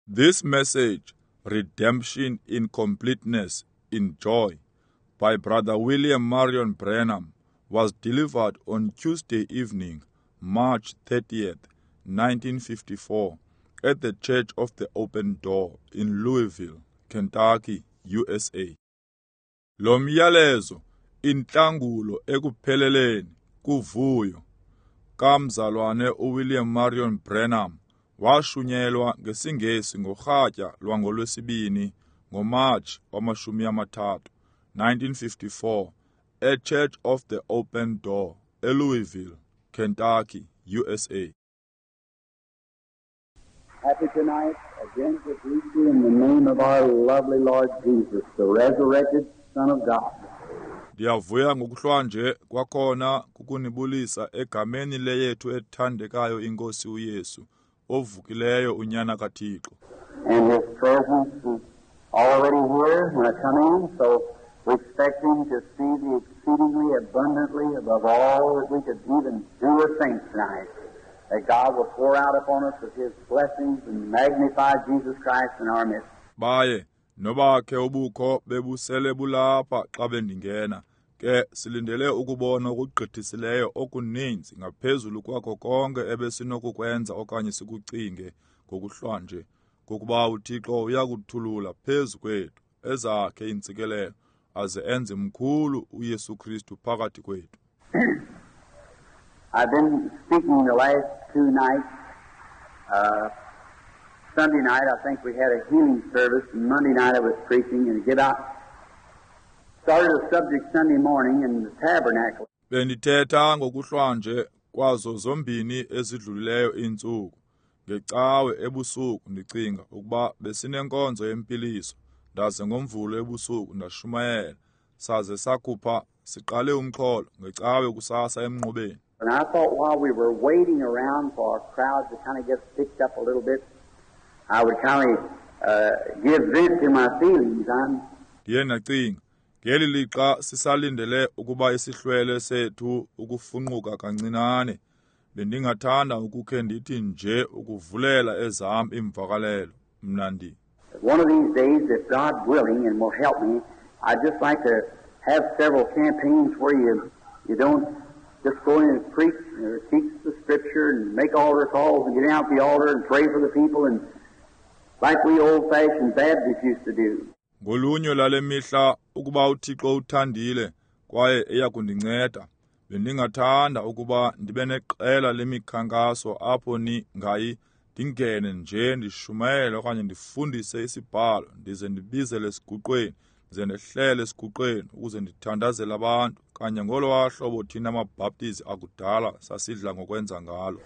This message, Redemption in Completeness in Joy, by Brother William Marion Branham, was delivered on Tuesday evening, March 30th, 1954, at the Church of the Open Door in Louisville, Kentucky, USA. Lo myalezo intlangulo ekupheleleni kuvuyo kamzalwane uWilliam Marion Branham washunyelwa ngesingesi ngorhatya lwangolwesibini ngoMarch 30, 1954 at Church of the Open Door eLouisville, Kentucky, USA. Happy tonight again to greet you in the name of our lovely Lord Jesus, the resurrected Son of God. Ndiyavuya ngokuhlwanje kwakhona kukunibulisa egameni leyethu ethandekayo inkosi uYesu ovukileyo unyana kaThixo. And His presence is already here when I come in, so we're expecting to see the exceedingly abundantly above all that we could even do or think tonight. That God will pour out upon us with His blessings and magnify Jesus Christ in our midst. Baye nobakhe ubukho bebusele bulapha xa bendingena ke silindele ukubona ukugqithisileyo okuninzi ngaphezulu kwakho konke ebesinokukwenza okanye sikucinge ngokuhlwanje kokuba uThixo uyakuthulula phezu kwethu ezakhe intsikelelo aze enze mkhulu uYesu Kristu phakathi kwethu. I've been speaking the last two nights. Sunday night, I think we had a healing service, and Monday night I was preaching, and started a subject Sunday morning in the tabernacle. Bendithetha ngokuhlwanje kwazo zombini ezidlulileyo iintsuku. Ngecawe ebusuku ndicinga ukuba besinenkonzo yempiliso, ndaze ngomvulo ebusuku ndashumayela, saze sakhupha siqale umxholo ngecawe kusasa emnqobeni. And I thought while we were waiting around for our crowd to kind of get picked up a little bit, I would kind of give vent to my feelings. Ndiye ndacinga ngeli lixa sisalindele ukuba isihlwele sethu ukufunquka kancinane, bendingathanda ukukhe ndithi nje ukuvulela ezam imvakalelo mna ndi. One of these days, if God willing and will help me, I'd just like to have several campaigns where you don't just go in and preach or teach the Scripture and make altar calls and get out the altar and pray for the people and like we old-fashioned Baptists used to do. Ngolunyo lale mihla ukuba uThixo uthandile kwaye eyakundinceda, bendingathanda ukuba ndibe neqela lemikhankaso apho ndingene nje ndishumayele okanye ndifundise isibhalo ndize ndibizele esiguqweni ndize ndehlele esiguqweni ukuze ndithandazele abantu kanye ngolwaa hlobo thina amabhaptizi akudala sasidla ngokwenza ngalo.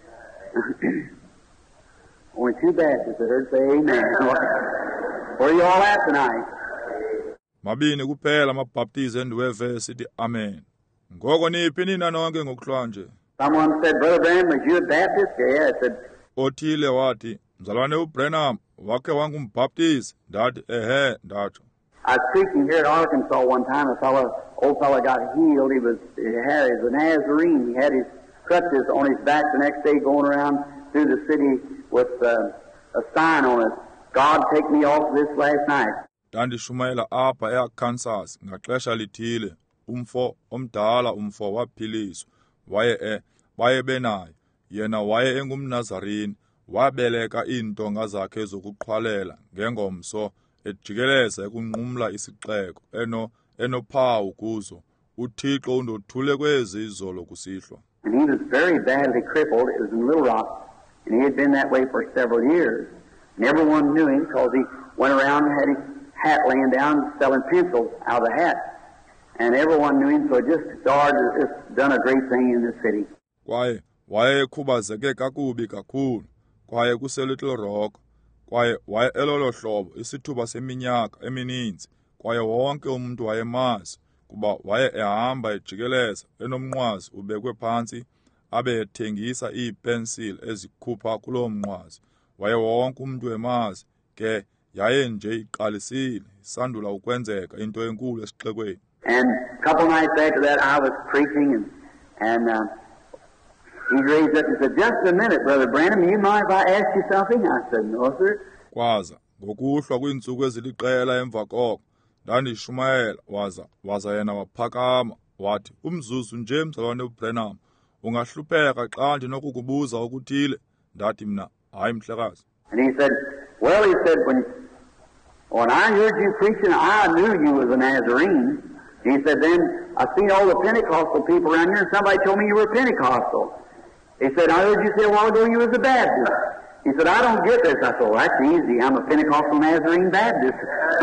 Only two Baptists that heard say amen. Where are you all at tonight? Mabini kuphela amabhaptizi endiweve sithi amen. Ngoko niphi nina nonke ngokuhlwanje? Someone said, Brother Branham, was you a Baptist? Yeah, I said. Othile wathi, mzalwane uBranham, wakhe wangumbhaptizi? Ndathi, ehe, ndatsho. I was preaching here at Arkansas one time. Old fellow got healed. He was a Nazarene. He had his crutches on his back the next day going around through the city with a sign on it. God take me off this last night. Ndandishumayela apha eArkansas ngaxesha lithile. Umfo waphiliswa. Waye benayo. Yena waye engumNazarene. Wabeleka iintonga zakhe zokuqhwalela ngengomso ejikeleza ekunqumla isixeko enophawu kuzo. uThixo undothule kwezi izolo kusihlwa. And he was very badly crippled. It was in Little Rock. And he had been that way for several years. And everyone knew him because he went around and had his hat laying down selling pencils out of the hat. And everyone knew him, so God has done a great thing in this city. Kwaye wayekhubazeke kakubi kakhulu. Kwaye kuseLittle Rock. Kwaye elolo hlobo isithuba seminyaka emininzi. Kwaye wonke umuntu wayemazi kuba waye ehamba ejikeleza enomnqwazi ubekwe phansi abe ethengisa iipensile ezikhupha kulo mnqwazi. Waye wonke umuntu emazi ke yaye nje iqalisile isandula ukwenzeka into enkulu esixekweni. And a couple nights after that I was preaching and he raised up and said, "Just a minute, Brother Branham, you mind if I ask you something?" I said, "No, sir." Kwaza ngokuhlwa kwiintsuku eziliqela emva koko ndandishumayela waza yena waphakama wathi, umzuzu nje mzalwane uBranham, ungahlupheka xa ndinokukubuza okuthile. Ndathi mna, hayi mhlekazi. And he said, well, he said, when I heard you preaching, I knew you was a Nazarene. He said, then I seen all the Pentecostal people around here, and somebody told me you were Pentecostal. He said, I heard you say a while ago you was a Baptist. He said, I don't get this. I thought, well, that's easy. I'm a Pentecostal Nazarene Baptist.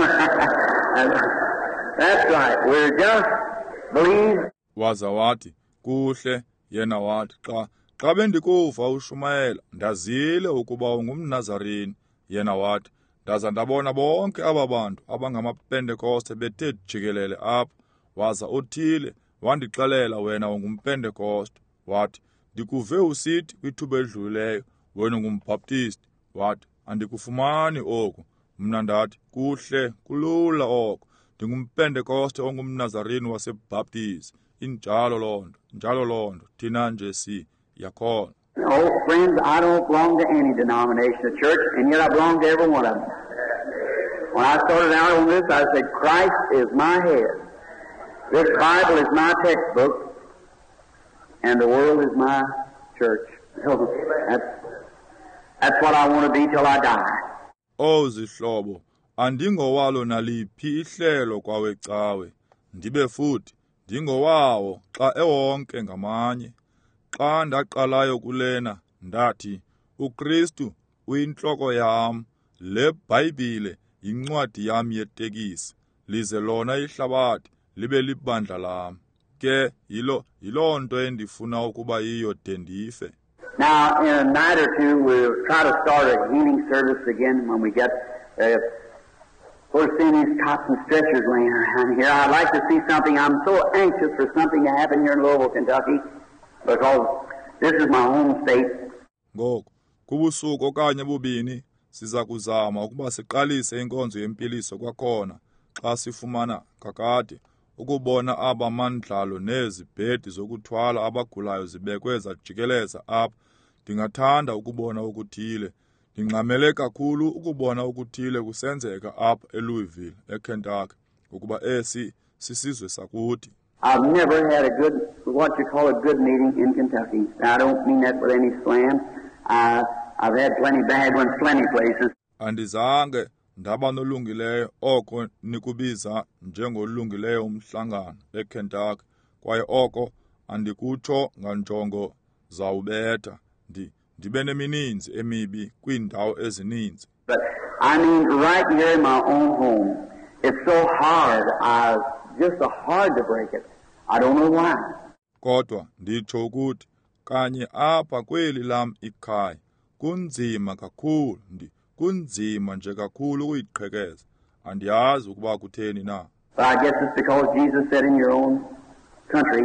That's right. We're just believe. Waza wathi, kuhle, yena wathi, xa bendikuva ushumayela, ndazile ukuba ungumNazarini. Yena wathi, ndaza ndabona bonke aba bantu abangamaPentekoste bethe jikelele apha. Waza othile wandixelela wena ungumPentekoste. Wathi, ndikuve usithi kwithuba edlulileyo wena ungumbhaptisti. Wathi, andikufumani oku. Mna ndathi, kuhle, kulula oko. NdingumPentekoste ongumNazarini wasebhaptizi. Injalo londo, thina nje yakhona. Oh, friends, I don't belong to any denomination of church, and yet I belong to every one of them. When I started out on this, I said, Christ is my head. This Bible is my textbook, and the world is my church. So that's what I want to be till I die. Zihlobo, andingowalo naliphi ihlelo kwawecawe, ndibe futhi ndingowawo xa ewonke ngamanye. Xa ndaqalayo kulena ndathi, uKristu uyintloko yam, le Bhayibhile yincwadi yam yetekisi, lize lona ihlabathi libe libandla lam. Ke yiloo nto endifuna ukuba yiyo de ndife. Now, in a night or two, we'll try to start a healing service again when we get, we're seeing these cots and stretchers laying around here. I'd like to see something. I'm so anxious for something to happen here in Louisville, Kentucky, because this is my home state. Ngoko, kubusuku okanye bubini, siza kuzama ukuba siqalise inkonzo yempiliso kwakhona, xa sifumana kakade, ukubona aba mandlalo nezibhedi zokuthwala abagulayo zibekwe zajikeleza apha. Ndingathanda ukubona okuthile. Ndingxamele kakhulu ukubona okuthile kusenzeka apha eLouisville, eKentucky, ukuba esi sisizwe sakuthi. I've never had a good, what you call a good meeting in Kentucky. Now, I don't mean that with any slam. I've had plenty bad ones, plenty places. Andizange ndaba nolungileyo oko nikubiza njengolungileyo umhlangano eKentucky, kwaye oko andikutsho nganjongo zawubetha. Ndibe nemininzi emibi kwiindawo ezininzi. But I mean right here in my own home. It's so hard. Just hard to break it. I don't know why. Kodwa nditsho ukuthi kanye apha kweli lam ikhaya kunzima kakhulu, kunzima nje kakhulu ukuyiqhekeza. Andiyazi ukuba kutheni na. But I guess it's because Jesus said in your own country,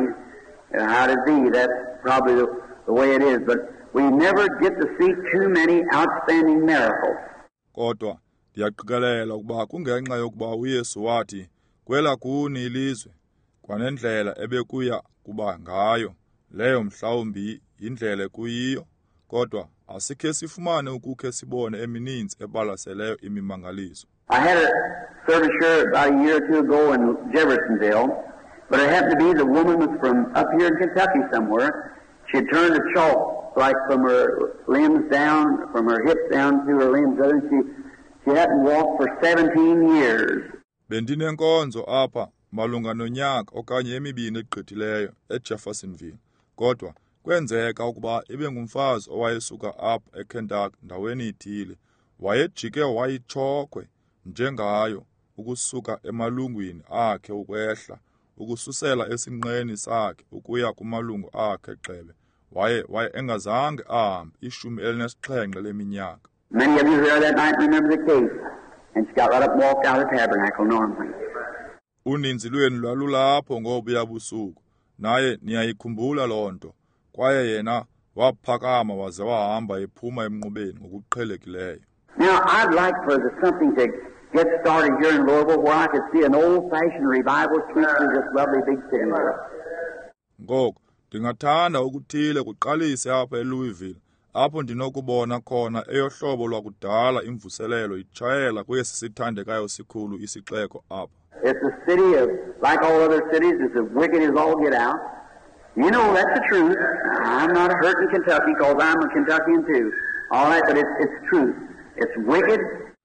how to be, that's probably the way it is. But we never get to see too many outstanding miracles. Kodwa ndiyaqikelela ukuba kungenxa yokuba uYesu wathi, kwela kuni ilizwe, kwanendlela ebekuya kuba ngayo, leyo mhlawumbi yindlela kuyiyo. Kodwa asikhe sifumane ukukhe sibone emininzi ebalaseleyo imimangaliso. I had a service here about a year or two ago in Jeffersonville, but it happened to be the woman was from up here in Kentucky somewhere. She had turned a chalk like from her limbs down, from her hips down to her limbs, and she hadn't walked for 17 years. Bendinenkonzo apha malunga nonyaka okanye emibini egqithileyo eJeffersonville. Kodwa kwenzeka ukuba ibe ngumfazi owayesuka apha eKentucky ndaweni ithile. Wayejike wayichokhwe njengayo ukusuka emalungwini akhe ukwehla, ukususela esinqeni sakhe ukuya kumalungu akhe gxebe. Waye engazange ahambe 17 leminyaka. Many of you here that night remember the case, and she got right up and walked out of the tabernacle normally. Uninzi lwenu lwalulapho ngobuya busuku, naye niyayikhumbula loo nto, kwaye yena waphakama waze wahamba ephuma emnqubeni ngokuqhelekileyo. Now, I'd like for something to get started here in Louisville where I could see an old-fashioned revival sweep through this lovely big city here. Ngoko ndingathanda ukuthile kuqalise apha eLouisville, apho ndinokubona khona eyohlobo lwakudala imvuselelo itshayela kwesi sithandekayo sikhulu isixeko apha. It's a city of, like all other cities, it's as wicked as all get out. You know that's the truth. I'm not hurting Kentucky because I'm a Kentuckian too. All right, but it's truth. It's wicked.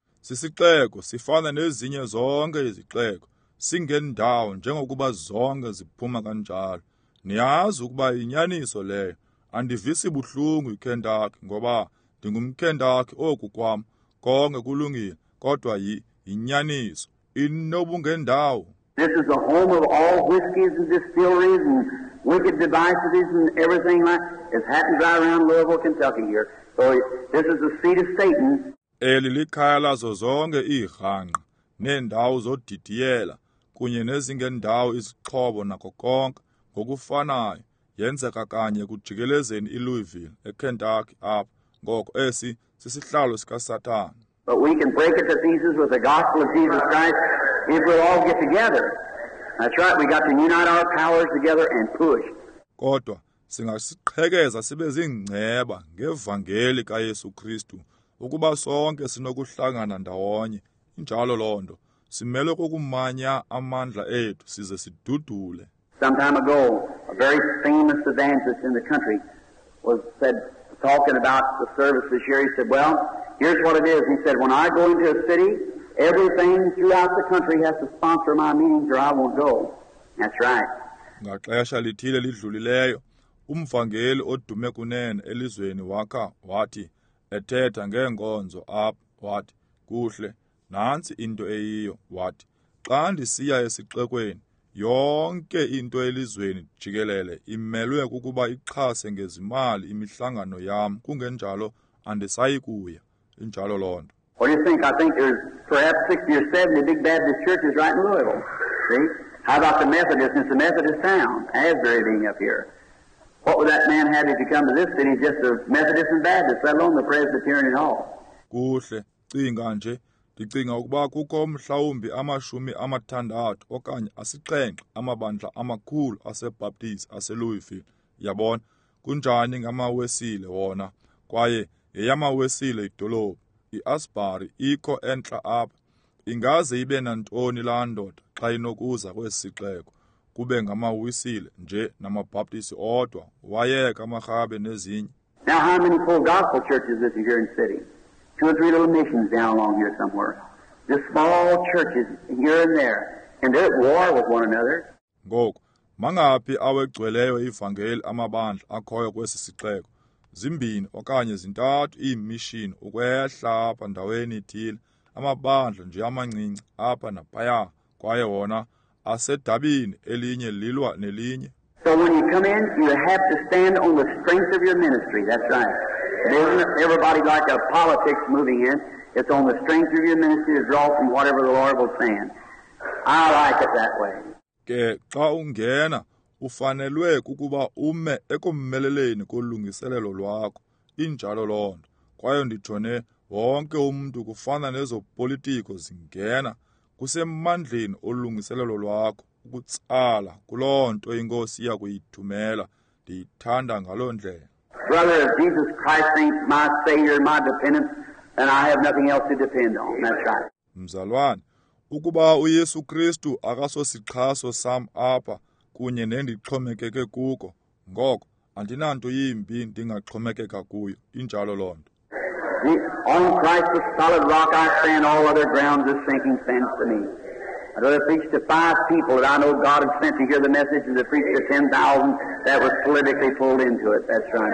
Sisixeko sifana nezinye zonke izixeko, singendawo njengokuba zonke ziphuma kanjalo. Niyazi ukuba inyaniso leyo. Andivisi buhlungu iKentucky ngoba ndingumKentucky oku kwam konke kulungile kodwa inyaniso inobungendawo. This is the home of all whiskeys and distilleries and wicked devices and everything like it happens right around Louisville, Kentucky here. So this is the seat of Satan. Eli likhaya lazo zonke iirhanqa neendawo zodidiyela kunye nezingendawo izixhobo nako konke ngokufanayo yenzeka kanye kujikelezeni iLouisville eKentucky apha ngoko esi sisihlalo sikaSatani. But we can break it to pieces with the gospel of Jesus Christ if we'll all get together. That's right, we got to unite our powers together and push. Kodwa singasiqhekeza sibe zingceba ngevangeli kaYesu Kristu ukuba sonke sinokuhlangana ndawonye. Injalo lonto simele kokumanya amandla ethu size sidudule. Some time ago, a very famous evangelist in the country was talking about the service this year. He said, well, here's what it is. He said, when I go into a city, everything throughout the country has to sponsor my meetings or I won't go. That's right. Ngaxesha lithile lidlulileyo, umvangeli odume kunene elizweni wakha wathi ethetha ngeenkonzo apha wathi kuhle nansi into eyiyo wathi xa ndisiya esixekweni yonke into elizweni jikelele imelwe kukuba ixhase ngezimali imihlangano yam kungenjalo andisayi kuya injalo lonto. What do you think? I think there's perhaps 60 or 70 big Baptist churches right in Louisville. See? How about the Methodists? It's the Methodist town, Asbury being up here. What would that man have if he come to this city just the Methodist and Baptist, let alone the Presbyterian and all? Kuhle, cinga nje. Ndicinga ukuba kukho mhlawumbi 60 okanye 7 amabandla amakhulu asebaptist aseLouisville. Yabona, kunjani ngamawesile wona, kwaye yeyamawesile idolophu. iAsbury ikho entla apha. Ingaze ibe nantoni laa ndoda xa inokuza kwesi sixeko, kube ngamawisile nje namabhaptisi odwa, wayeka amarhabe nezinye. Now how many full gospel churches is here in the city? 2 or 3 little missions down along here somewhere. Just small churches here and there. And they're at war with one another. Ngoko, mangaphi awegcweleyo ivangeli amabandla akhoyo kwesi sixeko? 2 okanye 3 iimishini ukwehla apha ndaweni ithile. Amabandla nje amancinci apha naphaya, kwaye wona asedabini elinye lilwa nelinye. So when you come in, you have to stand on the strength of your ministry. That's right. It isn't everybody like a politics moving in. It's on the strength of your ministry to draw from whatever the Lord will send. I like it that way. Ke xa ungena ufanelwe kukuba ume ekommeleleni kolungiselelo lwakho. Injalo lonto. Kwaye ndijone wonke umuntu kufana nezopolitiko zingena kusemandleni olungiselelo lwakho ukutsala kuloo nto inkosi iya kuyithumela. Ndiyithanda ngaloo ndlela. Brother, if Jesus Christ ain't my Savior, my dependence, then I have nothing else to depend on. That's right. Mzalwane, ukuba uYesu Kristu akasosixhaso sam apha kunye nendixhomekeke kuko, ngoko andinanto yimbi ndingaxhomekeka kuyo. Injalo lonto. On Christ the solid rock I stand, all other ground is sinking sands to me. I'd rather preach to 5 people that I know God had sent to hear the message than to preach to 10,000 that was politically pulled into it. That's right.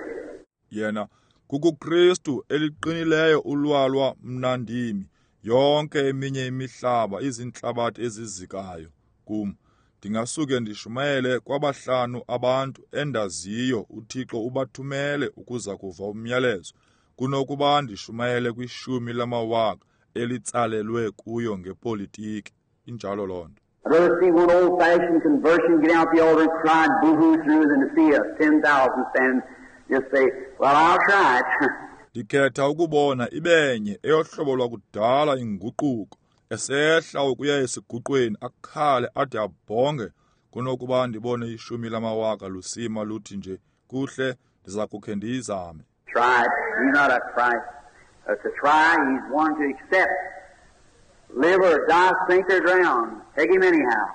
Yena kukuKristu eliqinileyo ulwalwa mnandimi yonke eminye imihlaba izintlabathi ezizikayo kum. Ndingasuke ndishumayele kwabahlanu abantu endaziyo uThixo ubathumele ukuza kuva umyalezo kunokuba ndishumayele kwi10 lamawaka elitsalelwe kuyo ngepolitiki. Injalo lonto. I'd rather see one old-fashioned conversion get out the altar and cry and boo-hoo through than to see us 10,000 stand just say, well, I'll try it. Ndikhetha ukubona ibenye eyohlobo lwakudala inguquko esehla ukuya esiguqweni akhale ade abhonge kunokuba ndibone 10 lamawaka lusima luthi nje kuhle ndiza kukhe ndiyizame. Try it. He's not a Christ. To try, he's one to accept. Live or die, sink or drown. Take him anyhow.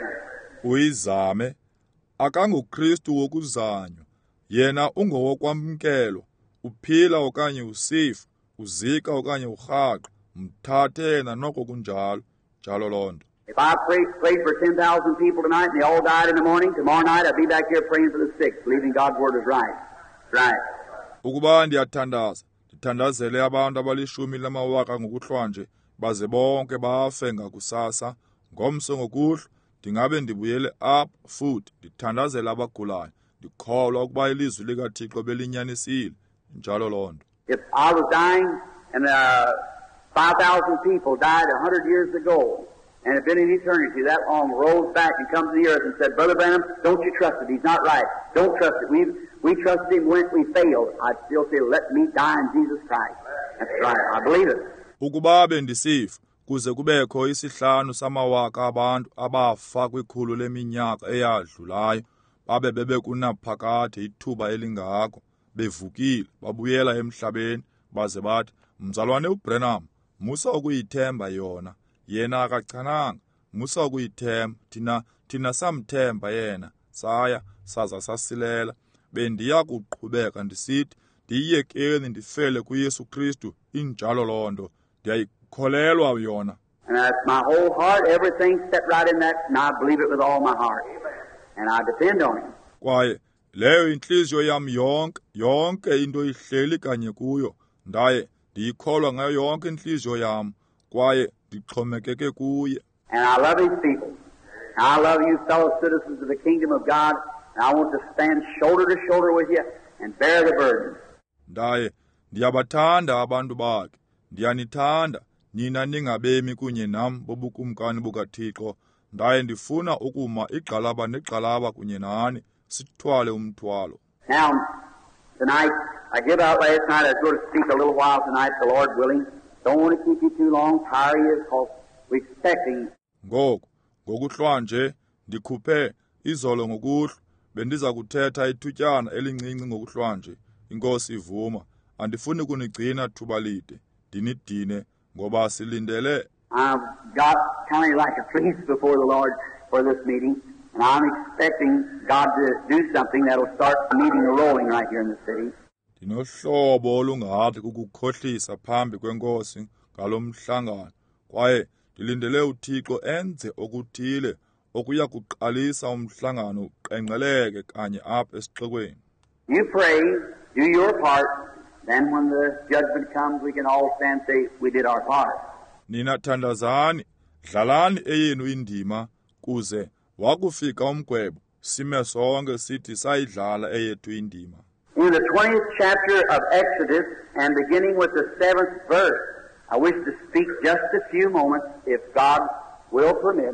Uyizame akanguKristu wokuzanywa, yena ungowokwamkelwa, uphila okanye usifa, uzika okanye urhaqa, mthathe noko kunjalo, njalo lonto. If I prayed for 10,000 people tonight and they all died in the morning, tomorrow night I'll be back here praying for the sick, believing God's word is right. Right. Ukuba ndithandazele abantu abalishumi lamawaka ngokuhlwanje, baze bonke bafe ngakusasa, ngomso ngokuhlwa, ndingabe ndibuyele apha futhi ndithandazela abagulayo, ndikholwa ukuba ilizwi likaThixo belinyanisile, njalo lonto. If I was dying and 5,000 people died 100 years ago, and had been in eternity that long, rose back and come to the earth and said, Brother Branham, don't you trust it. He's not right. Don't trust it. We trusted him when we failed. I'd still say, let me die in Jesus Christ. That's right. I believe it. Ukuba bendisifa, kuze kubekho isihlanu samawaka abantu abafa kwikhulu leminyaka eyadlulayo, babe bebekunaphakade ithuba elingako, bevukile, babuyela emhlabeni, baze bathi, mzalwane uBranham, musa ukuyithemba yona. Yena akachananga, musa ukuyithemba, thina samthemba yena, saya, saza sasilela, bendiya kuqhubeka ndisithi, ndiyiyekeni ndifele kuYesu Kristu, injalo lonto, ndiyayikholelwa yona. And that's my whole heart, everything's set right in that, and I believe it with all my heart. And I depend on him. Kwaye, leyo inhliziyo yam yonke into ihleli kanye kuyo, ndaye ndiyikholwa ngayo yonke inhliziyo yam, kwaye ndixhomekeke kuye. And I love his people. I love you fellow citizens of the kingdom of God, and I want to stand shoulder to shoulder with you and bear the burden. Ndaye ndiyabathanda abantu bakhe, ndiyanithanda nina ningabemi kunye nam bobukumkani bukaThixo, ndaye ndifuna ukuma igxalaba negxalaba kunye nani, sithwale umthwalo. Now, tonight, I give out last night, I was going to speak a little while tonight, the Lord willing. Don't want to keep you too long, tire you, because we're expecting. Ngokuhlwanje ndikhuphe izolo ngokuhlwa, bendiza kuthetha ithutyana elincinci ngokuhlwanje, inkosi ivuma, andifuni kunigcina thuba lide, ndinidine, ngoba silindele. I've got kind of like a feast before the Lord for this meeting, and I'm expecting God to do something that'll start the meeting rolling right here in the city. Ndinohlobo olungathi kukukhohlisa phambi kwenkosi ngalo mhlangano, kwaye ndilindele uThixo enze okuthile okuya kuqalisa umhlangano uqenqeleke kanye apha esixekweni. You pray, do your part, then when the judgment comes we can all stand and say we did our part. Nina thandazani, dlalani eyenu indima, kuze wakufika umgwebo, sime sonke sithi sayidlala eyethu indima. In the 20th chapter of Exodus, and beginning with the 7th verse, I wish to speak just a few moments, if God will permit,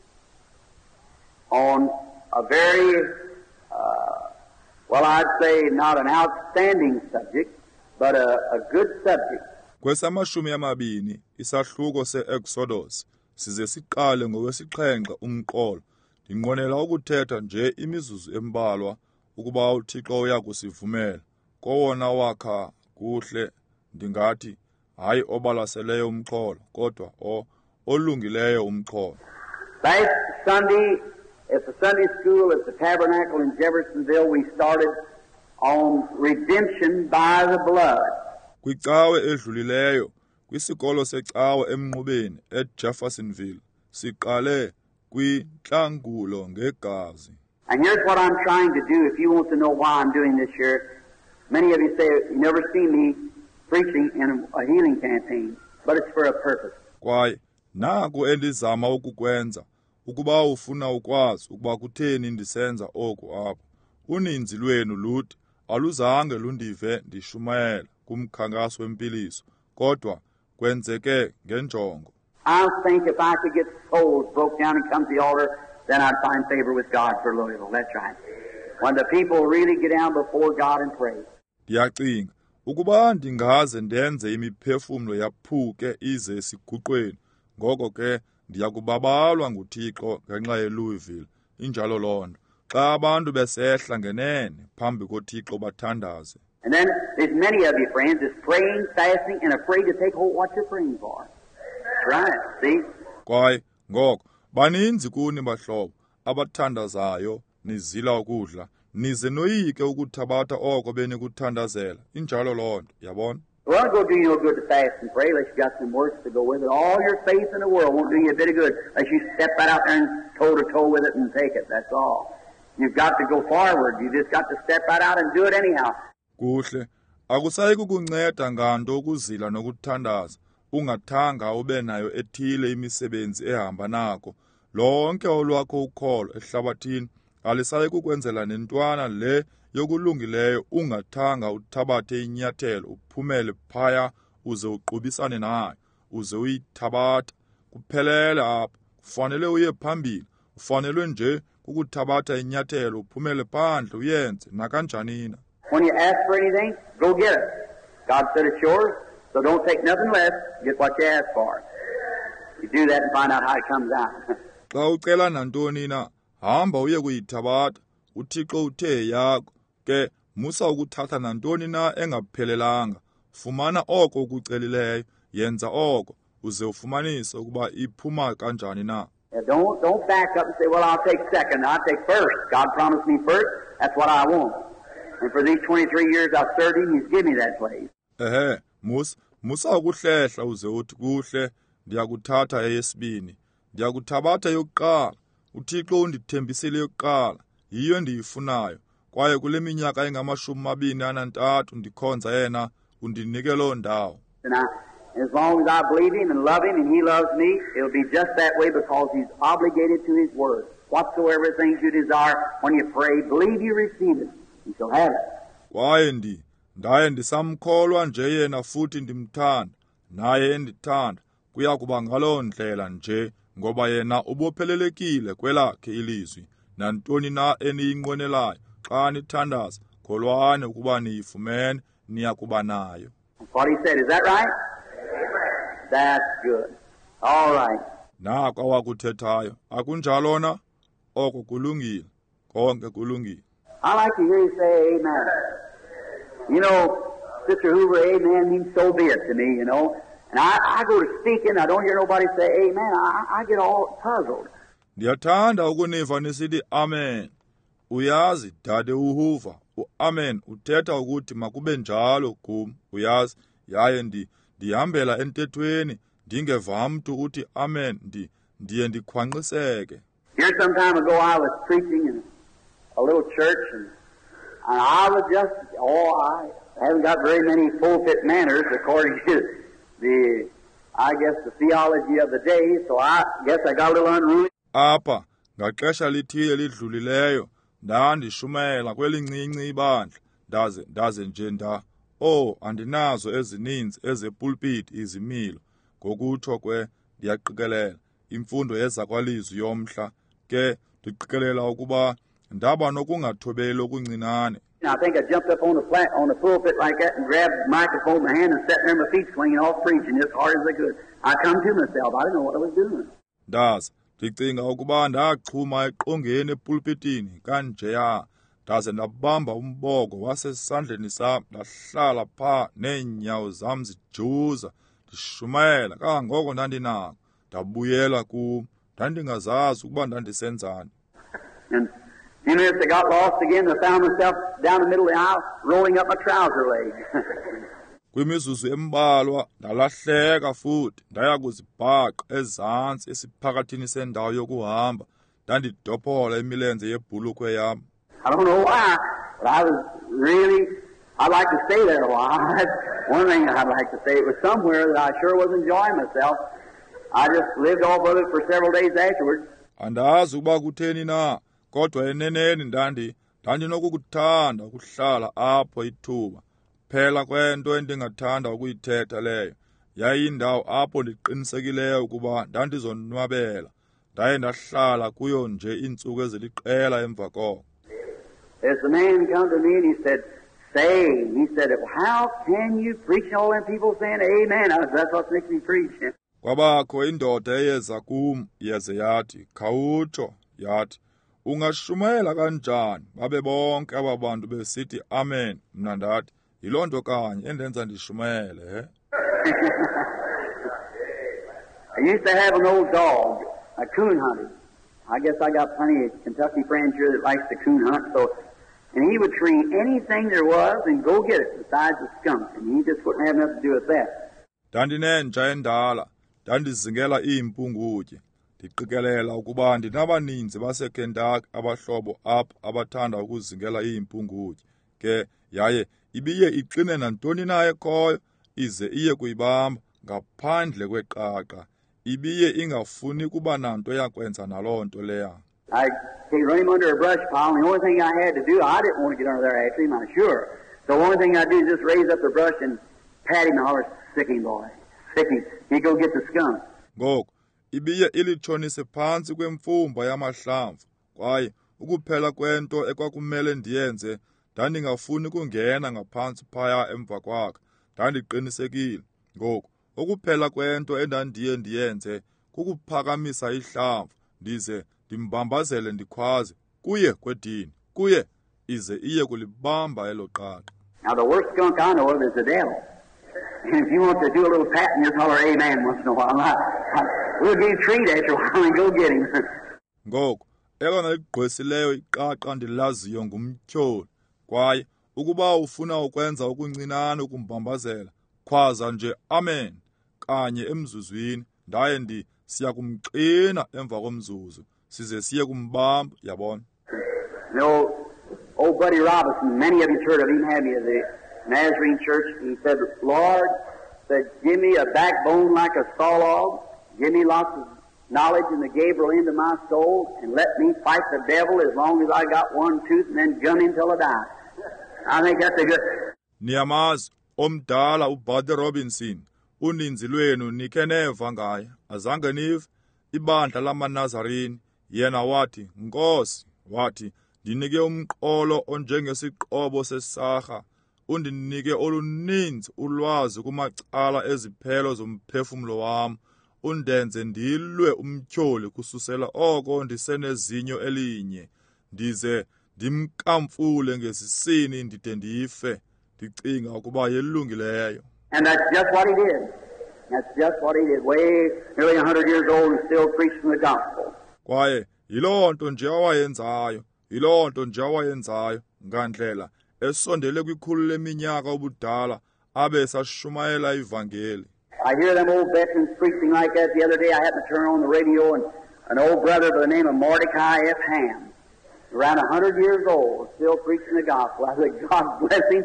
on a very, well, I'd say not an outstanding subject, but a good subject. Kwesamashumi amabini, isahluko se-Exodus, size siqale ngowesixhenxe umqolo, ndinqwenela ukuthetha nje imizuzu embalwa, ukuba uThixo uyakusivumela, kowona wakha kuhle, ndingathi, hayi obalaseleyo umxholo, kodwa olungileyo umxholo. Last Sunday, at the Sunday school at the Tabernacle in Jeffersonville, we started on redemption by the blood. Kwicawe edlulileyo, kwisikolo secawe emnqubeni eJeffersonville, siqale kwintlangulo ngegazi. And here's what I'm trying to do, if you want to know why I'm doing this here. Many of you say, you never see me preaching in a healing campaign, but it's for a purpose. Kwaye, naku endizama ukukwenza, ukuba ufuna ukwazi ukuba kutheni ndisenza oku apho. Uninzi lwenu luthi, aluzange lundive ndishumayela kumkhankaso wempiliso, kodwa kwenzeke ngenjongo. I think if I could get souls broke down and come to the altar, then I'd find favor with God for Louisville. That's right. When the people really get down before God and pray. Ndiyacinga, ukuba ndingaze ndenze imiphefumlo yaphuke ize siguqweni, ngoko ke ndiyakubabalwa nguThixo ngenxa yeLouisville, injalo lonto, xa abantu besehla ngenene phambi koThixo bathandaze. And then there's many of you, friends, that's praying, fasting, and afraid to take hold what you're praying for. Right, see? Kwaye ngoko baninzi kuni bahlobo abathandazayo nizila ukudla nize noyike ukuthabatha oko benikuthandazela injalo loo nto yabona. Well, it'll go do you no good to fast and pray unless you got some works to go with it. All your faith in the world won't do you a bit of good unless you step right out there and toe-to-toe with it and take it. That's all. You've got to go forward. You just got to step right out and do it anyhow. Kuhle, akusayi kukunceda nganto ukuzila nokuthandaza, ungathanga ube nayo ethile imisebenzi ehamba nako. Lonke olwakho ukholo ehlabathini alisayi kukwenzela nentwana le yokulungileyo ungathanga uthabathe inyathelo uphumele phaya uze uqubisane nayo uze uyithabatha kuphelele apha kufanele uye phambili ufanelwe nje ukuthabatha inyathelo uphumele phandle uyenze nakanjanina. When you ask for anything, go get it. God said it's yours, so don't take nothing less. Get what you ask for. You do that and find out how it comes out. Xa ucela nantoni na hamba uye kuyithabatha uThixo uthe yakho ke musa ukuthatha nantoni na engaphelelanga fumana oko ukucelileyo yenza oko uze ufumanise ukuba iphuma kanjani na. Don't back up and say, well, I'll take second, I'll take first. God promised me first, that's what I want. And for these 23 years I've served Him, He's given me that place. Musa ukuhlehla uze uthi kuhle ndiyakuthatha eyesibini ndiyakuthabatha yokuqala uThixo undithembisile yokuqala yiyo ndiyifunayo kwaye kule minyaka engama-23 ndikhonza yena undinike loo ndawo. As long as I believe Him and love Him and He loves me, it'll be just that way because He's obligated to His word. Whatsoever things you desire when you pray, believe you receive it, you shall have it. Kwaye ndaye ndisamkholwa nje yena futhi ndimthanda naye endithanda kuya kuba ngaloo ndlela nje ngoba yena ubophelelekile kwelakhe ilizwi nantoni na eniyinqwenelayo xa nithandaza kholwane ukuba niyifumene niya kuba nayo. That's what He said. Is that right? That's good. All right. Nako awakuthethayo akunjalo na oko kulungile konke kulungile. I like to hear you say amen. You know, Sister Hoover, amen means so be it to me, you know. And I go to speaking, I don't hear nobody say amen. I get all puzzled. Ndiyathanda ukuniva nisithi amen. Uyazi dade uHoover, uamen uthetha ukuthi makube njalo kum. Uyazi yaye ndihambela entethweni ndingeva mntu uthi amen ndiye ndikhwanqiseke. Here some time ago I was preaching in a little church and I was just, I haven't got very many pulpit manners according to the theology of the day, so I guess I got a little unruly. Apha ngaxesha lithile lidlulileyo ndandishumela kwelincinci ibandla ndaze nje andinazo ezininzi ezepulpit izimilo ngokutsho ndiyaqikelela imfundo yezakwalizwi yomhla ke ndiqikelela ukuba ndaba nokungathobeli okuncinane. I think I jumped up on the pulpit like that and grabbed the microphone in my hand and sat there with my feet swinging off preaching as hard as I could. I come to myself. I didn't know what I was doing. Ndicinga ukuba ndachuma eqongeni epulpitini kanjeya ndaze ndabamba umboko wasesandleni sam ndahlala phaa neenyawo zam zijuza ndishumayela kangoko ndandinako ndabuyela kum ndandingazazi ukuba ndandisenzani. And a few minutes I got lost again. I found myself down the middle of the aisle rolling up my trouser leg. Kwimizuzu embalwa ndalahleka futhi ndaya kuzibhaqa ezantsi esiphakathini sendawo yokuhamba ndandidophola imilenze yebhulukwe yam. I don't know why, but I'd like to stay there a while. That's one thing I'd like to say. It was somewhere that I sure was enjoying myself. I just lived off of it for several days afterwards. Andazi ukuba kutheni na, kodwa eneneni ndandinokukuthanda ukuhlala apho ithuba. Phela kwento endingathanda ukuyithetha leyo yayindawo apho ndiqinisekileyo ukuba ndandizonwabela ndaye ndahlala kuyo nje iintsuku eziliqela emva koko. There's a man come to me and he said, how can you preach all them people saying amen? That's what makes me preach. Kwabakho indoda eyeza kum yeze yathi, khawutsho, yathi, ungashumayela kanjani babe bonke aba bantu besithi amen? Mna ndathi, yiloo nto kanye endenza ndishumayele. I used to have an old dog, a coon hunter. I guess I got plenty of Kentucky friends here that likes to coon hunt, and he would tree anything there was and go get it besides the skunk, and he just wouldn't have nothing to do with that. Ndandinenja endala, ndandizingela iimpungutye. Ndiqikelela ukuba ndinabaninzi baseKentucky abahlobo apha abathanda ukuzingela iimpungutye. Ke yaye ibiye iqine nantoni na ekhoyo ize iye kuyibamba ngaphandle kweqaqa. Ibiye ingafuni kuba nanto yakwenza naloo nto leya. I'd run him under a brush pile, and the only thing I had to do, I didn't want to get under there after him, I'm sure. So the only thing I'd do is just raise up the brush and pat him and holler, sick him, boy. Sick him. He'd go get the skunk. Ngoku, ibiye ilitshonise phantsi kwemfumba yamahlamvu, kwaye ukuphela kwento ekwakumele ndiyenze, ndandingafuni kungena ngaphantsi phaya emva kwakhe. Ndandiqinisekile. Ngoku, ukuphela kwento endandiye ndiyenze, kukuphakamisa ihlamvu, ndize ndimbambazele ndikhwaze, kuye kwedini, kuye, ize iye kulibamba elo qaqa. Now the worst skunk I know of is the devil. And if you want to do a little patting, just holler amen once in a while. We'll give you a treat after a while and go get him. Ngoku, elona ligqwesileyo iqaqa ndilaziyo ngumtyholi, kwaye ukuba ufuna ukwenza okuncinane ukumbambazela, khwaza nje amen, kanye emzuzwini, ndaye siya kumqina emva komzuzu, size siye kumbamba, yabona. You know, old Buddy Robinson, many of you heard of him, have you, the Nazarene Church, he said, Lord, said, give me a backbone like a saw log, give me lots of knowledge in the Gabriel into my soul, and let me fight the devil as long as I got one tooth, and then gun him till I die. I think that's a good... Niyamazi, omdala uBuddy Robinson, uninzi lwenu nikhe neva ngaye, azange nive, ibandla lamaNazarene, yena wathi, Nkosi, wathi, ndinike umqolo onjengesiqobo sesarha, undinike oluninzi ulwazi kumacala eziphelo zomphefumlo wam, undenze ndilwe umtyholi kususela oko ndisenezinyo elinye, ndize ndimkamfule ngesisini ndide ndife, ndicinga ukuba yelungileyo. And that's just what he did. That's just what he did. Way nearly 100 years old and still preaching the gospel. Kwaye yiloo nto nje awayenzayo, yiloo nto nje awayenzayo, ngandlela esondele kwikhulu leminyaka obudala abe sashumayela ivangeli. I hear them old veterans preaching like that. The other day I happened to turn on the radio, and an old brother by the name of Mordecai F. Ham, around 100 years old, still preaching the gospel. I said, God bless him.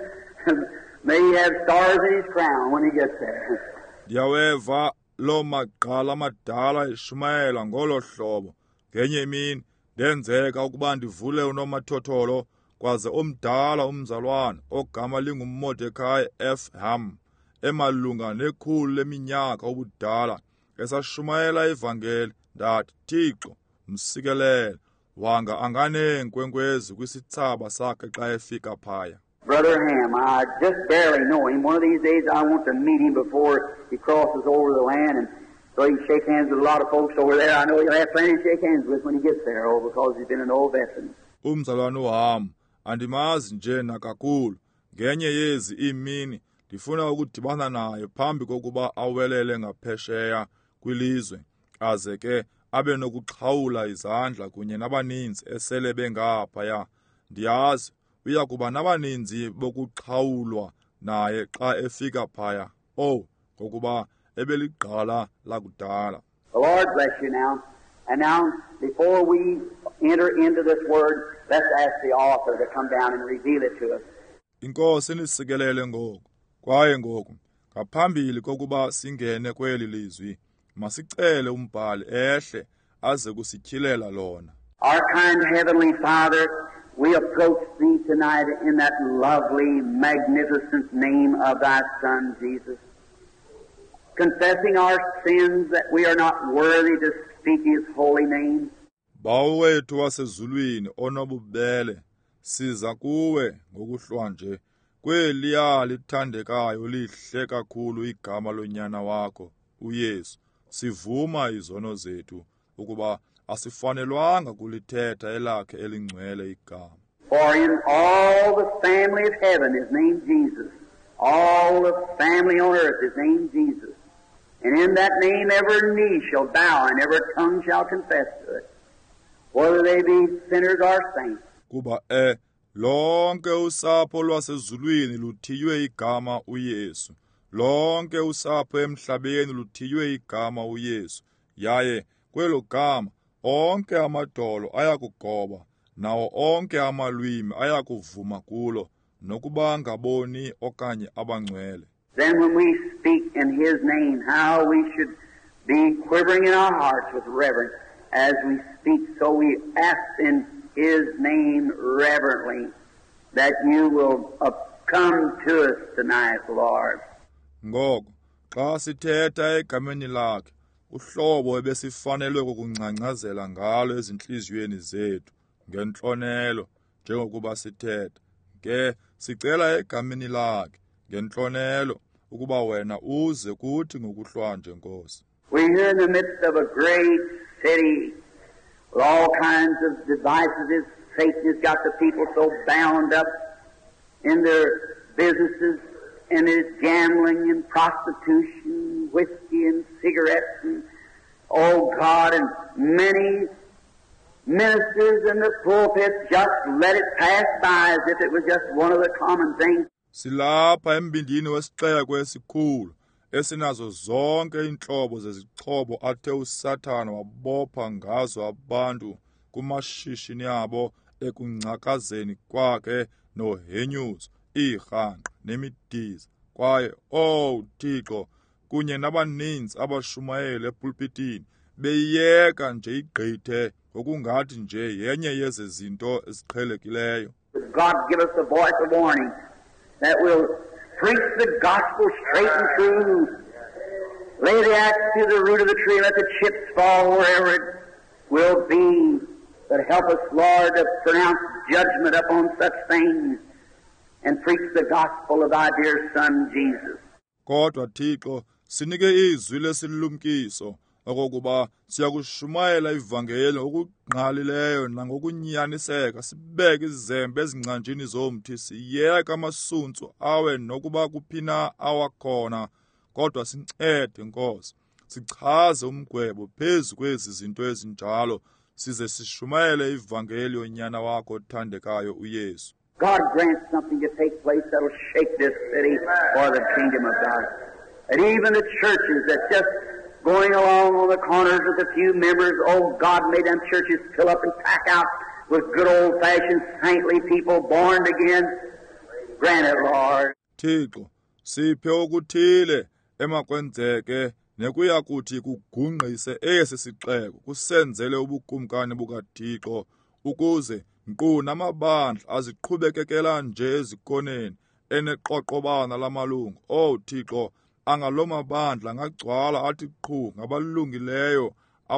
May he have stars in his crown when he gets there. Ndiyaweva lo maqala amadala eshumayela ngolo hlobo. Ngenye imini ndenzeka ukuba ndivule unomathotholo kwaze omdala umzalwana ogama lingumMordecai F. Ham emalunga nekhulu leminyaka obudala esashumayela ivangeli, ndathi Thixo msikelele wanga anganeenkwenkwezi kwisithaba sakhe xa efika phaya. Brother Ham, I just barely know him. One of these days I want to meet him before he crosses over the land, and so he can shake hands with a lot of folks over there. I know he'll have plenty to shake hands with when he gets there, because he's been an old veteran. Umzalwane uHam, andimazi nje nakakhulu. Ngenye yezi imini ndifuna ukudibana naye phambi kokuba awelele ngaphesheya kwilizwe, aze ke abe nokuxhawula izandla kunye nabaninzi esele bengaphaya. Ndiyazi uya kuba nabaninzi bokuxhawulwa naye xa efika phaya, ngokuba ebeligqala lakudala. The Lord bless you now. And now, before we enter into this word, let's ask the author to come down and reveal it to us. Inkosi nisikelele ngoku, kwaye ngoku, ngaphambili kokuba singene kweli lizwi, masicele umbhali ehle aze kusityhilela lona. Our kind Heavenly Father, we approach Thee tonight in that lovely, magnificent name of Thy Son, Jesus, confessing our sins that we are not worthy to speak His holy name. Bawo wethu wasezulwini onobubele, siza kuwe ngokuhlwa nje, kweliya lithandekayo lihle kakhulu igama lonyana wakho, uYesu, sivuma izono zethu, ukuba asifanelwanga kulithetha elakhe elingcwele igama. For in all the family of heaven is named Jesus, all the family on earth is named Jesus. And in that name every knee shall bow and every tongue shall confess to it, whether they be sinners or saints. Kuba lonke usapho lwasezulwini luthiywe igama uYesu. Lonke usapho emhlabeni luthiywe igama uYesu. Yaye kwelo gama onke amadolo ayakugoba, nawo onke amalwimi ayakuvuma kulo, nokuba ngaboni okanye abangcwele. Then when we speak in His name, how we should be quivering in our hearts with reverence as we speak. So we ask in His name reverently that you will come to us tonight, Lord. Ngoko xa sithetha egameni lakhe, uhlobo ebesifanelwe ukungcangcazela ngalo ezinhliziyweni zethu ngentlonelo, njengokuba sithetha ke sicela egameni lakhe ngentlonelo ukuba wena uze kuthi ngokuhlwanje, Nkosi. We're here in the midst of a great city with all kinds of devices. Satan has got the people so bound up in their businesses, and it's gambling and prostitution, whiskey and cigarettes, and oh God, and many ministers in the pulpits just let it pass by as if it was just one of the common things. Silapha embindini wesixeko esikhulu esinazo zonke iintlobo zezixhobo athe uSathane wabopha ngazo abantu kumashishini abo ekungcakazeni kwakhe nohenyuzo, iirhanqa nemidiza, kwaye Thixo kunye nabaninzi abashumayela epulpitini beyiyeka nje igqithe ngokungathi nje yenye yeze zinto eziqhelekileyo. God give us a voice of warning that will preach the gospel straight and true, lay the axe to the root of the tree, let the chips fall wherever it will be, but help us, Lord, to pronounce judgment upon such things and preach the gospel of thy dear Son, Jesus. Kodwa Thixo, sinike izwi lesilumkiso okokuba siyakushumayela ivangeli ngokungqalileyo nangokunyaniseka, sibeke izembe ezingcanjini zomthi, siyeka amasuntsu awe nokuba kuphina awakhona, kodwa sincede, Nkosi, sichaze umgwebo phezu kwezi zinto ezinjalo, size sishumayele ivangeli yonyana wakho othandekayo uYesu. God grant something to take place that will shake this city for the kingdom of God. And even the churches that just going along on the corners with a few members, oh God, may them churches fill up and pack out with good old-fashioned saintly people born again. Grant it, Lord. Thixo, siphe okuthile emakwenzeke nekuya kuthi kugungqise esi sixeko, kusenzele ubukumkani bukaThixo, ukuze nkqu namabandla aziqhubekekela nje ezikoneni eneqoqobana lamalungu. Thixo, angalo mabandla angagcwala athi qhu ngabalungileyo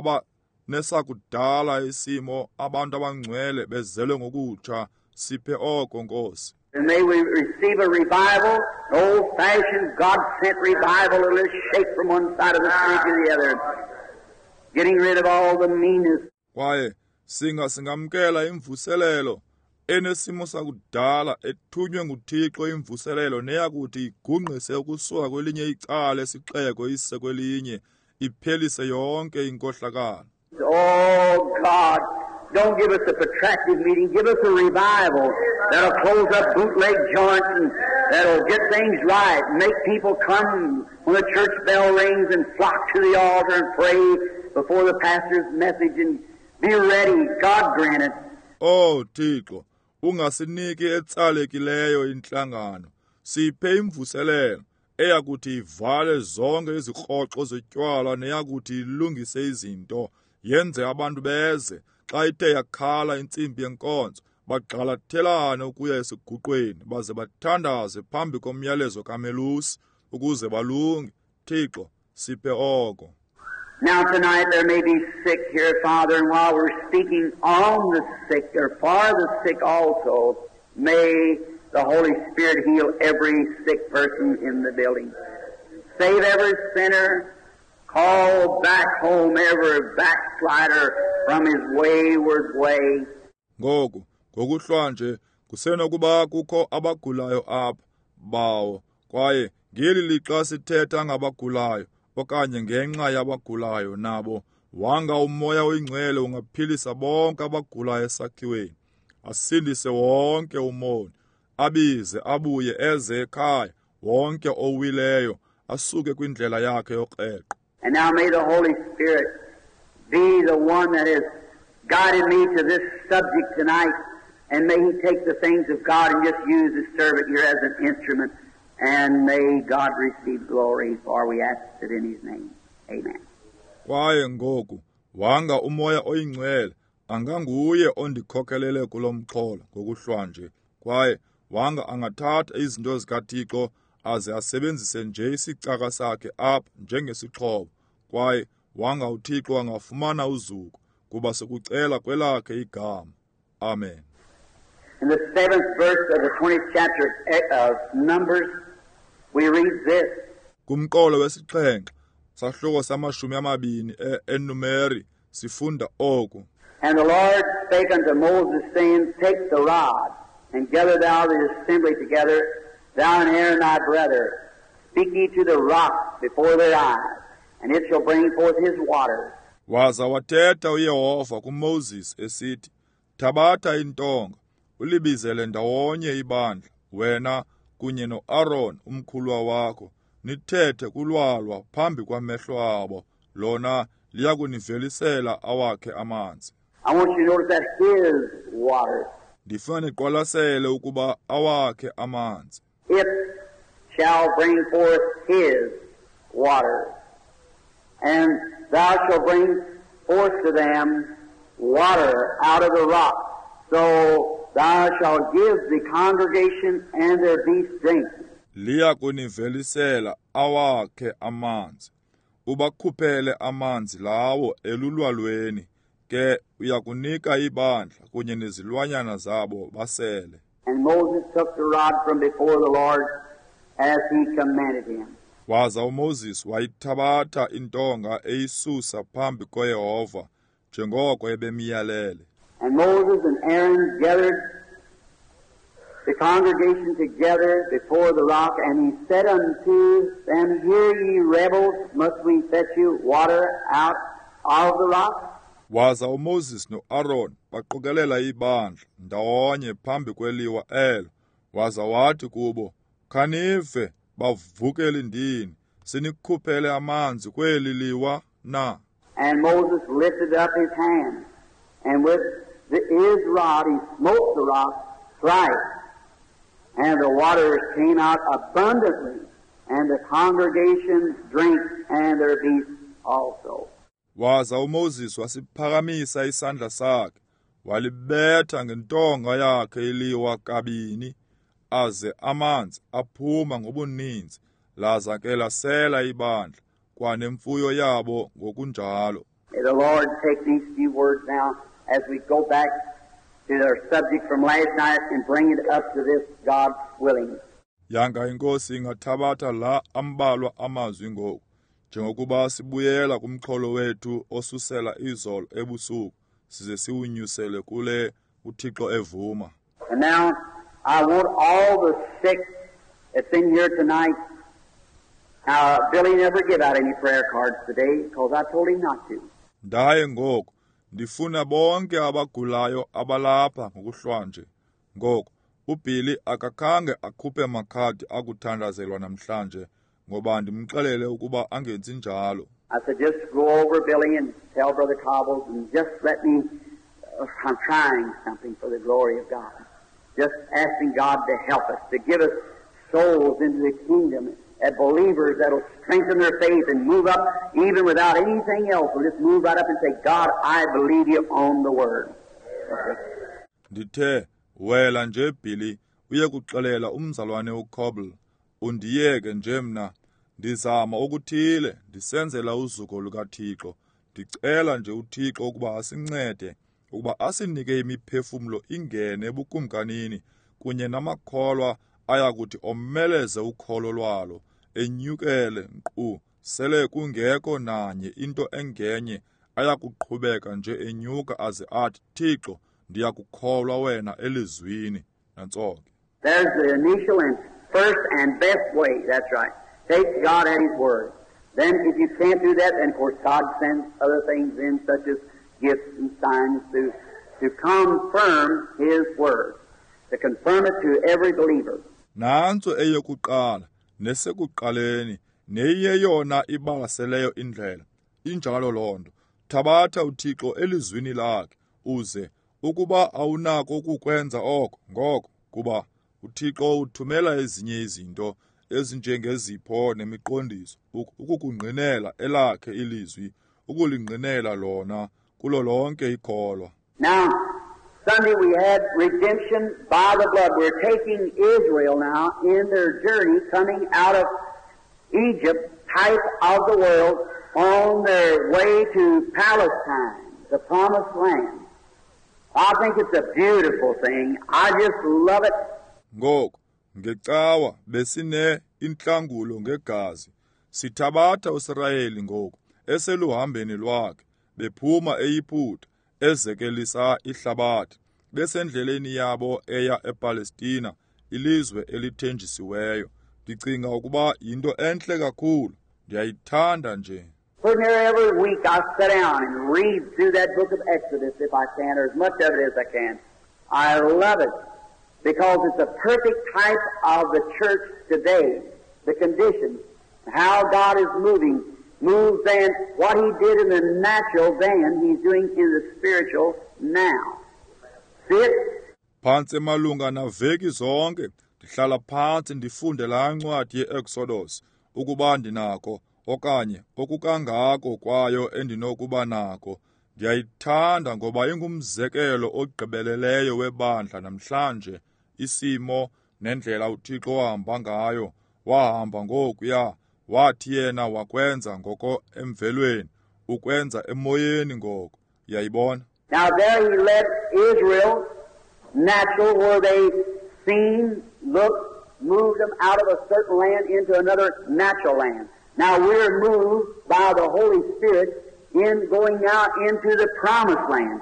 abanesakudala isimo, abantu abangcwele bezelwe ngokutsha. Siphe oko, Nkosi. And may we receive a revival, an old-fashioned, God-sent revival that will shake from one side of the street to the other, getting rid of all the meanness. Kwaye singamkela imvuselelo enesimo sakudala ethunywe nguThixo, imvuselelo neyakuthi igungqise ukusuka kwelinye icala esixeko ise kwelinye, iphelise yonke inkohlakalo. Oh God, don't give us a protracted meeting, give us a revival that'll close up bootleg joints and that'll get things right, make people come when the church bell rings and flock to the altar and pray before the pastor's message and be ready. God grant it. Thixo, ungasiniki etsalekileyo inhlangano, siphe imvuselelo eyakuthi ivale zonke izikroxo zetywala neyakuthi ilungise izinto, yenze abantu beze xa ithe yakhala intsimbi yenkonzo, bagxalathelane ukuya esiguqweni, baze bathandaze phambi komyalezo kamelusi ukuze balunge. Thixo, siphe oko. Now tonight there may be sick here, Father, and while we're speaking on the sick, or for the sick also, may the Holy Spirit heal every sick person in the building. Save every sinner, call back home every backslider from his wayward way. Ngoku, ngokuhlwa nje, kusenokuba kukho abagulayo apha bawo, Kwaye ngeli lixa sithetha ngabagulayo okanye ngenxa yabagulayo nabo, wanga umoya oyingcwele ungaphilisa bonke abagulayo esakhiweni, asindise wonke umoni, abize abuye eze ekhaya wonke owileyo, asuke kwindlela yakhe yoqeqo. And now may the Holy Spirit be the one that has guided me to this subject tonight, and may He take the things of God and just use His servant here as an instrument, and may God receive glory, for we ask it in His name. Amen. Kwaye ngoku wanga umoya oyingcwele anganguye ondikhokelele kulo mxholo ngokuhlwanje, kwaye wanga angathatha izinto zikaThixo aze asebenzise nje isicaka sakhe apha njengesixhobo, kwaye wanga uThixo angafumana uzuko kuba sekucela kwelakhe igama. Amen. In the 7th verse of the 20th chapter of Numbers, we read this. Kumqolo wesixhenxe sahloko samashumi amabini eNumeri sifunda oku. And the Lord spake unto Moses, saying, Take the rod, and gather thou the assembly together, thou and Aaron thy brother. Speak ye to the rock before their eyes, and it shall bring forth his waters. Waza wathetha uYehova kuMoses esithi, Thabatha intonga, ulibizele ndawonye ibandla, wena kunye no-Aaron umkhulwa wakho, nithethe kulwalwa phambi kwamehlo abo, lona liyakunivelisela awakhe amanzi. I want you to notice that his waters. Ndifuna niqwalasele ukuba awakhe amanzi. It shall bring forth his waters, and thou shalt bring forth to them water out of the rock. So thou shalt give the congregation and their beasts drink. Liyakunivelisela awakhe amanzi, ubakhuphele amanzi lawo elulwalweni, ke uyakunika ibandla kunye nezilwanyana zabo basele. And Moses took the rod from before the Lord as he commanded him. Waza uMoses wayithabatha intonga eyisusa phambi koYehova njengoko ebemiyalele. And Moses and Aaron gathered the congregation together before the rock, and he said unto them, Hear ye rebels, must we fetch you water out of the rock? Waza uMoses no-Aaron baqokelela ibandla ndawonye phambi kweliwa elo, waza wathi kubo, Khanive bavukeli ndini, sinikhuphele amanzi kweli liwa na. And Moses lifted up his hand, and with his rod he smote the rock thrice, and the waters came out abundantly, and the congregation drank, and their beasts also. Waza uMoses wasiphakamisa isandla sakhe, walibetha ngentonga yakhe iliwa kabini, aze amanzi aphuma ngobuninzi, laza ke lasela ibandla, kwanemfuyo yabo ngokunjalo. May the Lord take these few words now as we go back to our subject from last night and bring it up to this, God's willing. Yanga inkosi ingathabatha la ambalwa amazwi ngoku, njengokuba sibuyela kumxholo wethu osusela izolo ebusuku, size siwunyusele kule uThixo evuma. And now, I want all the sick that's in here tonight. Now, Billy never give out any prayer cards today because I told him not to. Ndaye ngoku ndifuna bonke abagulayo abalapha ngokuhlwanje. Ngoku uBilly akakhange akhuphe makhadi akuthandazelwa namhlanje ngoba ndimxelele ukuba angenzi njalo. I said, just go over, Billy, and tell Brother Cobbles, and just let me, I'm trying something for the glory of God. Just asking God to help us, to give us souls into the kingdom, and believers that will strengthen their faith and move up even without anything else. We'll just move right up and say, God, I believe you on the word. Ndithe, wela nje Billy, uye kuxelela umzalwane uCobble, undiyeke nje mna, ndizama ukuthile, ndisenzela uzuko lukaThixo, ndicela nje uThixo ukuba asincede, ukuba asinike imiphefumlo ingene ebukumkanini, kunye namakholwa ayakuthi omeleze ukholo lwalo, enyukele nkqu, sele kungekho nanye into engenye, ayakuqhubeka nje enyuka aze athi, Thixo, ndiyakukholwa wena elizwini, nantsoke. There's the initial and first and best way. That's right. Take God at His Word. Then if you can't do that, then of course God sends other things in, such as gifts and signs to confirm His Word, to confirm it to every believer. Nanso eyokuqala nesekuqaleni neyeyona ibalaseleyo indlela. Injalo lonto, thabatha uThixo elizwini lakhe, uze ukuba awunako ukukwenza oko ngoko, kuba uThixo uthumela ezinye izinto ezinjengezipho nemiqondiso ukukungqinela elakhe ilizwi, ukulingqinela lona kulo lonke ikholwa. Now, Sunday we had redemption by the blood. We're taking Israel now in their journey coming out of Egypt, type of the world, on their way to Palestine, the promised land. I think it's a beautiful thing. I just love it. Ngoko ngecawa besine inhlangulo ngegazi, sithabatha uIsrayeli ngoko eseluhambeni lwakhe, bephuma eYiputa ezekelisa ihlabathi, besendleleni yabo eya ePalestina, ilizwe elithenjisiweyo. Ndicinga ukuba yinto enhle kakhulu, ndiyayithanda nje. For nearly every week I sit down and read through that book of Exodus if I can, or as much of it as I can. I love it because it's a perfect type of the church today, the conditions, how God is moves then what He did in the natural then, He's doing in the spiritual now. See it? Phantsi malunga naveki zonke ndihlala phantsi ndifunde laa ncwadi ye-Exodus ukuba ndinako okanye okukangako kwayo endinokuba nako. Ndiyayithanda ngoba ingumzekelo ogqibeleleyo webandla namhlanje, isimo nendlela uThixo wahamba ngayo, wahamba ngokuya, wathi yena wakwenza ngoko emvelweni, ukwenza emoyeni ngoko. Yayibona? Now there He led Israel natural, where they seen, looked, moved them out of a certain land into another natural land. Now we're moved by the Holy Spirit in going out into the promised land.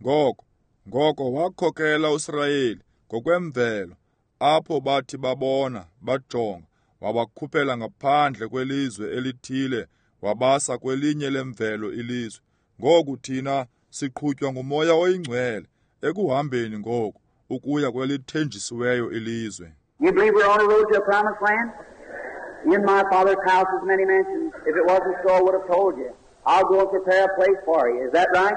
Ngoko wakhokela uIsrayeli ngokwemvelo, apho bathi babona, bajonga, wabakhuphela ngaphandle kwelizwe elithile, wabasa kwelinye lemvelo ilizwe. Ngoku thina siqhutywa nguMoya Oyingcwele ekuhambeni ngoku ukuya kwelithenjisiweyo ilizwe. You believe we're on the road to a promised land? In my Father's house is many mansions. If it wasn't so, I would have told you. I'll go and prepare a place for you. Is that right?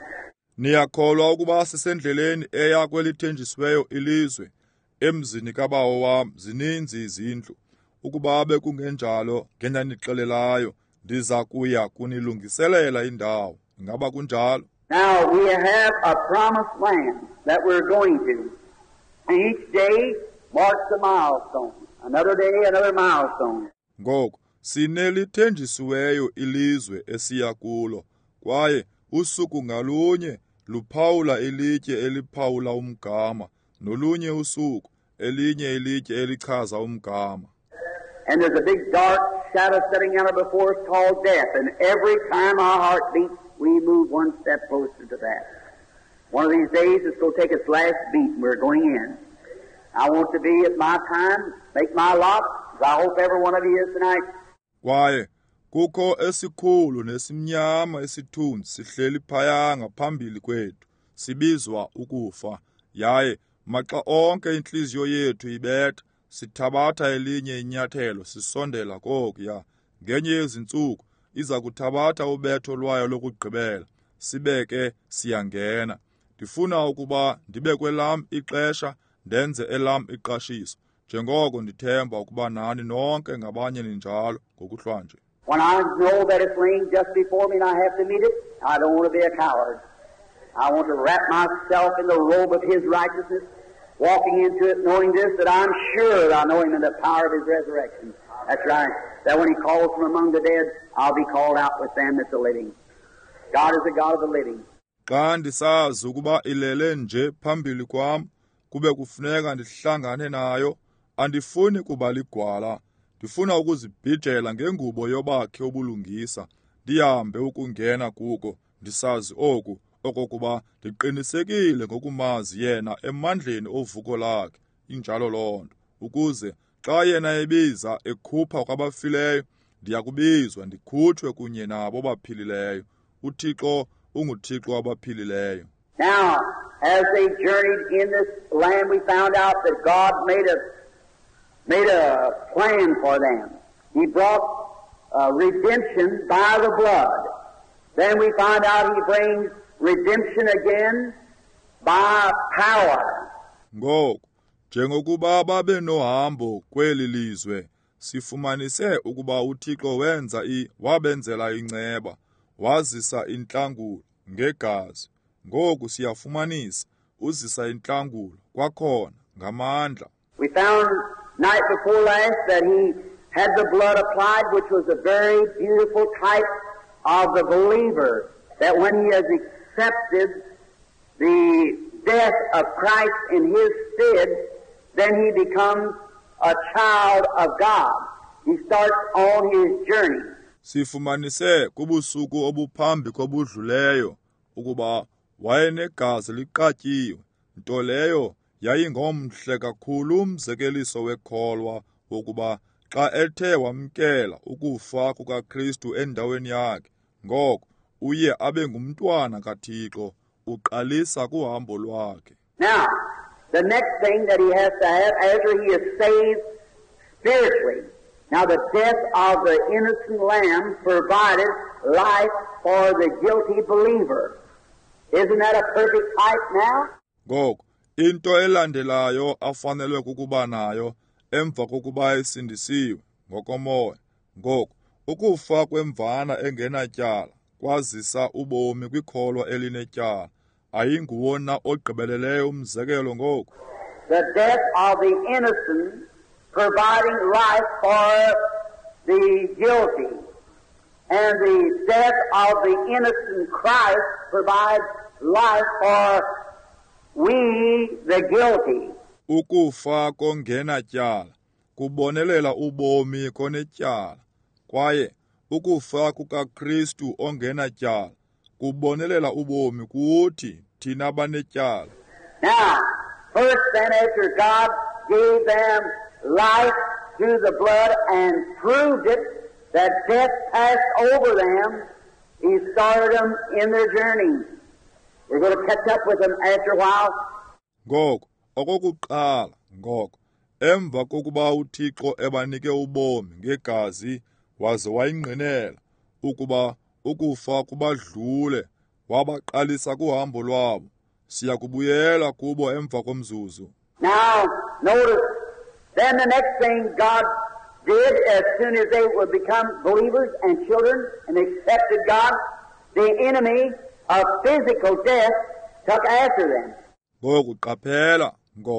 Niyakholwa ukuba sisendleleni eya kwelithenjisiweyo ilizwe. Emzini kaBawo wam zininzi izindlu. Ukuba bekungenjalo ngendanixelelayo, ndiza kuya kunilungiselela indawo. Ingaba kunjalo? Now we have a promised land that we're going to. Each day marks a milestone. Another day, another milestone. Ngoko sinelithenjisiweyo ilizwe esiya kulo, kwaye usuku ngalunye luphawula ilitye eliphawula umgama, nolunye usuku elinye ilitye elichaza umgama. And there's a big dark shadow sitting out before us called death, and every time our heart beats, we move one step closer to that. One of these days it's going to take its last beat and we're going in. I want to be at my time, make my lot, as I hope every one of you is tonight. Kwaye kukho esikhulu nesimnyama esithunzi sihleli phaya ngaphambili kwethu, sibizwa ukufa. Yaye maxa onke inhliziyo yethu ibetha, sithabatha elinye inyathelo sisondela kokuya. Ngenye yezintsuku iza kuthabatha ubetho lwayo lokugqibela, sibeke siyangena. Ndifuna ukuba ndibe kwelam ixesha, ndenze elam iqashiso, njengoko ndithemba ukuba nani nonke ngabanye ninjalo ngokuhlwa nje. When I know that it's laying just before me and I have to meet it, I don't want to be a coward. I want to wrap myself in the robe of His righteousness, walking into it knowing this, that I'm sure that I know Him in the power of His resurrection. That's right. That when He calls from among the dead, I'll be called out with them that's a living. God is the God of the living. Xa ndisazi ukuba ilele nje phambili kwam, kube kufuneka ndihlangane nayo, andifuni kuba ligwala. Ndifuna ukuzibhijela ngengubo yobakhe obulungisa, ndihambe ukungena kuko, ndisazi oku, okokuba ndiqinisekile ngokumazi yena emandleni ovuko lakhe, injalo lonto, ukuze xa yena ebiza ekhupha kwabafileyo, ndiyakubizwa ndikhutshwe kunye nabo baphilileyo. UThixo unguThixo wabaphilileyo. Now, as they journeyed in this land, we found out that God made a plan for them. He brought redemption by the blood. Then we find out He brings redemption again by power. Ngoku, njengokuba babe nohambo kweli lizwe, sifumanise ukuba uThixo wabenzela inceba, wazisa intlangulo ngegazi. Ngoku siyafumanisa uzisa intlangulo kwakhona ngamandla. We found night before last that He had the blood applied, which was a very beautiful type of the believer, that when he has accepted the death of Christ in his stead, then he becomes a child of God. He starts on his journey. Sifumanise kubusuku obuphambi kobudluleyo ukuba wayenegazi liqatyiwe, nto leyo yayingomhle kakhulu umzekeliso wekholwa wokuba xa ethe wamkela ukufa kukaKristu endaweni yakhe, ngoko uye abe ngumntwana kaThixo, uqalisa kuhambo lwakhe. Now, the next thing that he has to have after he is saved spiritually, now the death of the innocent lamb provided life for the guilty believer. Isn't that a perfect type now? Ngoko into elandelayo afanelwe kukuba nayo emva kokuba esindisiwe ngokomoya, ngoko ukufa kwemvana engenatyala kwazisa ubomi kwikholwa elinetyala. Ayinguwona ogqibeleleyo umzekelo ngoku? The death of the innocent providing life for the guilty, and the death of the innocent Christ provides life for we the guilty. Ukufa kongenatyala kubonelela ubomi konetyala, kwaye ukufa kukaKristu ongenatyala kubonelela ubomi kuthi thina banetyala. Now, first then, after God gave them life through the blood and proved it, that death passed over them, He started them in their journey. We're going to catch up with them after a while. Ngoko okokuqala, emva kokuba uThixo ebanike ubomi ngegazi waze wayingqinela ukuba ukufa kubadlule, wabaqalisa kuhambo lwabo, siya kubuyela kubo emva komzuzu. Now, notice, then the next thing God did as soon as they would become believers and children and accepted God, the enemy of physical death took after them. Ngoku qaphela,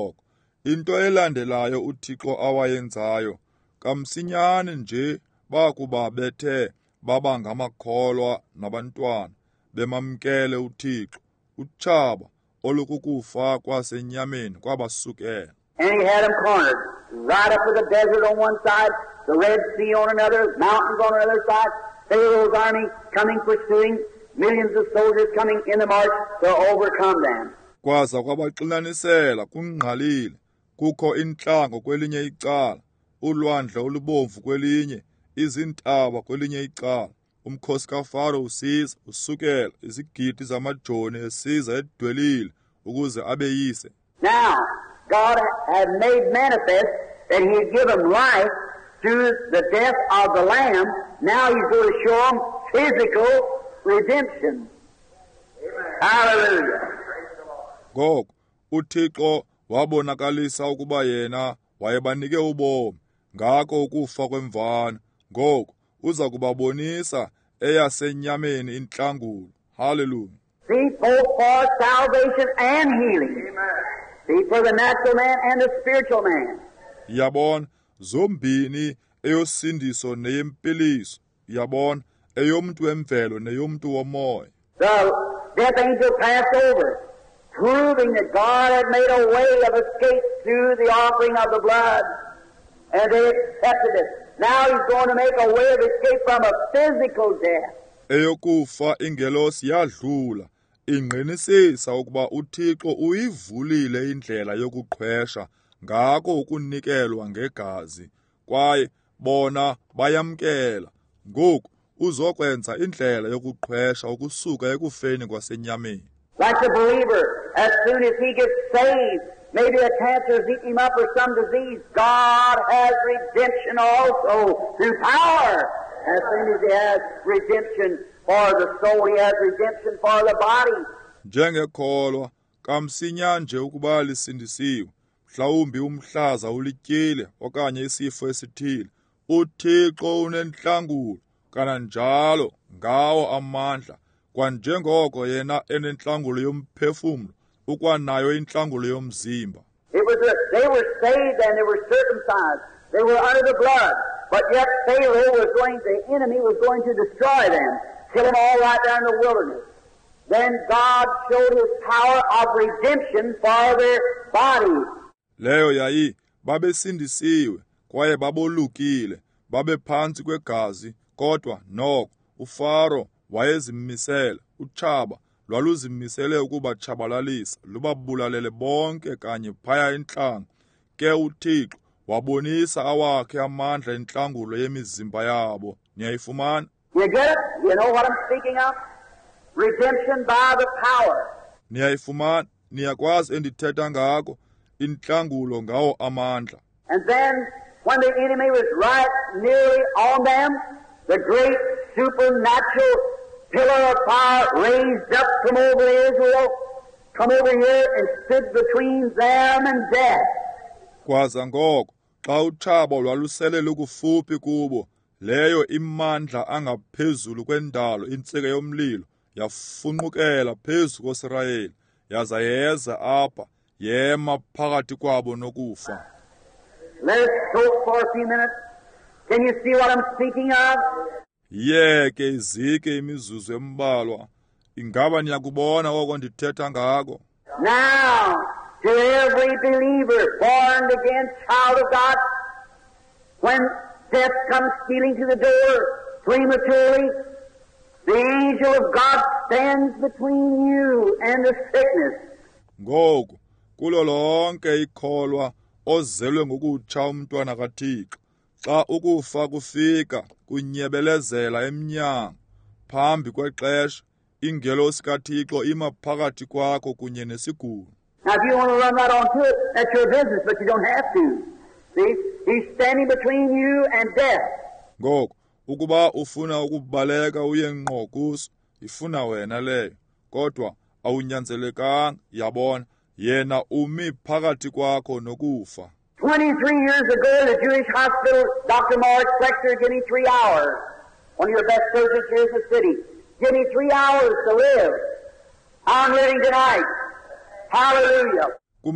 into elandelayo uThixo awayenzayo, kamsinyane nje bakuba bethe baba ngamakholwa nabantwana, bemamkele uThixo, utshaba olukukufa kwasenyameni kwabasukela. And He had them cornered, right up with the desert on one side, the Red Sea on another, mountains on another side, Pharaoh's army coming pursuing, millions of soldiers coming in the march to overcome them. Kwaza kwabaxinanisela kungqalile, kukho intlango kwelinye icala, ulwandle olubomvu kwelinye, izintaba kwelinye icala, umkhosi kaFaro usiza, usukela izigidi zamajoni esiza edwelile ukuze abeyise. Now, God had made manifest that He had given life through the death of the Lamb. Now He's going to show them physical redemption. Amen. Hallelujah. Ngoko uThixo wabonakalisa ukuba yena wayebanike ubomi, ngako ukufa kwemvana. Ngoko uza kubabonisa eyasenyameni intlangulo. Hallelujah. See, both for salvation and healing. Amen. See, for the natural man and the spiritual man. Yabona zombini, eyosindiso neyempiliso. Yabona eyomntu wemvelo neyomntu womoya. The death angel passed over, proving that God had made a way of escape through the offering of the blood, and they accepted it. Now He's going to make a way of escape from a physical death. Eyokufa ingelosi yadlula, ingqinisisa ukuba uThixo uyivulile indlela yokuqhwesha ngako ukunikelwa ngegazi, kwaye bona bayamkela. Ngoku uzokwenza indlela yokuqhwesha ukusuka ekufeni kwasenyameni. Like the believer, as soon as he gets saved, maybe a cancer has eaten him up or some disease, God has redemption also through power. As soon as he has redemption for the soul, he has redemption for the body. Njengekholwa kamsinya nje ukuba lisindisiwe, mhlawumbi umhlaza ulityile okanye isifo esithile, uThixo unenhlangulo kananjalo ngawo amandla, kwanjengoko yena enenhlangulo yomphefumlo ukwanayo inhlangulo yomzimba. They were saved and they were circumcised. They were under the blood. But yet the enemy was going to destroy them, kill them all right there in the wilderness. Then God showed His power of redemption for their bodies. Leyo yayi babesindisiwe kwaye babolukile, babephansi kwegazi, kodwa noko uFaro wayezimisele, utshaba lwaluzimisele ukubatshabalalisa, lubabulalele bonke kanye phaya entlanga. Ke uThixo wabonisa awakhe amandla enhlangulo yemizimba yabo. Niyayifumana? You get it? You know what I'm speaking of? Redemption by the power. Niyayifumana? Niyakwazi endithetha ngako? Inhlangulo ngawo amandla. And then, when the enemy was right nearly on them, the great supernatural pillar of fire raised up from over Israel, come over here and stood between them and death. Kwaza ngoko, xa utshaba lwaluselele ukufuphi kubo, leyo imandla angaphezulu kwendalo, intsika yomlilo, yafunqukela phezu koSirayeli, yaza yeza apha, yema phakathi kwabo nokufa. Let us talk for a few minutes. Can you see what I'm speaking of? Yeke izike imizuzu embalwa, ingaba niyakubona oko ndithetha ngako? Now, to every believer, born again, child of God, when death comes stealing to the door prematurely, the angel of God stands between you and the sickness. Ngoku, kulo lonke ikholwa ozelwe ngokutsha umntwana kaThixo, xa ukufa kufika kunyebelezela emnyango phambi kwexesha, ingelosi kaThixo ima phakathi kwakho kunye nesigulo. Now, if you want to run right on to it, that's your business, but you don't have to. See, he's standing between you and death. Ngoku, ukuba ufuna ukubaleka uye ngqo kuso, ifuna wena leyo, kodwa awunyanzelekanga, yabona, yena umi phakathi kwakho nokufa. 23 years ago, in the Jewish hospital, Dr. Morris Flexner gave me 3 hours. One of your best surgeons here in the city. Give me 3 hours to live. I'm living tonight. Hallelujah.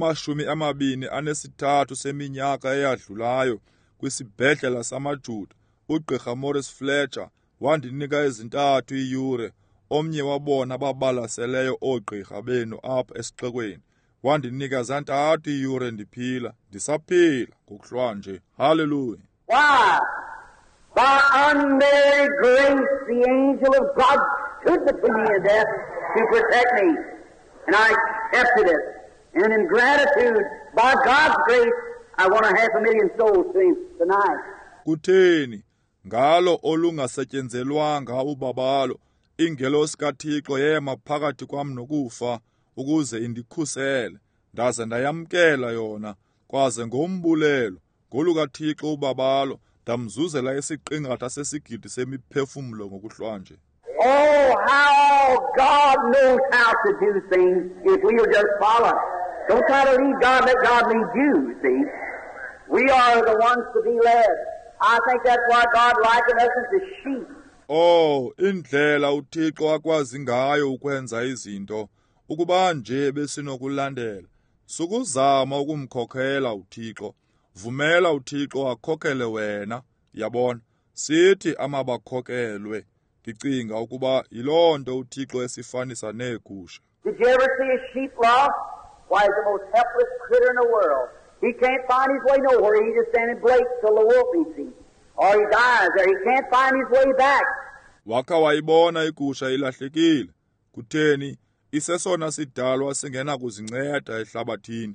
Kuma-23 seminyaka eyadlulayo kwisibhedlela samaJuda, uGqirha Morris Fletcher wandinika ezintathu iiyure. Omnye wabona ababalaseleyo oogqirha benu apha esixekweni wandinika zantathu iiyure ndiphila, ndisaphila ngokuhlwa nje. Hallelujah. Why? By unmerited grace, the angel of God stood between me and death to protect me. And I accepted it. And in gratitude, by God's grace, I won 500,000 souls to Him tonight. Kutheni? Ngalo olungasetyenzelwanga ubabalo, ingelosi kaThixo yema phakathi kwam nokufa, ukuze indikhusele. Ndaze ndayamkela yona, kwaze ngombulelo, ngolukaThixo ubabalo, ndamzuzela isiqingatha sesigidi semiphefumlo ngokuhlwa nje. Oh, how God knows how to do things if we will just follow. Don't try to lead God, let God lead you, see. We are the ones to be led. I think that's why God likened us as the sheep. Oh, indlela uThixo akwazi ngayo ukwenza izinto, ukuba nje besinokulandela. Sukuzama ukumkhokhela uThixo. Vumela uThixo akhokhele wena, yabona. Sithi amabakhokelwe. Ndicinga ukuba yiloo nto uThixo esifanisa neegusha. Did you ever see a sheep lost? Why, he's the most helpless critter in the world. He can't find his way nowhere. He just standing Blake till the wolf eats him. Or he dies there. He can't find his way back. Wakha wayibona igusha ilahlekile. Kutheni? Isesona sidalwa singena kuzinceda ehlabathini.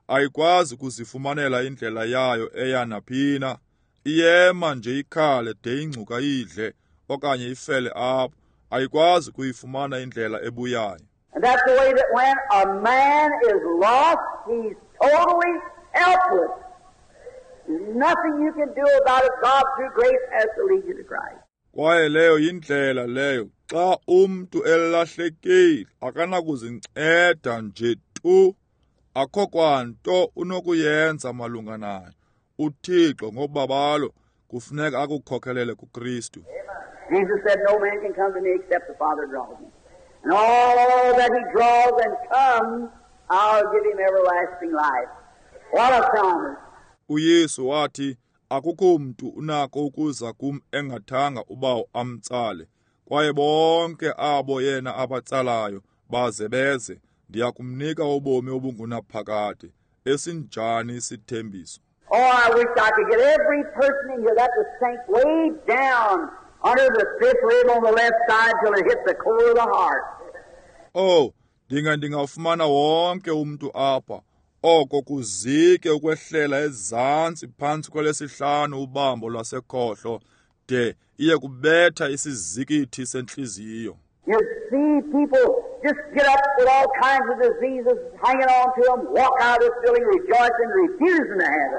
ayikwazi kuzifumanela indlela yayo eya naphina, iyema nje ikhale de ingcuka idle okanye ifele apho, ayikwazi kuyifumana indlela ebuyayo. And that's the way that when a man is lost, he's totally helpless. There's nothing you can do about it. God, through grace, has to lead you to Christ. Kwaye leyo yindlela leyo, xa umntu elahlekile akanakuzinceda nje tu, akho kwanto unokuyenza malunga nayo. uThixo ngobabalo kufuneka akukhokhelele kuKristu. Jesus said, no man can come to me except the Father draws him. And all that he draws and comes, I'll give him everlasting life. What a promise. uYesu wathi, akukho mntu unako ukuza kum engathanga ubawo amtsale, kwaye bonke abo yena abatsalayo baze beze, ndiyakumnika ubomi obungunaphakade. Esinjani isithembiso! Oh, I wish I could get every person in here that was sank way down under the fifth rib on the left side till it hit the core of the heart. Oh, ndingafumana wonke umntu apha, oko kuzike ukwehlela ezantsi phantsi kwelesihlanu ubambo lwasekhohlo, de iye kubetha isizikithi sentliziyo. You see people just get up with all kinds of diseases hanging on to them, walk out of this building rejoicing, refusing to have it.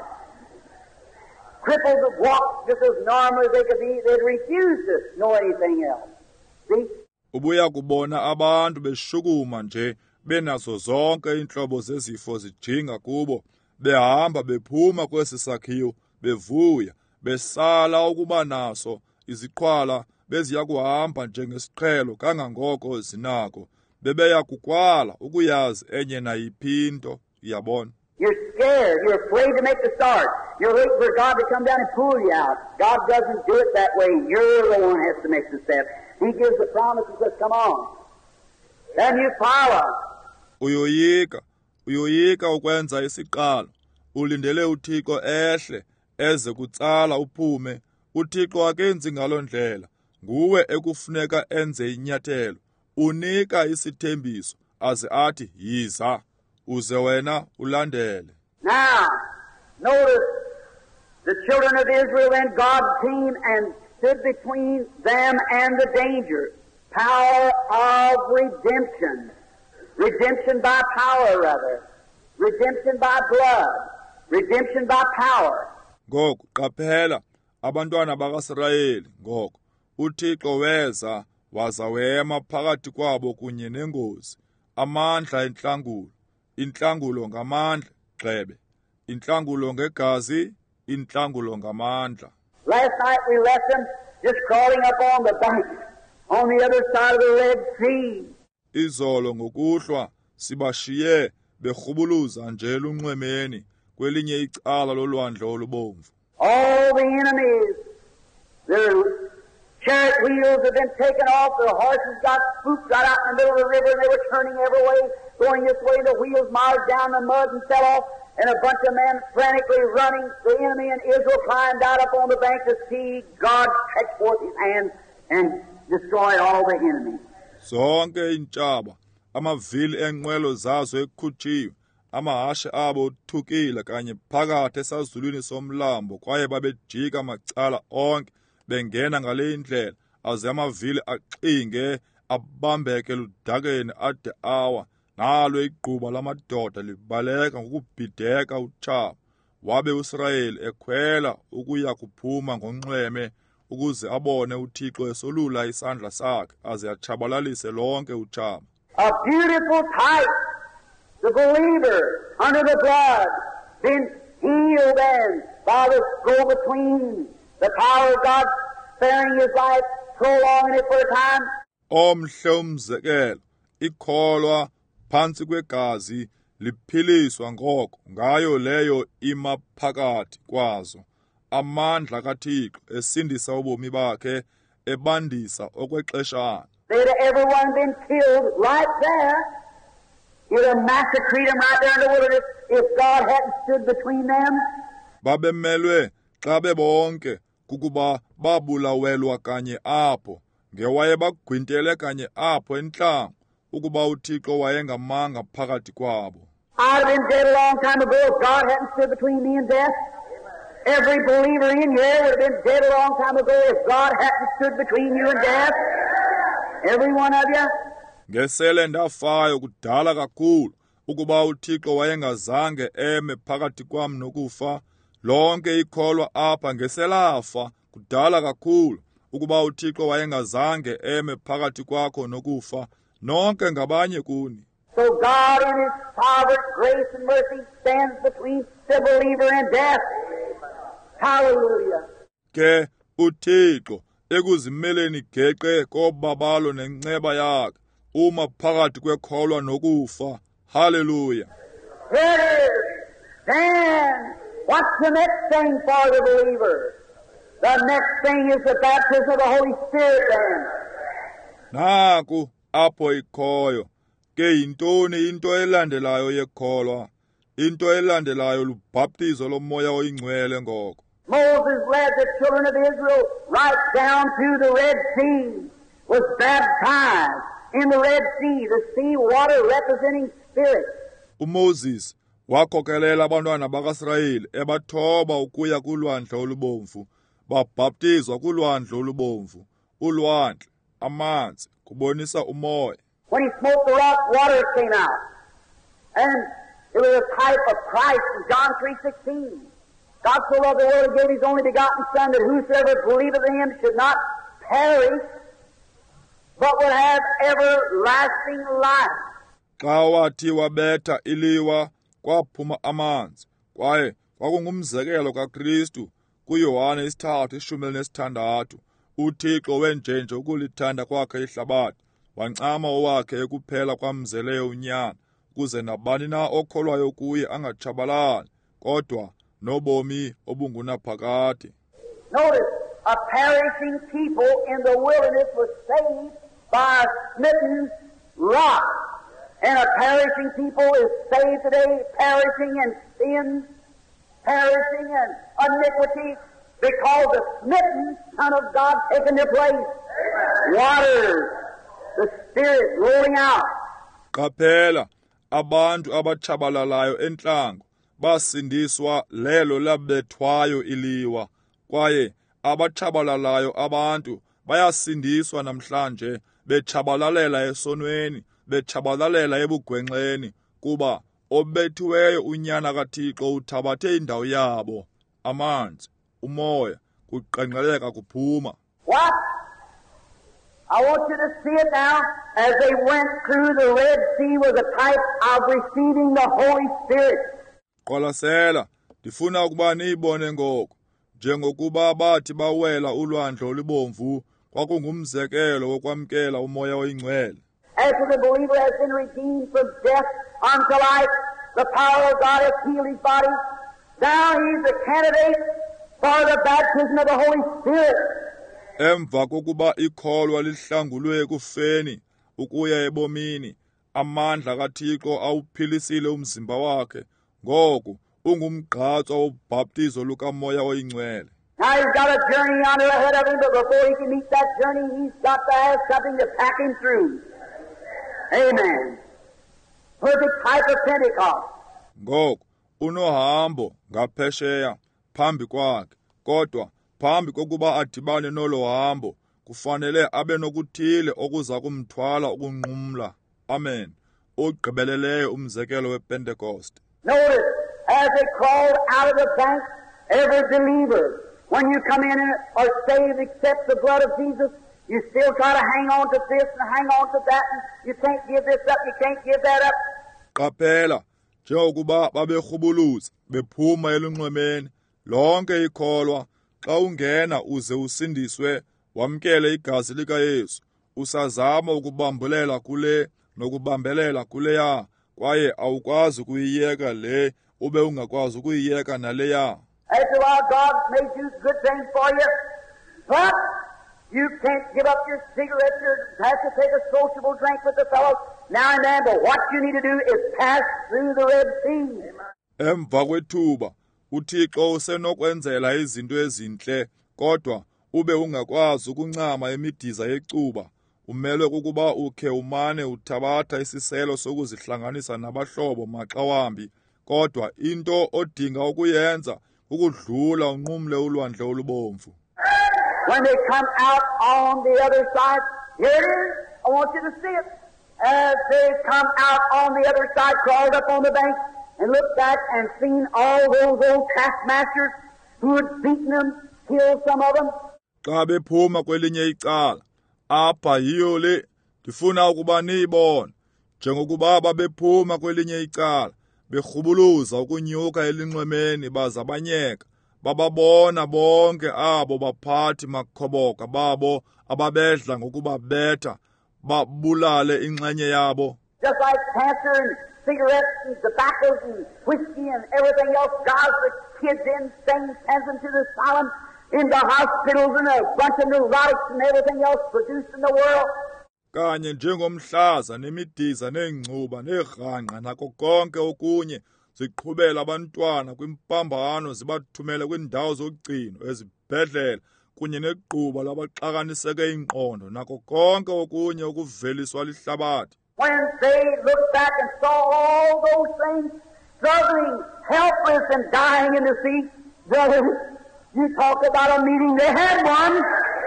Crippled that walk just as normal as they could be, they'd refuse to know anything else. See? Ubuya kubona abantu beshukuma nje, benazo zonke iintlobo zezifo zijinga kubo, behamba bephuma kwesi sakhiwo, bevuya, besala ukuba naso iziqhwala, beziya kuhamba njengesiqhelo kangangoko zinako, bebeya kukwala ukuyazi enye nayiphi into, yabona. You're scared. You're afraid to make the start. You're waiting for God to come down and pull you out. God doesn't do it that way. You're the one who has to make the step. He gives the promise and says, come on. Then you follow. Uyoyika ukwenza isiqalo. Ulindele uThixo ehle, eze kutsala uphume. uThixo akenzi ngalo ndlela. Nguwe ekufuneka enze inyathelo. Unika isithembiso, aze athi yiza, uze wena ulandele. Now, notice the children of Israel, then God came and stood between them and the danger. Power of redemption. Redemption by power, rather. Redemption by blood. Redemption by power. Ngoku qaphela abantwana bakaIsrayeli ngoku. uThixo weza waza wema phakathi kwabo kunye nengozi. Amandla entlangulo. Intlangulo ngamandla, gxebe. Intlangulo ngegazi, intlangulo ngamandla. Last night we left them just crawling up on the bank, on the other side of the Red Sea. Izolo ngokuhlwa sibashiye berhubuluza nje lunxwemeni kwelinye icala lolwandle olubomvu. All the enemies, their chariot wheels have been taken off, their horses got spooked right out in the middle of the river, and they were turning every way, going this way, the wheels mired down the mud and fell off, and a bunch of men frantically running. The enemy and Israel climbed out up on the bank to see God stretch forth his hand and destroy all the enemies. Zonke intshaba, amavili enqwelo zazo ekhutshiwe, amahashe abo thukile kanye phakathi esazulwini somlambo, kwaye babejika macala onke, bengena ngale indlela, aze amavili axinge, abambeke ludakeni ade awa, nalo igquba lamadoda libaleka ngokubhideka utshaba. Wabe uIsrayeli ekhwela ukuya kuphuma ngonxweme, ukuze abone uThixo esolula isandla sakhe, aze atshabalalise lonke utshaba. A beautiful type, the believer under the blood, been healed and by the go-between, the power of God sparing his life, prolonging it for a time. Omhle umzekelo, ikholwa phantsi kwegazi liphiliswa ngoko, ngayo leyo ima phakathi kwazo. Amandla kaThixo esindisa ubomi bakhe, ebandisa okwexeshana. They'd have everyone been killed right there. He'd have massacred them right there in the wilderness if God hadn't stood between them. Babemelwe xa bebonke kukuba babulawelwa kanye apho, ngewaye bagwintele kanye apho entlango, ukuba uThixo wayengamanga phakathi kwabo. I'd have been dead a long time ago if God hadn't stood between me and death. Every believer in here would have been dead a long time ago if God hadn't stood between you and death. Every one of you. Ngesele ndafayo kudala kakhulu ukuba uThixo wayengazange eme phakathi kwam nokufa. Lonke ikholwa apha ngeselafa kudala kakhulu ukuba uThixo wayengazange eme phakathi kwakho nokufa. Nonke ngabanye kuni. So God in His sovereign grace and mercy stands between the believer and death. Hallelujah. Ke uThixo ekuzimeleni geqe kobabalo nenceba yakhe uma phakathi kwekholwa nokufa. Hallelujah. Here, then, what's the next thing for the believer? The next thing is the baptism of the Holy Spirit then. Naku apho ikhoyo. Ke yintoni into elandelayo yekholwa? Into elandelayo lubhaptizo lomoya oyingcwele ngoko. Moses led the children of Israel right down to the Red Sea, was baptized in the Red Sea, the sea water representing spirit. uMoses wakhokelela abantwana bakaIsrayeli ebathoba ukuya kulwandle olubomvu, babhaptizwa kulwandle olubomvu, ulwandle, amanzi, kubonisa umoya. When he smote the rock, water came out. And it was a type of Christ in John 3:16. God so loved the world, He gave His only begotten Son, that whosoever believeth in Him should not perish, but would have everlasting life. Xa wathi wabetha iliwa kwaphuma amanzi, kwaye kwakungumzekelo kaKristu kuYohane 3:16. uThixo wenjenje ukulithanda kwakhe ihlabathi, wancama owakhe ekuphela kwamzeleyo unyana, ukuze nabani na okholwayo kuye angatshabalali, kodwa nobomi obungunaphakade. Notice, a perishing people in the wilderness was saved by a smitten rock. And a perishing people is saved today, perishing in sin, perishing in iniquity, because the smitten Son of God taken their place. Waters, the Spirit rolling out. Qaphela, abantu abatshabalalayo entlango basindiswa lelo labethwayo iliwa, kwaye abatshabalalayo abantu bayasindiswa namhlanje betshabalalela esonweni, betshabalalela ebugwenxeni, kuba obethiweyo unyana kaThixo uthabathe indawo yabo, amanzi, umoya, kuqenqeleka kuphuma. What? I want you to see it now. As they went through the Red Sea was a type of receiving the Holy Spirit. Qolasela, ndifuna ukuba niyibone ngoko, njengokuba bathi bawela ulwandle olubomvu, kwakungumzekelo wokwamkela umoya oyingcwele. After the believer has been redeemed from death unto life, the power of God has healed his body. Now he's a candidate for the baptism of the Holy Spirit. Emva kokuba ikholwa lihlangulwe kufeni ukuya ebomini, amandla kaThixo awuphilisile umzimba wakhe, ngoko ungumgqatswa wobhaptizo lukamoya oyingcwele. Now he's got a journey on ahead of him, but before he can meet that journey, he's got to have something to pack him through. Amen. Perfect type of Pentecost. Ngoko unohambo ngaphesheya phambi kwakhe, kodwa phambi kokuba adibane nolo hambo kufanele abe nokuthile okuza kumthwala ukunqumla. Amen. Ogqibeleleyo umzekelo wePentecost. Notice, as they crawled out of the bank, every believer, when you come in and are saved, accept the blood of Jesus, you still try to hang on to this and hang on to that, and you can't give this up, you can't give that up. Qaphela, njengokuba baberhubuluza bephuma elunxwemeni, lonke ikholwa, xa ungena uze usindiswe, wamkele igazi likaYesu, usazama ukubambelela kule nokubambelela kuleya, kwaye awukwazi ukuyiyeka le ube ungakwazi ukuyiyeka naleya. After a while, God made you good things for you, but you can't give up your cigarettes or have to take a sociable drink with the fellows now and then, but what you need to do is pass through the Red Sea. Emva kwethuba, uThixo usenokwenzela izinto ezinhle, kodwa ube ungakwazi ukuncama imidiza yecuba, umelwe kukuba ukhe umane uthabatha isiselo sokuzihlanganisa nabahlobo maxa wambi, kodwa into odinga ukuyenza ukudlula unqumle ulwandle olubomvu. When they come out on the other side, here it is. I want you to see it. As they come out on the other side, crawled up on the bank, and looked back and seen all those old taskmasters who had beaten them, killed some of them. Xa bephuma kwelinye icala, apha yiyo le, ndifuna ukuba niyibone, njengokuba babephuma kwelinye icala, berhubuluza ukunyuka elinxwemeni baza banyeka, bababona bonke abo baphathi makhoboka babo ababedla ngokubabetha, babulale inxenye yabo. Just like cancer and cigarettes and tobaccos and whiskey and everything else drives the kids insane, sends them to the asylum, into hospitals and a bunch of neurotics and everything else produced in the world. Kanye njengomhlaza nemidiza neengcuba neerhanqa nako konke okunye ziqhubela abantwana kwimpambano zibathumele kwiindawo zogcino ezibhedlela kunye neqhuba labaxakaniseke ingqondo nako konke okunye okuveliswa lihlabathi. When they looked back and saw all those things struggling, helpless and dying in the sea, brothers, you talk about a meeting, they had one.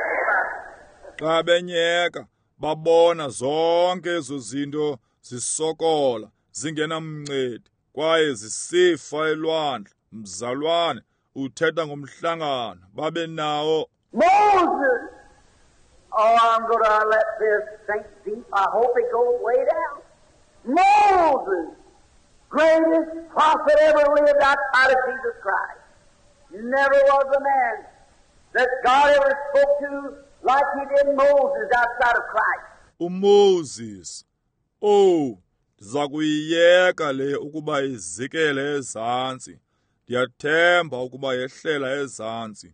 Xa benyeka babona zonke ezo zinto zisokola zingenamncedi kwaye zisifa elwandle, mzalwane uthetha ngomhlangano babe nawo. Moses! Oh, I'm going to let this sink deep. I hope it goes way down. Moses! Greatest prophet ever lived outside of Jesus Christ. Never was a man that God ever spoke to like he did Moses outside of Christ. Moses. Oh, ndiza kuyiyeka le ukuba izikele ezantsi. Ndiyathemba ukuba yehlela ezantsi.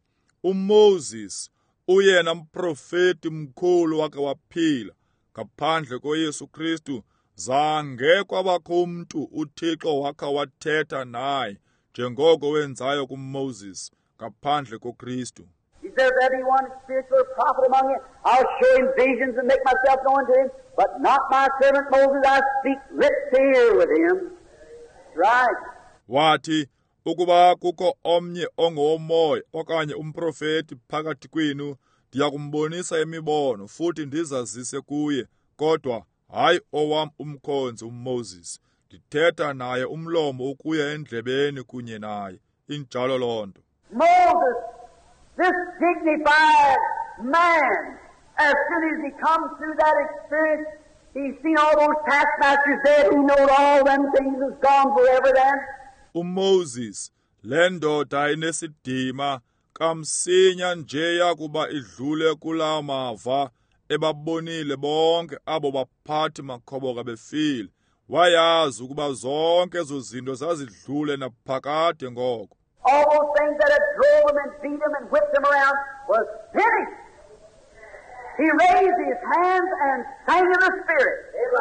Moses, uyena mprofeti mkhulu wake waphila. Ngaphandle koYesu Kristu, zange kwabakho umntu uThixo wakha wathetha naye, njengoko wenzayo kuMoses, ngaphandle koKristu. He says, there be one spiritual prophet among you, I'll show him visions and make myself known to him, but not my servant Moses, I speak lips to ear with him. Right. Wathi, ukuba kukho omnye ongomoya okanye umprofeti phakathi kwenu, ndiyakumbonisa imibono futhi ndizazise kuye, kodwa hayi owam umkhonzi uMoses, ndithetha naye umlomo ukuya endlebeni kunye naye, injalo loo nto. Moses, this dignified man, as soon as he comes through that experience, he's seen all those taskmasters dead, he knows all them things is gone forever then. uMoses, le ndoda inesidima, kamsinya nje yakuba idlule kula mava, ebabonile bonke abo baphathi makhoboka befile, wayazi ukuba zonke ezo zinto zazidlule naphakade ngoko. All those things that had drove him and beat him and whipped him around was finished. He raised his hands and sang in the Spirit.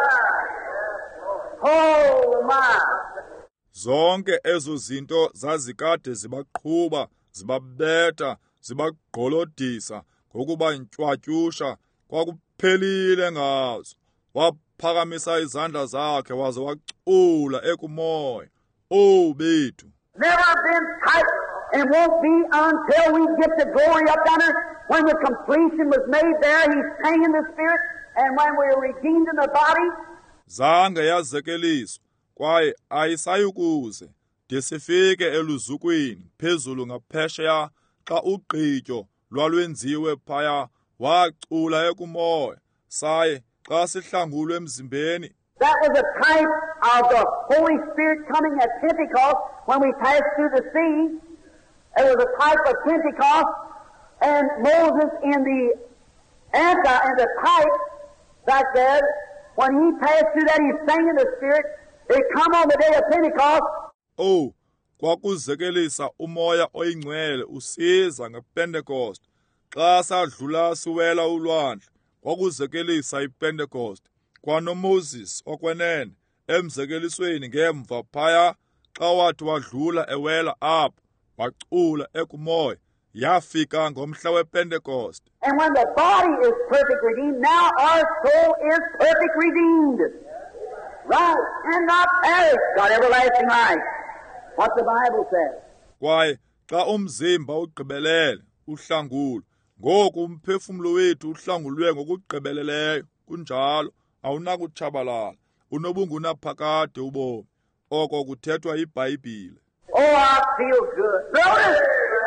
Oh, my. Zonke ezo zinto zazikade zibaqhuba, zibabetha, zibagqolodisa, ngokuba ntwatyusha, kwakuphelile ngazo. Waphakamisa izandla zakhe waze wacula ekumoya. Oh bethu. Never been type and won't be until we get the glory up down there. When the completion was made there, he sang in the Spirit, and when we were redeemed in the body. Zange yazekeliswa, kwaye ayisayukuze, de sifike eluzukwini, phezulu ngaphesheya, xa ugqityo lwalwenziwe phaya, wacula ekumoya, saye, xa sihlangulwe emzimbeni. That was a type of the Holy Spirit coming at Pentecost when we passed through the sea. It was a type of Pentecost, and Moses in the type back there, when he passed through that, he sang in the Spirit. It come on the day of Pentecost. Oh, kwakuzekelisa umoya oyingcwele usiza ngePentecost. Xa sadlula siwela ulwandle, kwakuzekelisa iPentecost. KwanoMoses okwenene, emzekelisweni ngemva phaya, xa wathi wadlula ewela apho, wacula ekumoya, yafika ngomhla wePentecost. And when the body is perfect redeemed, now our soul is perfect redeemed. Right, and not perish, got everlasting life. What the Bible says. Kwaye xa umzimba ugqibelele uhlangulo, ngoku umphefumlo wethu uhlangulwe ngokugqibeleleyo, kunjalo awunakutshabalala, unobungunaphakade ubomi. Oko kuthethwa iBhayibhile. Oh, I feel good. Notice,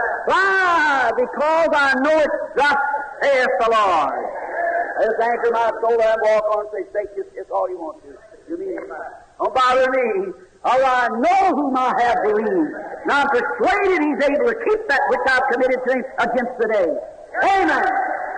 why? Because I know it's thus saith the Lord. Just anchor my soul and walk on and say, "Take it's all you want to. You mean it? Don't bother me. Oh, I know whom I have believed. And I'm persuaded He's able to keep that which I've committed to Him against the day." Amen.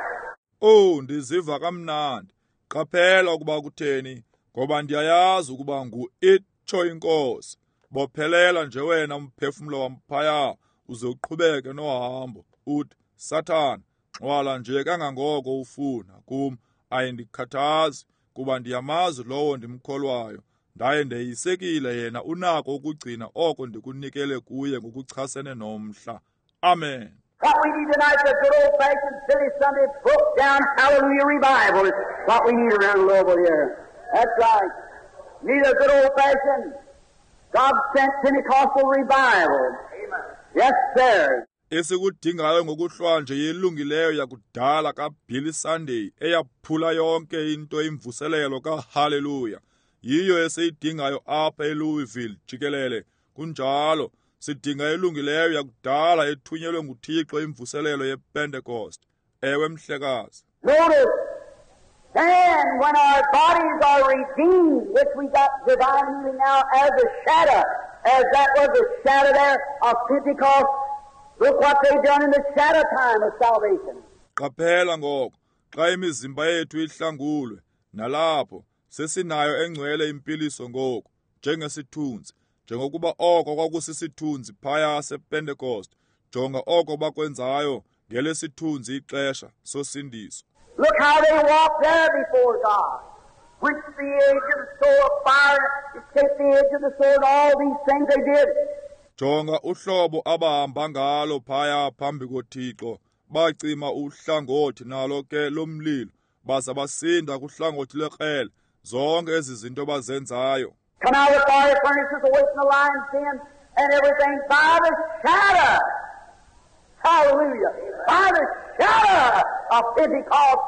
Oh, ndiziva kamnandi. Qaphela ukuba kutheni, ngoba ndiyayazi ukuba itsho inkosi. Bophelela nje wena umphefumlo wam phaya, uze uqhubeke nohambo. Uthi, Satan, gxwala nje kangangoko ufuna kum, ayindikhathazi, kuba ndiyamazi lowo ndimkholwayo. Ndaye ndeyisekile yena unako ukugcina oko ndikunikele kuye ngokuchasene nomhla. Amen. What we need tonight is a good old-fashioned silly Sunday broke down hallelujah revival is what we need around Louisville here. That's right. Need a good old-fashioned God-sent Pentecostal revival. Amen. Yes, sir. Esikudingayo ngokuhlwa nje yelungileyo yakudala kaBilly Sunday eyaphula yonke into imvuselelo kaHallelujah. Yiyo esiyidingayo apha eLouisville jikelele. Kunjalo sidinga elungileyo yakudala ethunyelwe nguThixo imvuselelo yePentecost. Ewe mhlekazi. Notice, then when our bodies are redeemed, which we got divine healing now as a shadow, as that was a shadow there of Pentecost, look what they've done in the shadow time of salvation. Qaphela ngoko, xa imizimba yethu ihlangulwe, nalapho sesinayo engcwele impiliso ngoko, njengesithunzi, njengokuba oko kwakusisithunzi phaya sePentecost, jonga oko bakwenzayo ngelesithunzi ixesha sosindiso. Look how they walked there before God. Quenched the edge of the sword of fire, escaped the edge of the sword, all these things they did. Jonga uhlobo abahamba ngalo phaya phambi koThixo, bacima uhlangothi nalo ke lomlilo, baza basinda kuhlangothi lekrele, zonke ezi zinto bazenzayo. Come out of the fire furnaces away from the lion's den and everything by the shadow. Hallelujah. By the shadow of Pentecost.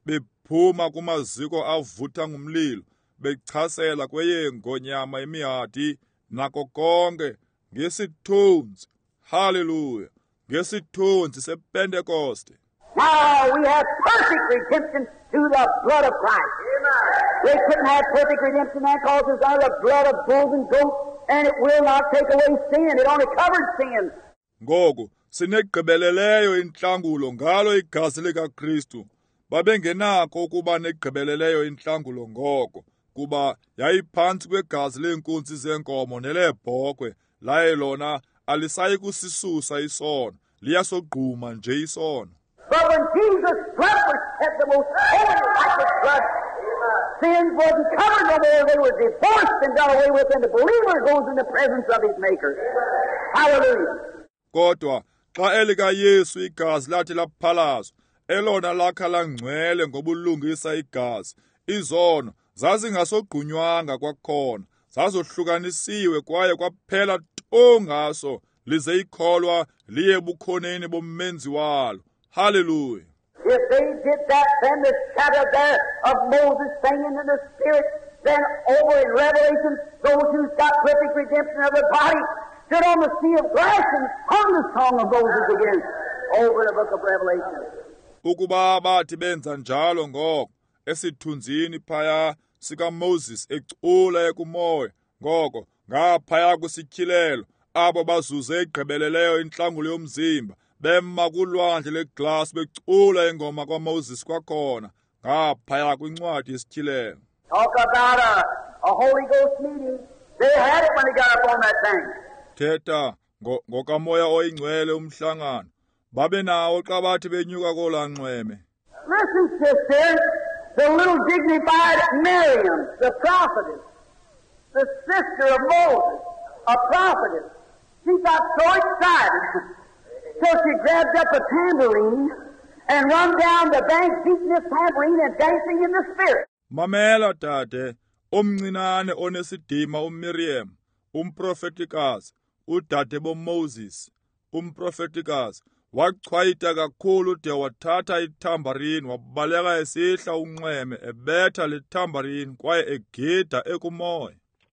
Bephuma kumaziko avutha ngumlilo, bechasela kweyengonyama emihadi, nako konke ngesithunzi. Hallelujah. Ngesithunzi sePentecost. Now we have perfect redemption through the blood of Christ. They couldn't have perfect redemption then because it's under the blood of bulls and goats, and it will not take away sin. It only covered sin. Ngoku sinegqibeleleyo intlangulo ngalo igazi likaKristu. Babengenakho ukuba negqibeleleyo intlangulo ngoko, kuba yayiphantsi kwegazi leenkunzi zenkomo nelebhokhwe, laye lona alisayi kusisusa isono, liyasogquma nje isono. But when Jesus' blood was shed, the most holy righteous blood, sins wasn't covered no more. They were divorced and done away with, and the believer goes in the presence of his Maker. Hallelujah. Kodwa xa elikaYesu igazi lathi laphalazwa, elona lakha langcwele ngobulungisa igazi, izono zazingasogqunywanga kwakhona, zazohlukanisiwe kwaye kwaphela ngaso, lize ikholwa liye ebukhoneni bomenzi walo. Hallelujah. If they did that, then the shadow there of Moses singing in the Spirit, then over in Revelation, those who's got perfect redemption of the body stood on the sea of glass and hung the song of Moses again over in the book of Revelation. Ukuba bathi benza njalo ngoko, esithunzini phaya sikaMoses ecula kumoya, ngoko ngaphaya kwisityhilelo, abo bazuze igqibeleleyo intlangulo yomzimba, bema kulwandle leglasi becula ingoma kwaMoses kwakhona, ngaphaya kwincwadi yesityhilelo. Talk about a Holy Ghost meeting. They had it when they got up on that thing. Thetha ngokamoya oyingcwele umhlangano, babe nawo xa bathi benyuka kola nxweme. Listen, sister, the little dignified Miriam, the prophetess, the sister of Moses, a prophetess, she got so excited. So she grabbed up a tambourine and run down the bank beating this tambourine and dancing in the spirit. Mamela dade, omncinane onesidima uMiriam, umprofetikazi, udade boMoses, umprofetikazi, wachwayita kakhulu de wathatha ithambarini wabaleka esihla unxweme ebetha lethambarini kwaye egida ekumoya.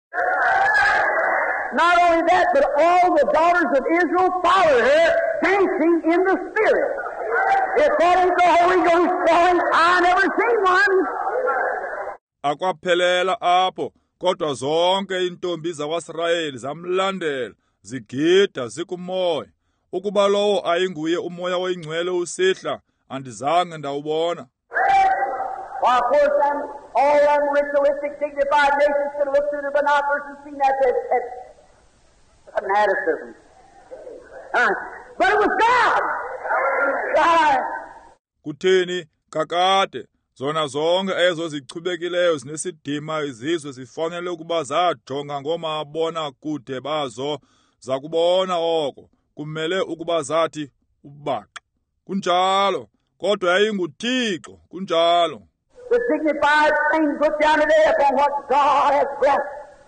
Not only that, but all the daughters of Israel followed her, dancing in the Spirit. If that ain't the Holy Ghost falling, I never seen one. Akwaphelela apho, kodwa zonke intombi zakwaSirayeli zamlandela, zigida zikumoya. Ukuba lowo ayinguye umoya oyingcwele usihla, andizange ndawubona. Well, of course, all them ritualistic, dignified nations could have looked through their binoculars and seen that as fanaticism. But it was God. Kutheni kakade zona zonke ezo zichubekileyo zinesidima izizwe zifanele ukuba zajonga ngomabona kude bazo zakubona oko kumele ukuba zathi ubaxa. Kunjalo kodwa yayinguThixo kunjalo. The dignified things look down today upon what God has blessed.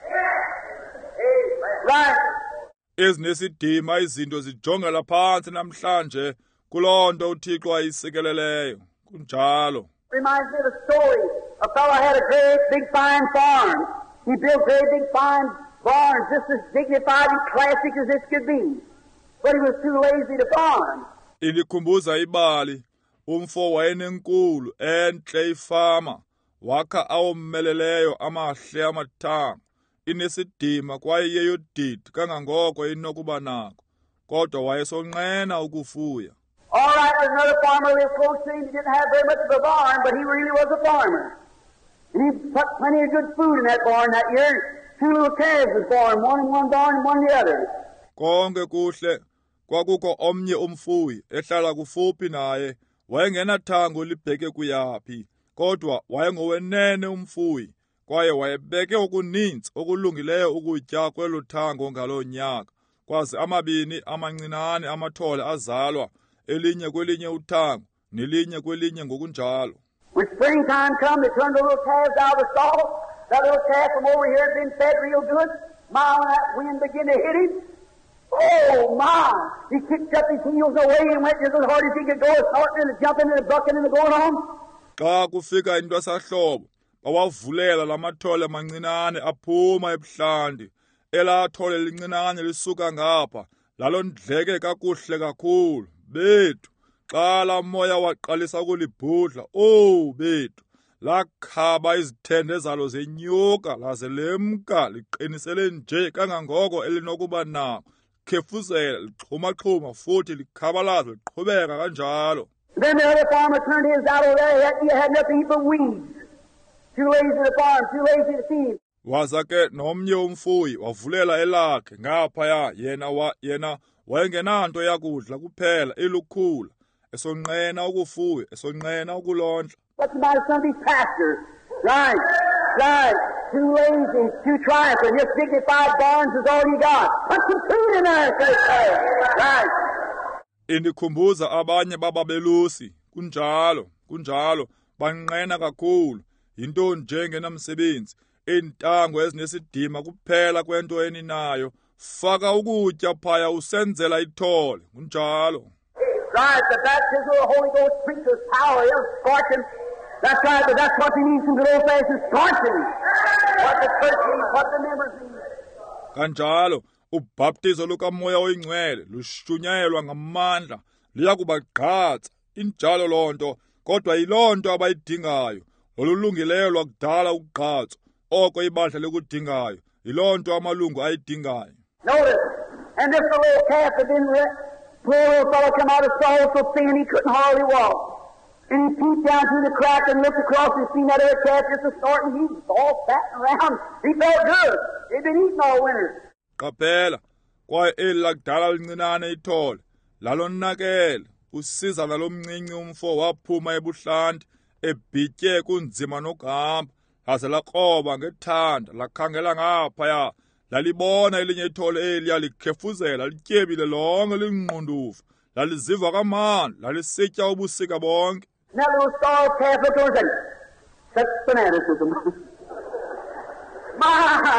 Right. Ezinesidima izinto zijongela phansi namhlanje kuloo nto uThixo ayisikeleleyo kunjalo. Reminds me of a story. A fellow had a great big fine farm. He built great big fine barns just as dignified and classic as it could be. But he was too lazy to farm. Ilikhumbuza ibali, umfo wayenenkulu enhle ifama, wakha awommeleleyo amahle amathanga. Inesidima kwaye yeyodidi kangangoko inokuba nako, kodwa wayesonqena ukufuya. All right, there's another farmer lived close to him. He didn't have very much of a barn, but he really was a farmer. And he put plenty of good food in that barn that year. 2 little calves was born, one in one barn and one in the other. Konke kuhle, kwakukho omnye umfuyi ehlala kufuphi naye, wayengenathango libheke kuyaphi, kodwa wayengowenene umfuyi, kwaye wayebeke okuninzi okulungileyo ukutya kwelo thango ngaloo nyaka, kwaze amabini amancinane amathole azalwa, elinye kwelinye uthango, nelinye kwelinye ngokunjalo. When springtime come, they turned the little calves out of the stall. That little calf from over here had been fed real good. My, when that wind began to hit him, oh my! He kicked up his heels away and went just as hard as he could go, snorting and jumping and bucking and going on. Xa kufika intwasahlobo, bawavulela lamathole mancinane aphuma ebuhlanti, elaa thole lincinane lisuka ngapha, lalondleke kakuhle kakhulu, bethu. Xa la moya waqalisa ukulibhudla, bethu, lakhaba izithende zalo zenyuka laze lemka liqinisele nje kangangoko elinokuba nako, khefuzela lixhumaxhuma futhi likhabalaza liqhubeka kanjalo. Then the other farmer turned his out over there. He had nothing but weeds. Too lazy to farm, too lazy to feed. Waza ke nomnye umfuyi wavulela elakhe ngaphaya, yena wayengenanto yakudla kuphela ilukhula, esonqena ukufuya, esonqena ukulondla. What's the matter, some of these pastors? Right. Too lazy, too trifling. Just dignified barns is all you got. Put some food in there, right. Indikhumbuza abanye bababelusi, kunjalo, banqena kakhulu, yinto nje ngenamsebenzi, intango ezinesidima kuphela kwento eninayo, faka ukutya phaya usenzela ithole, kunjalo. Right, the baptism of the Holy Ghost preaches power, it'll scorch him. That's right, but that's what they need, some good old-fashioned scorching. What the church needs, what the members need. Kanjalo, ubhaptizo lukamoya oyingcwele lushunyayelwa ngamandla, liyakubagqatsa, injalo loo nto, kodwa yiloo nto abayidingayo, olulungileyo lwakudala ugqatso, oko ibandla lekudingayo, yiloo nto amalungu ayidingayo. Notice, and this little calf had been poor little fellow come out of stall so thin he couldn't hardly walk. And he peeped down through the crack and looked across and seen that other calf just a snorting. He was all fatting around. He felt good. He'd been eating all winter. Qaphela, kwaye eli lakudala lincinane ithole, lalonakele, usiza nalomncinci umfo waphuma ebuhlanti, ebhitye kunzima nokuhamba, laze lakroba ngethanda, lakhangela ngaphaya, lalibona elinye ithole eliya likhefuzela, lityebile lonke linqunduva, laliziva kamandi, lalisitya ubusika bonke. And that little starved calf looked over and said, such fanaticism. My,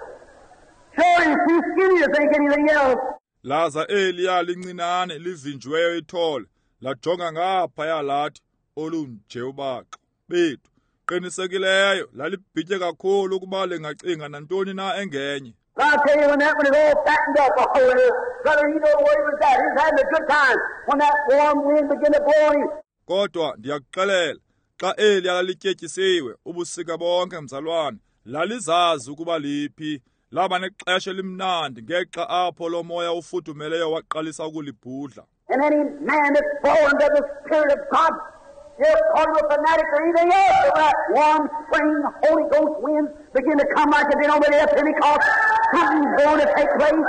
sure he's too skinny to think anything else. Laza eliya lincinane livinjiweyo ithole, lajonga ngaphaya lathi, olunje ubaxa bethu. Qinisekileyo, lalibhitye kakhulu ukuba lingacinga nantoni na engenye. I'll tell you, when that one is all fattened up, brother, you know where he was at. He was having a good time when that warm wind began to blow on him. Kodwa ndiyakuxelela, xa eliya lalitetyisiwe ubusika bonke mzalwane, lalizazi ukuba liphi, laba nexesha elimnandi ngexa apho lo moya ufudumeleyo waqalisa ukulibhudla. And any man that's fallen to the Spirit of God, you're part of a fanatic or anything else, when that warm spring Holy Ghost winds begin to come like it did over there at Pentecost, something's going to take place.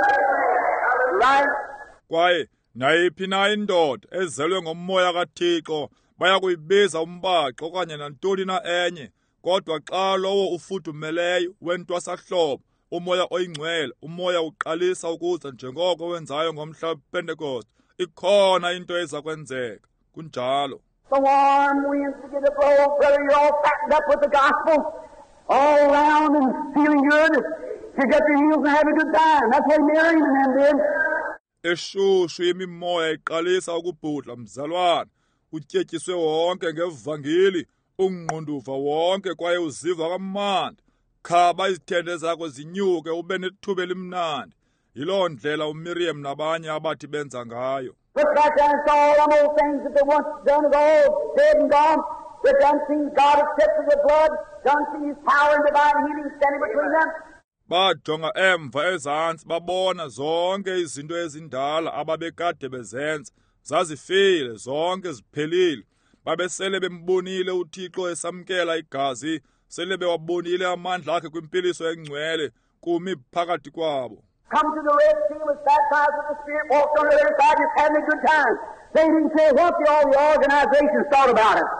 Right? Kwaye nayiphi na indoda ezelwe ngomoya kaThixo baya kuyibiza umbaxo okanye nantoni na enye, kodwa xa lowo ufudumeleyo wentwasahlobo, umoya oyingcwele, umoya uqalisa ukuza njengoko wenzayo ngomhla Pentecost, ikhona into eza kwenzeka. Kunjalo. The warm winds begin to blow, brother, you're all fattened up with the gospel, all around and feeling good. You get your heels and have a good time. That's what Miriam and them did. Eshushu imimoya iqalisa ukubhudla mzalwane, utyetyiswe wonke ngevangeli, ungqunduva wonke kwaye uziva kamandi. Khaba izithende zakho zinyuke ube nethuba elimnandi. Yiloo ndlela uMiriam nabanye abathi benza ngayo. Look back down and saw all them old things that they once done is all dead and gone. They done seen God accepted the blood, done seen His power and divine healing standing between them. Bajonga emva ezantsi babona zonke izinto ezindala ababekade bezenza, zazifile zonke ziphelile. Babesele bembonile uThixo esamkela igazi, sele bewabonile amandla akhe kwimpiliso engcwele kumi phakathi kwabo. Come to the Red Sea, was baptized with the Spirit, walked on the other side, just having a good time. They didn't care what all the organizations thought about it.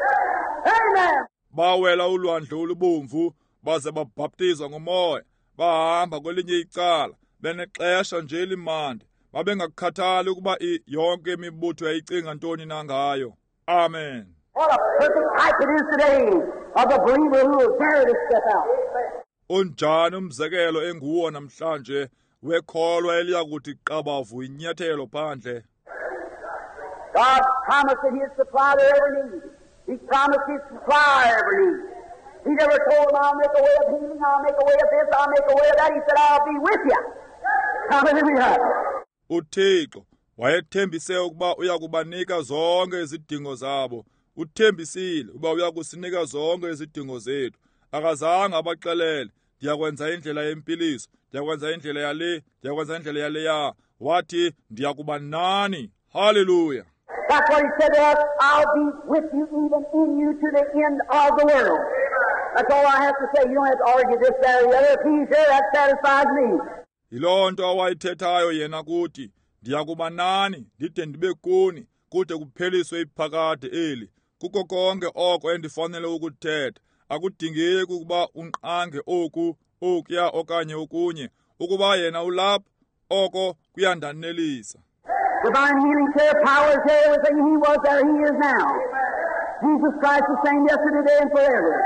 Amen. Bawela ulwandle olubomvu, baze babhaptizwa ngomoya, bahamba kwelinye icala, benexesha nje elimandi, babengakhathali ukuba yonke imibutho yayicinga ntoni na ngayo. Amen. What a perfect type it is today of the believer who will dare to step out. Unjani umzekelo enguwo namhlanje wekholwa eliyakuthi qabavu inyathelo phandle. God promised that He'd supply their every need. He promised He'd supply our every need. He never told them, I'll make a way of healing, I'll make a way of this, I'll make a way of that. He said, I'll be with you. Hallelujah. uThixo wayethembise ukuba uyakubanika zonke izidingo zabo. Uthembisile ukuba uyakusinika zonke izidingo zethu. Akazange abaxelele, ndiyakwenza indlela yempiliso, ndiyakwenza indlela yale, ndiyakwenza indlela yaleya. Wathi ndiyakuba nani. Hallelujah. That's what He said to us, I'll be with you even in you to the end of the world. That's all I have to say. You don't have to argue this, that, or the other. If He's there, that satisfies me. Yiloo nto awayithethayo yena kuthi, ndiyakuba nani, ndide ndibe kuni, kude kupheliswe iphakade eli. Kuko konke oko endifanele ukuthetha, akudingeki ukuba unqange oku, okuya okanye okunye. Ukuba yena ulapho, oko kuyandanelisa. Divine healing, care, power is there. Everything He was there, He is now. Jesus Christ the same yesterday, today, and forever.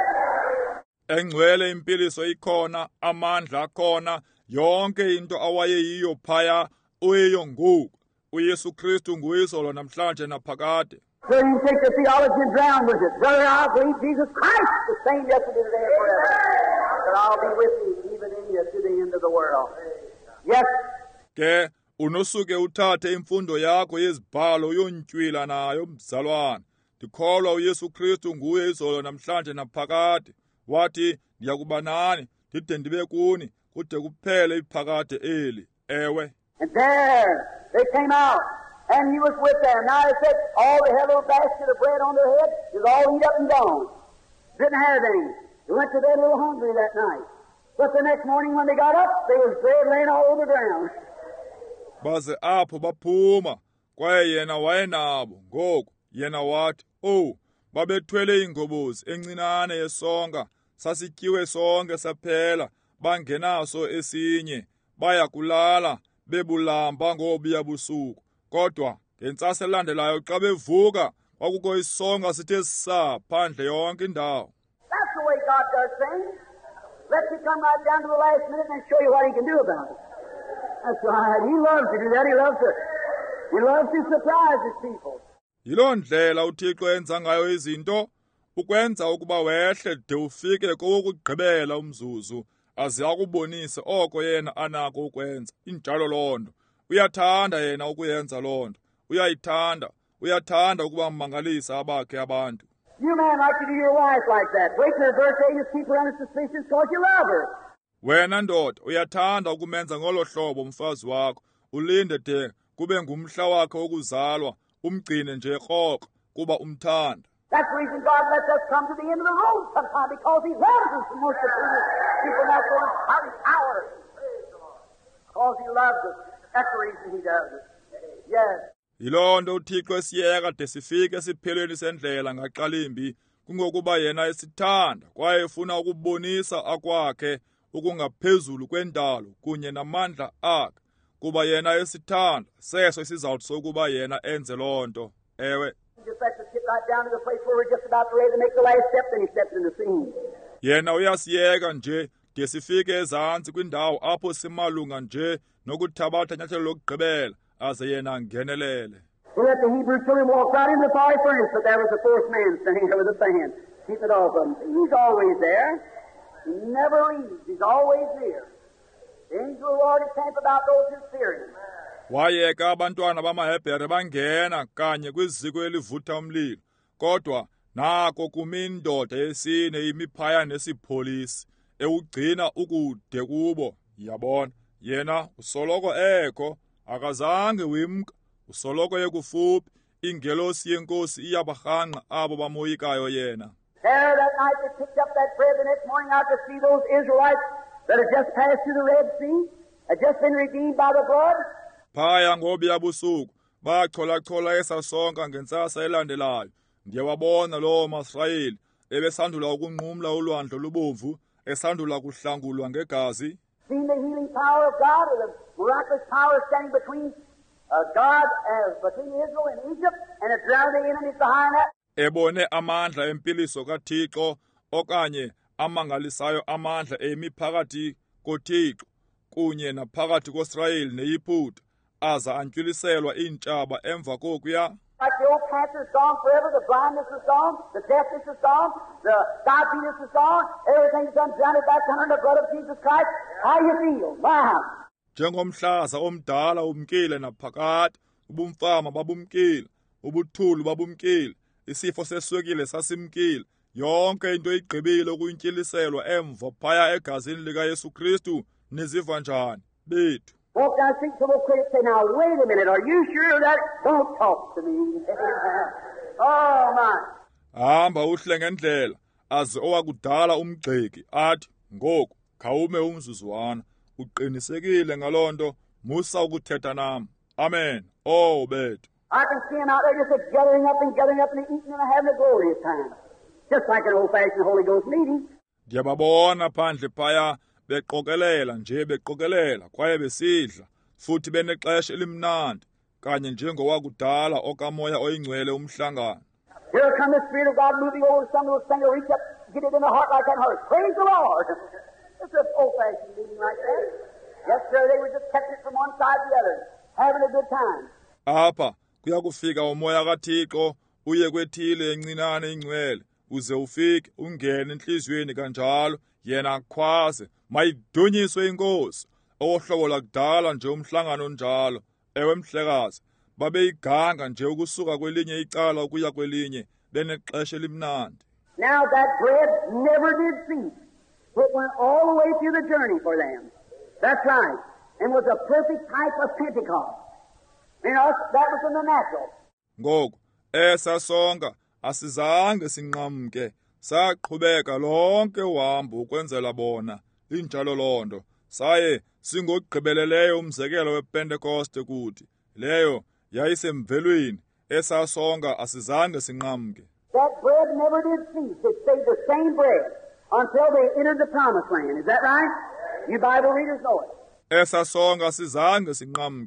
Engcwele impiliso ikhona, amandla akhona, yonke into awayeyiyo phaya, uyiyo ngoku. uYesu Kristu nguyizolo namhlanje naphakade. So you take the theology and drown with it. Brother, I believe Jesus Christ the same yesterday, today, and forever. That I'll be with you even in you to the end of the world. Yes. Ke unosuke uthathe imfundo yakho yezibhalo uyontywila nayo mzalwane. Ndikholwa uYesu Kristu nguye izolo namhlanje naphakade. Wathi ndiyakuba nani, ndide ndibe kuni, kude kuphele iphakade eli. Ewe. And there they came out, and He was with them. Now they said all they had a little basket of bread on their head was all eat up and gone. Didn't have any. They went to bed a little hungry that night. But the next morning when they got up, there was bread laying all over the ground. Baze apho baphuma, kwaye yena wayenabo. Ngoku yena wathi, babethwele ingobozi encinane yesonka, sasityiwe sonke saphela, bangenaso esinye, baya kulala bebulamba ngobiya busuku. Kodwa Ngentsasa elandelayo xa bevuka kwakukho isonka sithe saa phandle yonke indawo. That's the way God does things. Let you come right down to the last minute and show you what He can do about it. That's right. He loves to do that. He loves to surprise His people. Yiloo ndlela uThixo enza ngayo izinto, ukwenza ukuba wehle de ufike kowokugqibela umzuzu, aze akubonise oko yena anako ukwenza. Injalo loo nto. Uyathanda yena ukuyenza loo nto. Uyathanda ukuba mmangalisa abakhe abantu. You man like to do your wife like that. Wait till her birthday, just keep her under suspicion because you love her. Wena ndoda uyathanda ukumenza ngolo hlobo umfazi wakho, ulinde de kube ngumhla wakhe wokuzalwa, umgcine nje rhoqo kuba umthanda. That's the reason God lets us come to the end of the road sometimes, because He loves us the most supernatural and mighty power. Because He loves us. That's the reason He does it. Yes. Yiloo nto uThixo esiyeka de sifike esiphelweni sendlela ngaqalimbi, kungokuba yena esithanda kwaye efuna ukubonisa akwakhe okungaphezulu kwendalo kunye namandla akhe, kuba yena esithanda seso isizathu sokuba yena enze loo nto. Ewe. Just lets us get right down to the place where we're just about ready to make the last step, then He steps in the scene. Yena uyasiyeka nje de sifike ezantsi kwindawo apho simalunga nje nokuthabatha inyathelo lokugqibela, aze yena angenelele. He let the Hebrew children walk right into the fiery furnace, but there was a fourth man standing there with a fan, keeping it off of them. He's always there. He never leaves. He's always near. The angel of the Lord encamp about those who fear Him. Wayeka abantwana bamaHebhere bangena kanye kwiziko elivutha umlilo, kodwa nako kumi indoda yesine imi phaya nesipholisi, ewugcina ukude kubo. Yabona, yena usoloko ekho, akazange wimka, usoloko ekufuphi. Ingelosi yenkosi iyabarhanqa abo bamoyikayo yena. There that night they picked up that bread, the next morning out to see those Israelites that had just passed through the Red Sea, had just been redeemed by the blood. Phaya ngobuya busuku bacholachola esasonka ngentsasa elandelayo. Ndiye wabona loo Masrayeli ebesandula ukunqumla ulwandle lubomvu, esandula kuhlangulwa ngegazi. Seen the healing power of God, or the miraculous power standing between between Israel and Egypt, and it drowned the enemies behind that. Ebone amandla empiliso kaThixo, okanye amangalisayo amandla emi phakathi koThixo kunye naphakathi koIsrayeli neYiputa, aza antyuliselwa iintshaba emva kokuya. Like the old cancer is gone forever, the blindness is gone, the deafness is gone, the diabetes is gone, everything's done drowned back under the blood of Jesus Christ. How you feel? Wow. Njengomhlaza omdala umkile naphakade, ubumfama babumkile, ubuthulu babumkile, isifo seswekile sasimkile, yonke into igqibile ukuyintyiliselwa emva phaya egazini likaYesu Kristu. Niziva njani bethu? Walk down the street, some old critics say, now wait a minute, are you sure that? Don't talk to me. Oh my. Hamba uhle ngendlela, aze owakudala umgxeki athi, ngoku khawume umzuzwana, uqinisekile ngaloo nto, musa ukuthetha nam. Amen. Oh bethu. I can see them out there just gathering up and eating and having a glorious time. Just like an old-fashioned Holy Ghost meeting. Ndiyababona phandle phaya beqokelela kwaye besidla, futhi benexesha elimnandi, kanye njengowakudala okamoya oyingcwele umhlangano. Here comes the Spirit of God moving over some little thing to reach up, get it in the heart like that heart. Praise the Lord. It's an old-fashioned meeting like that. Yes, sir, they were just catching it from one side to the other, having a good time. Apha kuyakufika umoya kaThixo uye kwethile encinane ingcwele, uze ufike ungene enhliziyweni kanjalo, yena akhwaze, mayidunyiswe inkosi. Ohlobo lakudala nje umhlangano njalo. Ewe mhlekazi, babeyiganga nje ukusuka kwelinye icala ukuya kwelinye, benexesha elimnandi. Now that bread never did cease. It went all the way through the journey for them. That's right. And was a perfect type of Pentecost. You know, that was in the natural. Ngoku esasonka asizange sinqamke, saqhubeka lonke uhambo ukwenzela bona. Injalo loo nto saye singogqibeleleyo umzekelo wePentecoste kuthi. Leyo yayisemvelweni, esasonka asizange sinqamke. That bread never did cease. It stayed the same bread until they entered the promised land. Is that right? You Bible readers know it. Esasonka asizange sinqamke,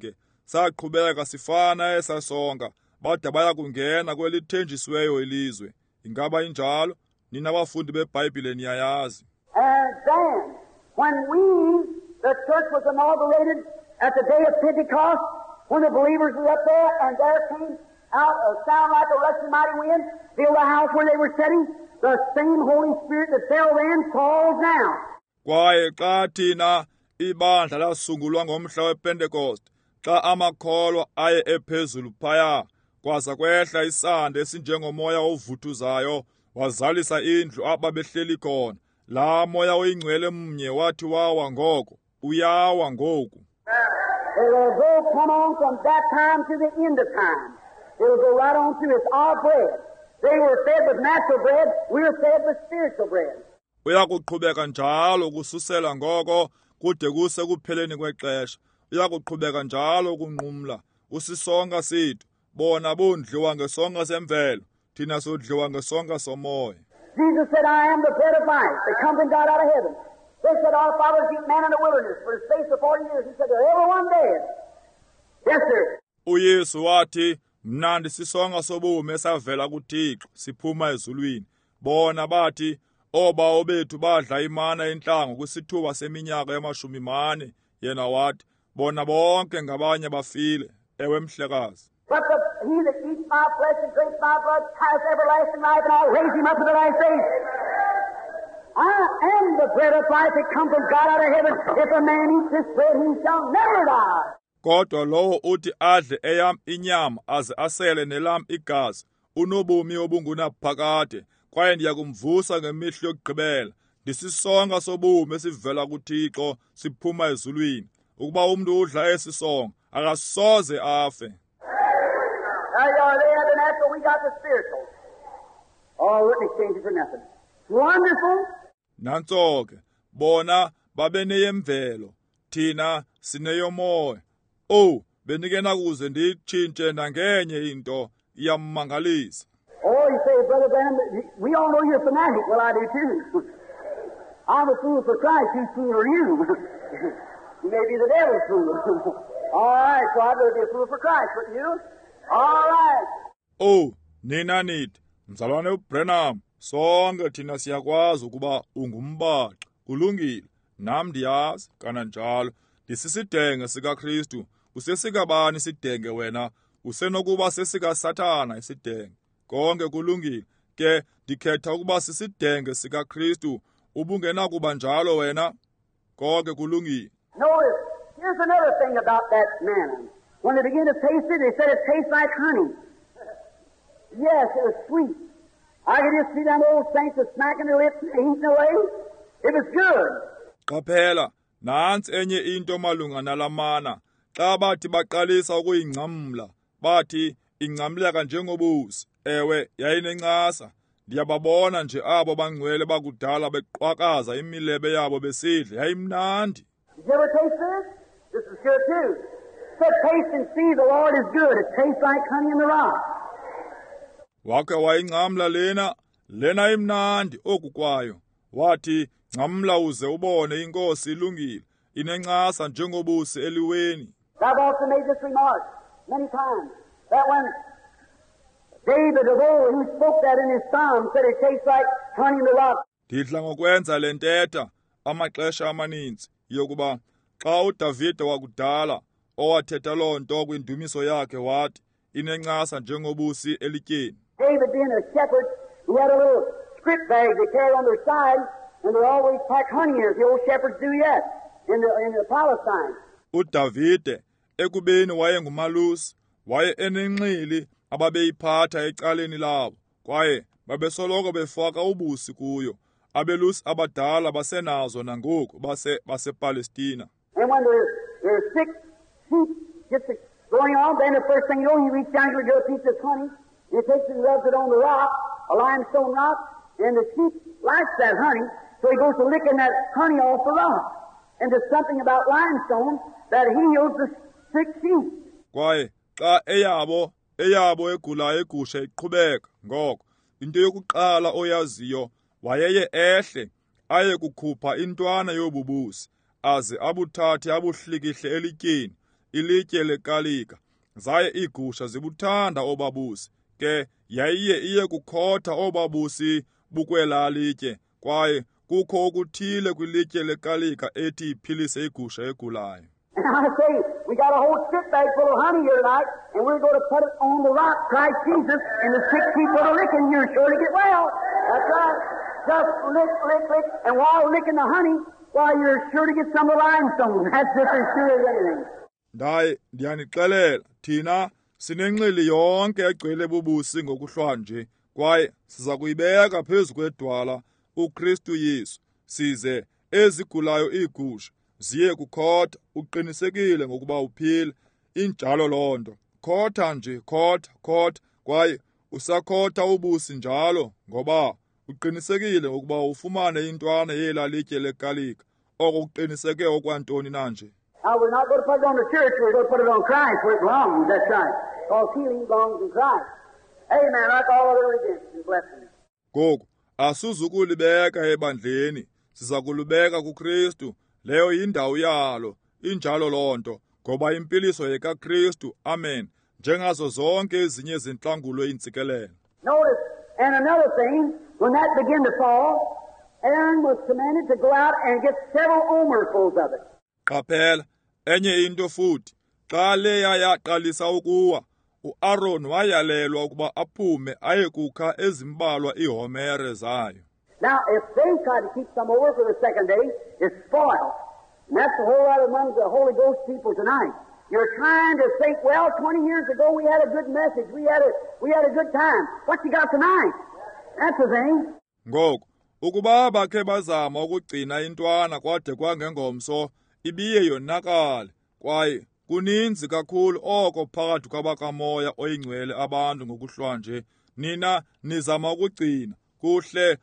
saqhubeka sifana esasonga bade baya kungena kwelithenjisiweyo ilizwe. Ingaba injalo? Nina bafundi beBhayibhile niyayazi. And then, when the church was inaugurated at the day of Pentecost, when the believers were up there, and there came out a sound like a rushing mighty wind, filled the house where they were sitting, the same Holy Spirit that fell then falls now. Kwaye xa thina ibandla lasungulwa ngomhla wePentecost, xa amakholwa aye ephezulu phaya, kwaza kwehla isande esinjengomoya ovuthuzayo, wazalisa indlu apha behleli khona. Laa moya oyingcwele mnye wathi wawa ngoko, uyawa ngoku. It will go come on from that time to the end of time. It will go right on through. It's our bread. They were fed with natural bread. We were fed with spiritual bread. Uyakuqhubeka njalo kususela ngoko kude kuse kupheleni kwexesha. Uyakuqhubeka njalo ukunqumla. Usisonga sethu, bona bondliwa ngesonga semvelo, thina sodliwa ngesonga somoya. Jesus said, I am the bread of life that comes from God out of heaven. They said, our fathers eat manna in the wilderness for the space of 40 years. He said, they're everyone dead. Yes, sir. uYesu wathi, mnandi sisonga sobume esavela kuThixo, siphuma ezulwini. Bona bathi, obawo bethu badla imana entlango kwisithuba seminyaka ema-40. Yena wathi, bona bonke ngabanye bafile. Ewe mhlekazi. But he that eats my flesh and drinks my blood has everlasting life, and I'll raise him up at the last day. I am the bread of life that comes from God out of heaven. If a man eats this bread, he shall never die. Kodwa lowo uthi adle eyam inyama aze asele nelam igazi, unobomi obungunaphakade, kwaye ndiyakumvusa ngemihla yokugqibela. Ndisisonga sobume esivela kuThixo, siphuma ezulwini. Ukuba umuntu udla esi songa, akasoze afe. Now they have the natural, we got the spiritual. Oh, wouldn't exchange it for nothing. Wonderful. Nantso-ke, bona babeneyemvelo, thina sineyomoya. Oh, bendingena kuze nditshintshe nangenye into iyammangalisa. Oh, you say, Brother Branham, we all know you're a fanatic. Well, I do too. I'm a fool for Christ. Whose fool are you? You may be the devil's fool. All right, so I'd rather be a fool for Christ, wouldn't you? All right. Oh, nina nithi, mzalwane uBranham, sonke thina siyakwazi ukuba ungumbaxa, kulungile. Nam ndiyazi, kananjalo, ndisisidenge sikaKristu. Usesikabani isidenge wena? Usenokuba sesikaSathana isidenge. Konke kulungile. Ke ndikhetha ukuba sisidenge sikaKristu. Ubungenakuba njalo wena? Konke kulungile. Notice, here's another thing about that manna. When they began to taste it, they said it tastes like honey. Yes, it was sweet. I could just see them old saints smacking their lips and eating away. It was good. Qaphela, nansi enye into malunga nalamana. Xa bathi baqalisa ukuyingcamla, bathi ingcamleka njengobusi. Ewe, yayinencasa. Ndiyababona nje abo bangcwele bakudala beqwakaza imilebe yabo besidle. Yayimnandi. Did you ever taste this? This is good too. It said, taste and see the Lord is good. It tastes like honey in the rock. Wakhe wayingcamla lena imnandi oku kwayo. Wathi, ngcamla uze ubone inkosi ilungile. Inencasa njengobusi eliweni. I've also made this remark many times, that when David of old, who spoke that in his psalm, said it tastes like honey in the rock. Ndidla ngokwenza le ntetha amaxesha amaninzi yokuba xa uDavide wakudala owathetha loo nto kwindumiso yakhe wathi inencasa njengobusi elityeni. David being a shepherd, he had a little script bag they carried on their side, and they always pack honey in it. The old shepherds do yet in the Palestine. uDavide ekubeni wayengumalusi, waye enenxili ababeyiphatha ecaleni labo, kwaye babesoloko befaka ubusi kuyo. Abelusi abadala basenazo nangoku basePalestina. And when there's 6 sheep gets going on, then the first thing you know, he reaches down to a piece of honey, and he takes and rubs it on the rock, a limestone rock, and the sheep likes that honey, so he goes to licking that honey off the rock. And there's something about limestone that heals the sick sheep. Kwaye xa eyabo egulayo egusha iqhubeka ngoko, into yokuqala oyaziyo wayeye ehle aye kukhupha intwana yobubusi, aze abuthathe abuhlikihle elityeni, ilitye lekalika. Zaye iigusha zibuthanda obabusi, ke yayiye iye kukhotha obabusi bukwela litye, kwaye kukho okuthile kwilitye lekalika ethi iphilise igusha egulayo. And I say, we got a whole strip bag full of honey here tonight, and we're going to put it on the rock, Christ Jesus, and the sick people are licking. You're sure to get well. That's right. Just lick, lick, lick, and while licking the honey, why, you're sure to get some of the limestone. That's just as sure as anything. Ndiyanixelela, thina sinenxili yonke egcwele bubusi ngokuhlwa nje, kwaye siza kuyibeka phezu kwedwala uKristu Yesu, size ezigulayo iigusha ziye kukhotha. Uqinisekile ngokuba uphile, injalo loo nto. Khotha nje, khotha, khotha, kwaye usakhotha ubusi njalo, ngoba uqinisekile ngokuba ufumane intwana yela litye lekalika. Oko kuqiniseke okwantoni na nje. Now, we're not going to put it on the church, we're going to put it on Christ where it belongs. That's right. Because healing belongs in Christ. Amen. Like all other redemption and blessings. Ngoku asuzukulibeka ebandleni, siza kulibeka kuKristu. Leyo yindawo yalo, injalo loo nto, ngoba impiliso yekaKristu, amen, njengazo zonke ezinye izintlangulo eyintsikelelo. Notice, and another thing, when that began to fall, Aaron was commanded to go out and get several omerfuls of it. Qaphela, enye into futhi, xa leya yaqalisa ukuwa, uAaron wayalelwa ukuba aphume aye kukha ezimbalwa iihomere zayo. Now, if they try to keep some over for the second day, it's spoiled. And that's the whole lot among the Holy Ghost people tonight. You're trying to think, well, 20 years ago we had a good message, we had a good time. What you got tonight? That's the thing. Ngoku, ukuba bakhe bazama ukugcina intwana kwade kwangengomso, ibiye yonakale, kwaye kuninzi kakhulu oko phakathi kwabakamoya oyingcwele abantu ngokuhlwa nje. Nina nizama ukugcina kuhle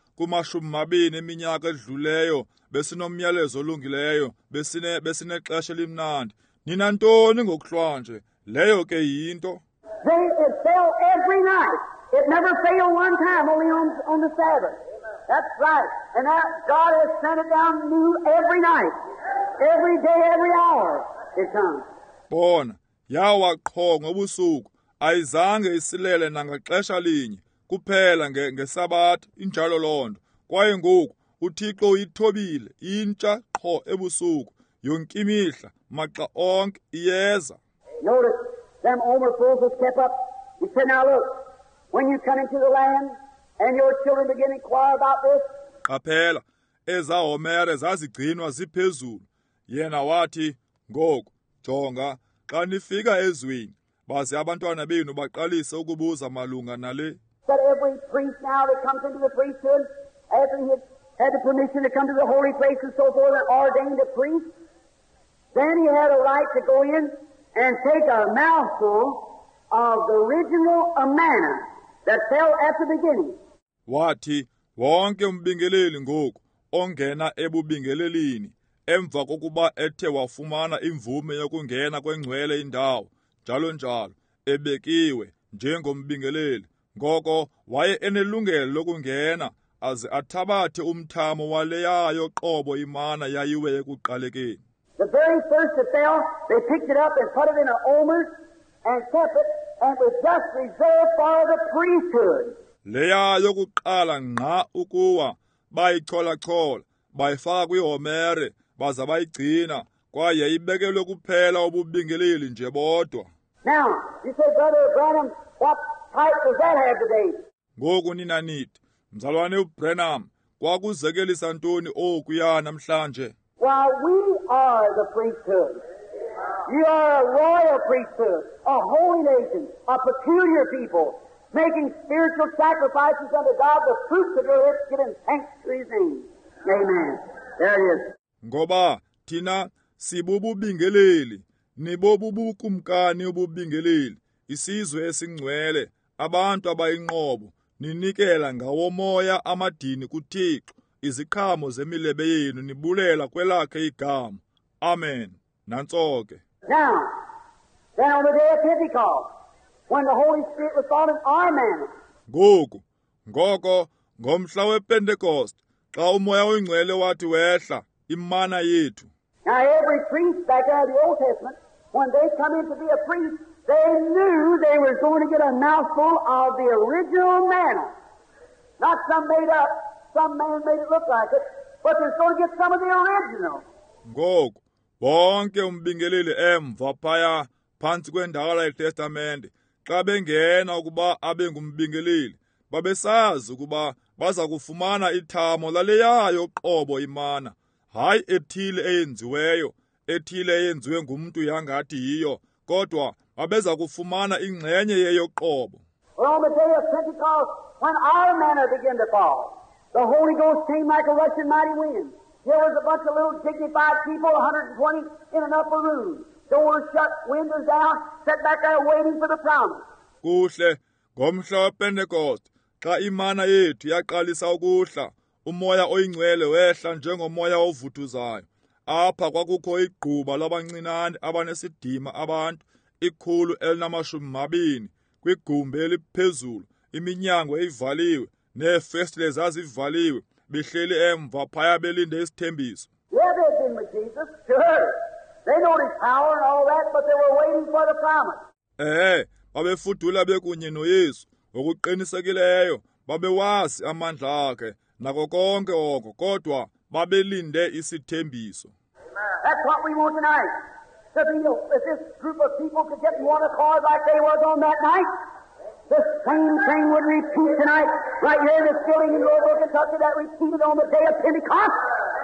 ku-20 eminyaka edluleyo, besinomyalezo olungileyo, besinexesha elimnandi. Nina ntoni ngokuhlwa nje? Leyo ke yinto. It fell every night. It never failed one time, only on the Sabbath. That's right. And that God has sent it down new every night. Every day, every hour it comes. Bona, yawa qho ngobusuku, ayizange isilele nangaxesha linye, kuphela ngesabatha, injalo loo nto. Kwaye ngoku, uThixo uyithobile, intsha qho ebusuku, yonke imihla, maxa onke iyeza. Notice, them omerfuls was kept up. He said, now look, when you come into the land, and your children begin to inquire about this, Qaphela, eza homere zazigcinwa ziphezulu. Yena wathi, ngoku, jonga, xa nifika ezweni, baze abantwana benu baqalise ukubuza malunga nale. that every priest now that comes into the priesthood, after he had the permission to come to the holy place and so forth and ordained a priest, then he had a right to go in and take a mouthful of the original manna that fell at the beginning. Wathi, wonke umbingeleli ngoku, ongena ebubingelelini, emva kokuba ethe wafumana imvume yokungena kwengcwele indawo, njalo njalo, ebekiwe njengombingeleli. Ngoko waye enelungelo lokungena, aze athabathe umthamo waleyayo qobo imana yayiwe ekuqalekeni. The very first that fell, they picked it up and put it in an omer and kept it, and it was just reserved for the priesthood. Leya yokuqala ngqa ukuwa, bayichola-chola, bayifaka kwihomere, baza bayigcina, kwaye yayibekelwe kuphela ububingeleli nje bodwa. Now, you say, Brother Branham, what type does that have today? Ngoku nina nithi, mzalwane uBranham, kwakuzekelisa ntoni okuya namhlanje? Why, we are the priesthood. You are a royal priesthood, a holy nation, a peculiar people, making spiritual sacrifices unto God, the fruits of your lips, giving thanks to His name. Amen. There it is. Ngoba thina sibububingeleli, nibobubukumkani ububingeleli, isizwe esingcwele, abantu abayinqobo, ninikela ngawomoya amadini kuThixo, iziqhamo zemilebe yenu nibulela kwelakhe igama. Amen. Nantso ke. Now, then on the day of Pentecost, when the Holy Spirit was falling our manner, Ngoko, ngomhla wePentecost, xa umoya oyingcwele wathi wehla, imana yethu. now every priest back out of the Old Testament when they come in to be a priest, they knew they were going to get a mouthful of the original manna. Not some made up, some man made it look like it, but they're going to get some of the original. Ngoku bonke umbingeleli emva phaya phantsi kwendala yeTestamente xa bengena ukuba abe ngumbingeleli babesazi ukuba baza kufumana ithamo laleyayo qobo imana, hayi ethile eyenziweyo, ethile eyenziwe ngumntu yangathi yiyo, kodwa babeza kufumana ingxenye yeyo qobo. Well, on the day of Pentecost, when our manna began to fall, the Holy Ghost came like a rushing mighty wind. There was a bunch of little dignified people, 120, in an upper room. Doors shut, windows down, sat back there waiting for the promise. Kuhle, ngomhla wePentecost, xa imana yethu yaqalisa ukuhla, umoya oyingcwele wehla njengomoya ovuthuzayo. Apha kwakukho igquba labancinane abanesidima abantu 120 kwigumbi eliphezulu, iminyango ivaliwe, neefestile zazivaliwe, behleli emva phaya belinde isithembiso. Yeah, they'd been with Jesus, sure. They know his power and all that, but they were waiting for the promise. Babefudula bekunye noYesu, ngokuqinisekileyo, babewazi amandla akhe, nako konke oko, kodwa babelinde isithembiso. That's what we want tonight. To be, if this group of people could get in one accord like they was on that night, the same thing would repeat tonight, right here in this building in Louisville, Kentucky, that repeated on the day of Pentecost.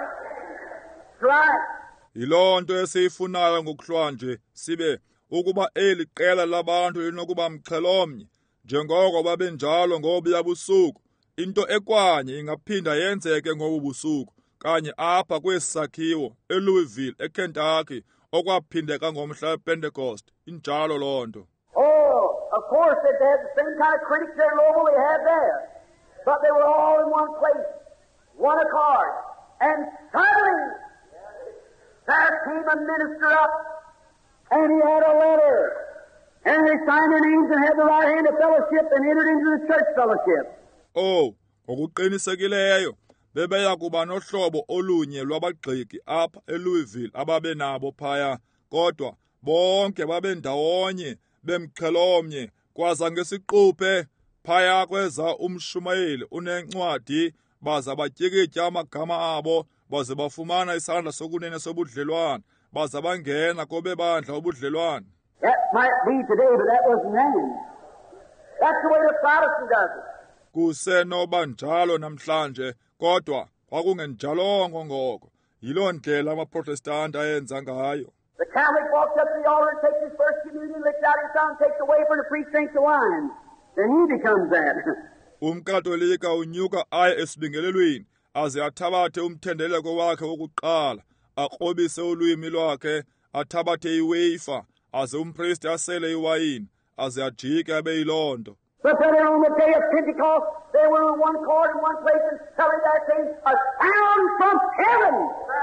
That's right. Yiloo nto esiyifunayo ngokuhlwa nje sibe ukuba eli qela labantu linokuba mxhelomnye, njengoko babenjalo ngobuya busuku, into ekwanye ingaphinda yenzeke ngobu busuku, kanye apha kwesi sakhiwo eLouisville, eKentucky, okwaphindeka ngomhla wePentecost, injalo loo nto. Oh, of course, they had the same kind of critics there in Louisville they had there. But they were all in one place, one accord. And suddenly, there came a minister up, and he had a letter. And they signed their names and had the right hand of fellowship and entered into the church fellowship. Oh, ngokuqinisekileyo, bebeya kuba nohlobo olunye lwabagxeki apha eLouisville ababenabo phaya, kodwa bonke babendawonye bemxhelomnye, kwaza ngesiquphe phaya kweza umshumayeli unencwadi, baza batyikitya amagama abo, baze bafumana isandla sokunene sobudlelwane, baza bangena kobebandla obudlelwane. That might be today, but that wasn't then. That's the way the Protestant does it. Kusenoba njalo namhlanje, kodwa kwakungenjalongo ngoko. Yiloo ndlela amaProtestanti ayenza ngayo. The Catholic walks up to the altar and takes his first communion, licks out his tongue, takes away from the priest, drinks the wine. Then he becomes that. Umkatolika unyuka aye esibingelelweni, aze athabathe umthendeleko wakhe wokuqala, akrobise ulwimi lwakhe, athabathe iweyifa, aze umpristi asele iwayini, aze ajike abe yiloo nto. But then on the day of Pentecost, they were in one chord in one place, and suddenly there came a sound from heaven.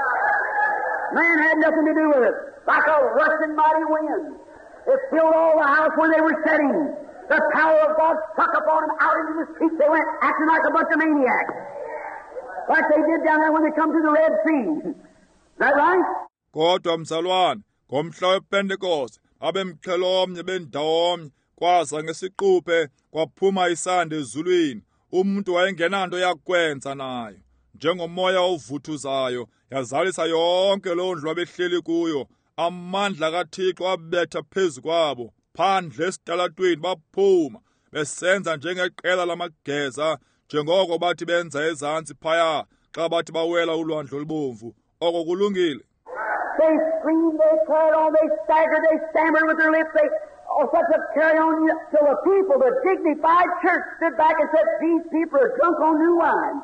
Man had nothing to do with it. Like a rushing mighty wind. It filled all the house where they were sitting. The power of God struck upon them out into the street. They went acting like a bunch of maniacs. Like they did down there when they come to the Red Sea. Is that right? Kodwa mzalwane, ngomhla wePentecost, abemxhelomnye bendawomnye, kwaza ngesiquphe, kwaphuma isanda ezulwini. Umuntu wayengenanto yakwenza nayo. Njengomoya ovuthuzayo, yazalisa yonke loo ndlu abehleli kuyo. Amandla kaThixo abetha phezu kwabo. Phandle esitalatweni baphuma, besenza njengeqela lamageza, njengoko bathi benza ezantsi phaya, xa bathi bawela ulwandle olubomvu. Oko kulungile. They screamed, they carried on, they staggered, they stammered with their lips, they such a carry on till the people, the dignified church, stood back and said, these people are drunk on new wine.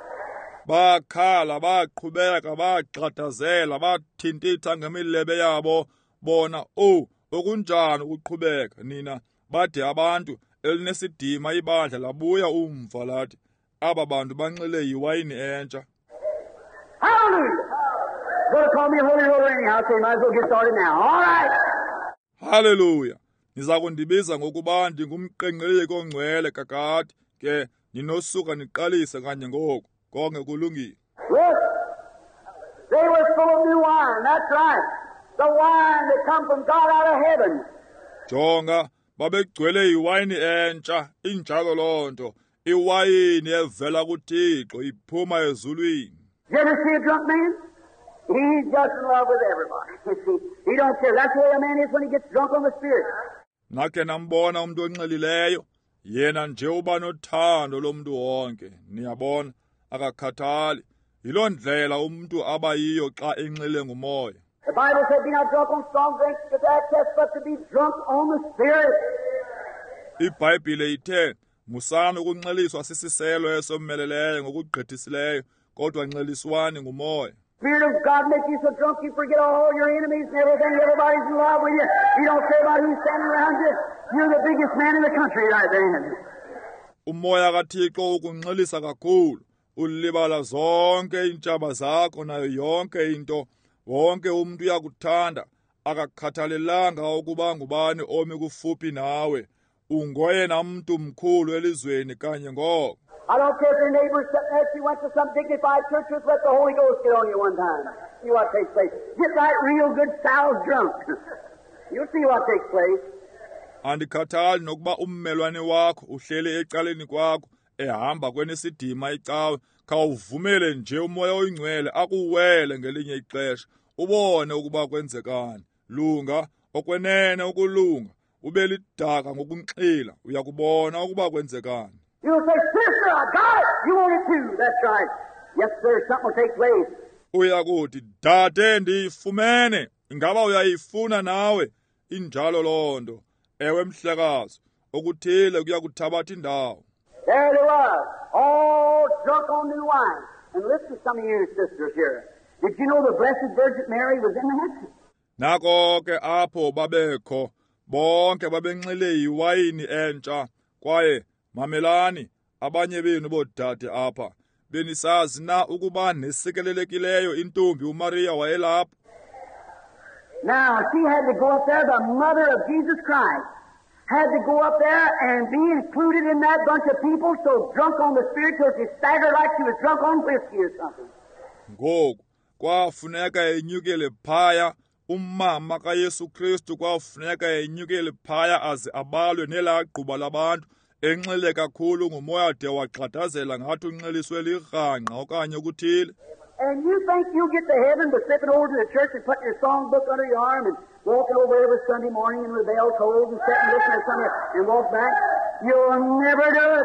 Bakhala, baqhubeka, bagxadazela, bathintitha ngemilebe yabo, bona, okunjani ukuqhubeka nina, bade abantu elinesidima ibandla labuya umva lathi, aba bantu banxile yiwayini entsha. Hallelujah! Going to call me a holy roller anyhow, so you might as well get started now. All right. Hallelujah. Niza kundibiza ngokuba ndingumqengqeleki ongcwele kakade, ke ninosuka niqalise kanye ngoku, konke kulungile. Look, they were full of new wine, that's right. the wine that come from God out of heaven. Jonga babegcwele iwayini entsha injalo lonto iwayini evela kuThixo iphuma ezulwini. You ever see a drunk man? He's just in love with everybody. He don't care. That's the way a man is when he gets drunk on the Spirit. Nakhe nambona umuntu onxilileyo yena nje uba nothando lomuntu wonke niyabona akakhathali yiloo ndlela umuntu aba yiyo xa enxile ngumoya. The Bible said, be not drunk on strong drink, but that test, but to be drunk on the Spirit. iBhayibhile ithe musani ukunxeliswa sisiselo esomeleleyo ngokugqithisileyo kodwa nxeliswani ngumoya. Spirit of God makes you so drunk you forget all your enemies and everything. Everybody's in love with you. You don't care about who's standing around you. You're the biggest man in the country right then. Umoya kaThixo ukunxelisa kakhulu ulibala zonke iintshaba zakho nayo yonke into wonke umuntu uyakuthanda akakhathalelanga ukuba ngubani omi kufuphi nawe ungoyena mntu mkhulu elizweni kanye ngoko. I don't care if your neighbor's sitting there, if you went to some dignified church, just let the Holy Ghost get on you one time. See what takes place. Get right real good, sour drunk. You'll see what takes place. Andikhathali nokuba ummelwane wakho uhleli ecaleni kwakho ehamba kwenesidima icawe khawuvumele nje umoya oyingcwele akuwele ngelinye ixesha ubone ukuba kwenzekani. Lunga okwenene ukulunga ube lidaka ngokunxila uyakubona ukuba kwenzekani. You'll say, sister, I got it. You want it too. That's right. Yes, sir, something will take place. Uyakuthi dade ndiyifumene ingaba uyayifuna nawe injalo lonto ewe mhlekazi okuthile kuyakuthabatha indawo. There they was, all drunk on new wine. And listen to some of you sisters here. Did you know the Blessed Virgin Mary was in that? Nako ke apho babekho bonke babenxile iwayini entsha kwaye mamelani abanye benu bodade apha benisazi na ukuba nesikelelekileyo intombi uMaria wayelapha. Now, she had to go up there, the mother of Jesus Christ, had to go up there and be included in that bunch of people, so drunk on the Spirit till she staggered like she was drunk on whiskey or something. Ngoku kwafuneka enyukele phaya umama kaYesu Kristu kwafuneka enyukele phaya aze abalwe nelagquba labantu enxile kakhulu ngumoya de waxhathazela ngathi unxeliswe lirhanqa okanye ukuthile. And you think you'll get to heaven by stepping over to the church and putting your songbook under your arm and walking over every Sunday morning and with the bell tolls and sitting and listening to something and walk back? You'll never do it.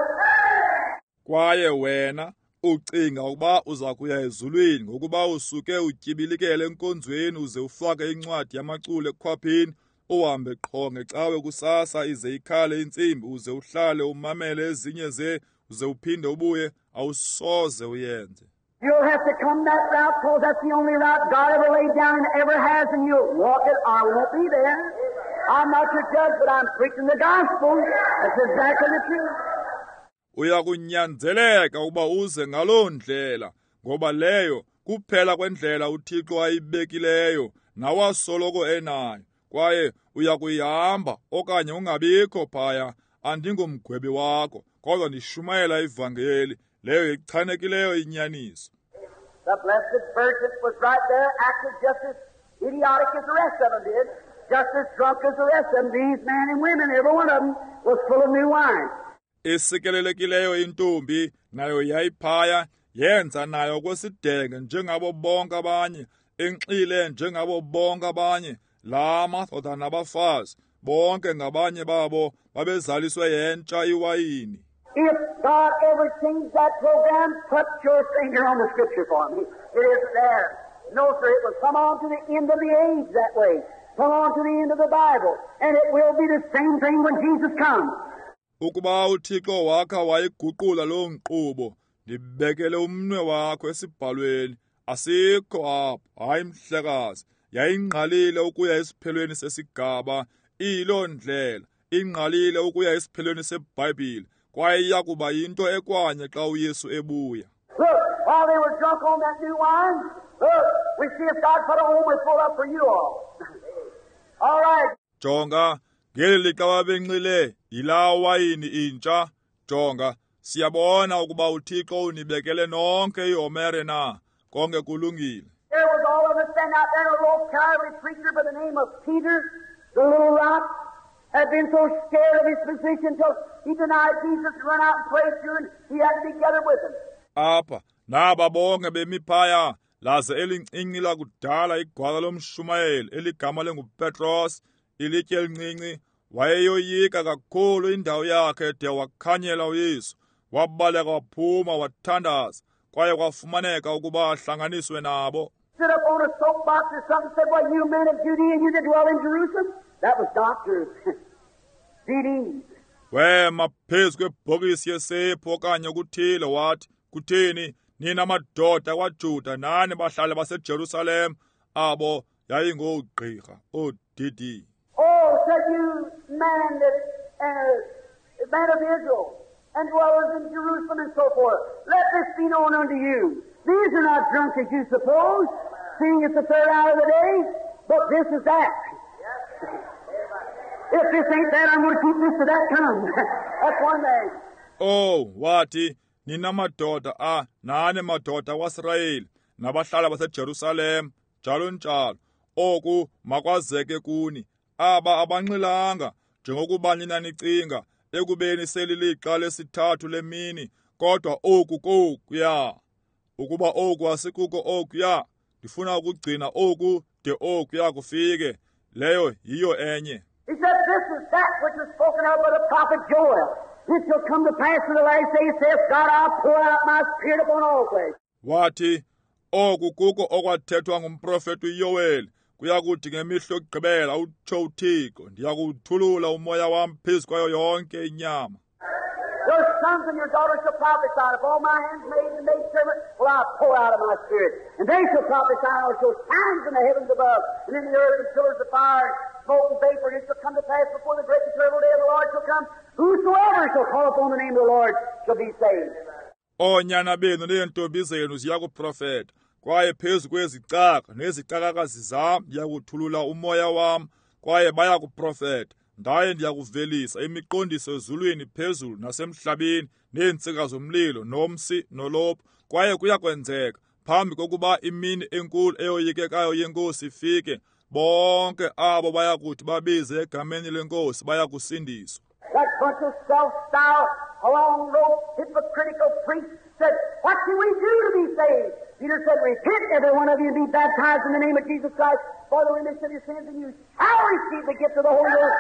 Kwaye wena ucinga ukuba uza kuya ezulwini ngokuba usuke utyibilikele enkonzweni uze ufake incwadi yamacule ekhwaphini uhambe qho ngecawe kusasa ize ikhale intsimbi uze uhlale umamele ezinye uze uphinde ubuye awusoze uyenze. You'll have to come that route because that's the only route God ever laid down and ever has, and you'll walk it or I won't be there. I'm not your judge, but I'm preaching the gospel. That's exactly the truth. Uyakunyanzeleka uba uze ngaloo ndlela ngoba leyo kuphela kwendlela uThixo ayibekileyo nawasoloko enayo kwaye uyakuyihamba okanye ungabikho phaya andingomgwebi wakho kodwa ndishumayela ivangeli leyo ichanekileyo inyaniso. The Blessed Virgin was right there, acted just as idiotic as the rest of them did, just as drunk as the rest of them. These men and women, every one of them, was full of new wine. Isikelelekileyo intombi nayo yayiphaya yenza nayo kwesidenge njengabo bonke abanye enxile njengabo bonke abanye la madoda nabafazi bonke ngabanye babo babezaliswe yentsha iwayini. If God ever changed that program, put your finger on the scripture for me. It isn't there. No, sir, it will come on to the end of the age that way. Come on to the end of the Bible. And it will be the same thing when Jesus comes. Ukuba uThixo wakha wayiguqula lo nkqubo ndibekele umnwe wakho esibhalweni asikho apho hayi mhlekazi yayingqalile ukuya esiphelweni sesigaba ilo ndlela ingqalile ukuya esiphelweni seBhayibhile kwaye iyakuba yinto ekwanye xa uYesu ebuya. Look, while they were drunk on that new wine, look, we see if God put a home is full up for you all. All right. Jonga ngeli lixa babenxile yila wayini intsha jonga siyabona ukuba uThixo unibekele nonke ihomere na konke kulungile. There was all of us And out there, a little Calvary preacher by the name of Peter, the little rock, had been so scared of his position till he denied Jesus and run out and pray through, and he had to be gathered with him. apha naba bonke bemi phaya laze elincinci lakudala igwala lomshumayeli eligama lengupetros ilitye elincinci wayeyoyika kakhulu indawo yakhe de wakhanyela uyesu wabaleka waphuma wathandaza kwaye kwafumaneka ukuba ahlanganiswe nabo. Stood up on a soapbox or something and said, well, you men of Judea, you that dwell in Jerusalem. That was doctors. CDs. wema phezu kwebhokisi yesephu okanye kuthile wathi kutheni nina madoda kwaJuda nani bahlale baseJerusalem abo yayingoogqirha oDD. Oh, said you man of Israel and dwellers in Jerusalem and so forth, let this be known unto you. These are not drunk as you suppose, seeing it's the third hour of the day, but this is that. If this ain't that, I'm going to keep this to that come. That's one thing. Oh, wathi nina madoda nani madoda waSirayeli nabahlala baseJerusalem njalo njalo oku makwazeke kuni aba abanxilanga njengokuba nina nicinga ekubeni selilixa lesithathu lemini kodwa oku kokuya ukuba oku asikuko okuya ndifuna ukugcina oku de okuya kufike leyo yiyo enye. He said, this is that which was spoken of by the prophet Joel. It shall come to pass in the last days, saith God, I'll pour out my spirit upon all flesh. Wathi oku kuko okwathethwa ngumprofeti uYoweli kuyakuthi ngemihlo yokugqibela utsho uThixo ndiyakuthulula umoya wami phezu kwayo yonke inyama. Your sons and your daughters shall prophesy. If all my hands made and made servant, will I pour out of my spirit. And they shall prophesy, and I will show signs in the heavens above, and in the earth and pillars of fire, smoke and vapor. And it shall come to pass before the great and terrible day of the Lord shall come. Whosoever shall call upon the name of the Lord shall be saved. Onyana benu neentombi zenu ziyakuprofeta, kwaye phezu kwezicaka nezicakakazi zam ndiyakuthulula umoya wam, kwaye bayakuprofeta. Ndaye ndiyakuvelisa imiqondiso ezulwini phezulu nasemhlabeni neentsika zomlilo nomsi nolophu kwaye kuyakwenzeka phambi kokuba imini enkulu eyoyikekayo yenkosi ifike bonke abo bayakuthi babize egameni lenkosi bayakusindiswa. That bunch of self-styled, long-rope, hypocritical priests said, what can we do to be saved? Peter said, repent, every one of you, and be baptized in the name of Jesus Christ for the remission of your sins, and you shall receive the gift of the Holy Ghost.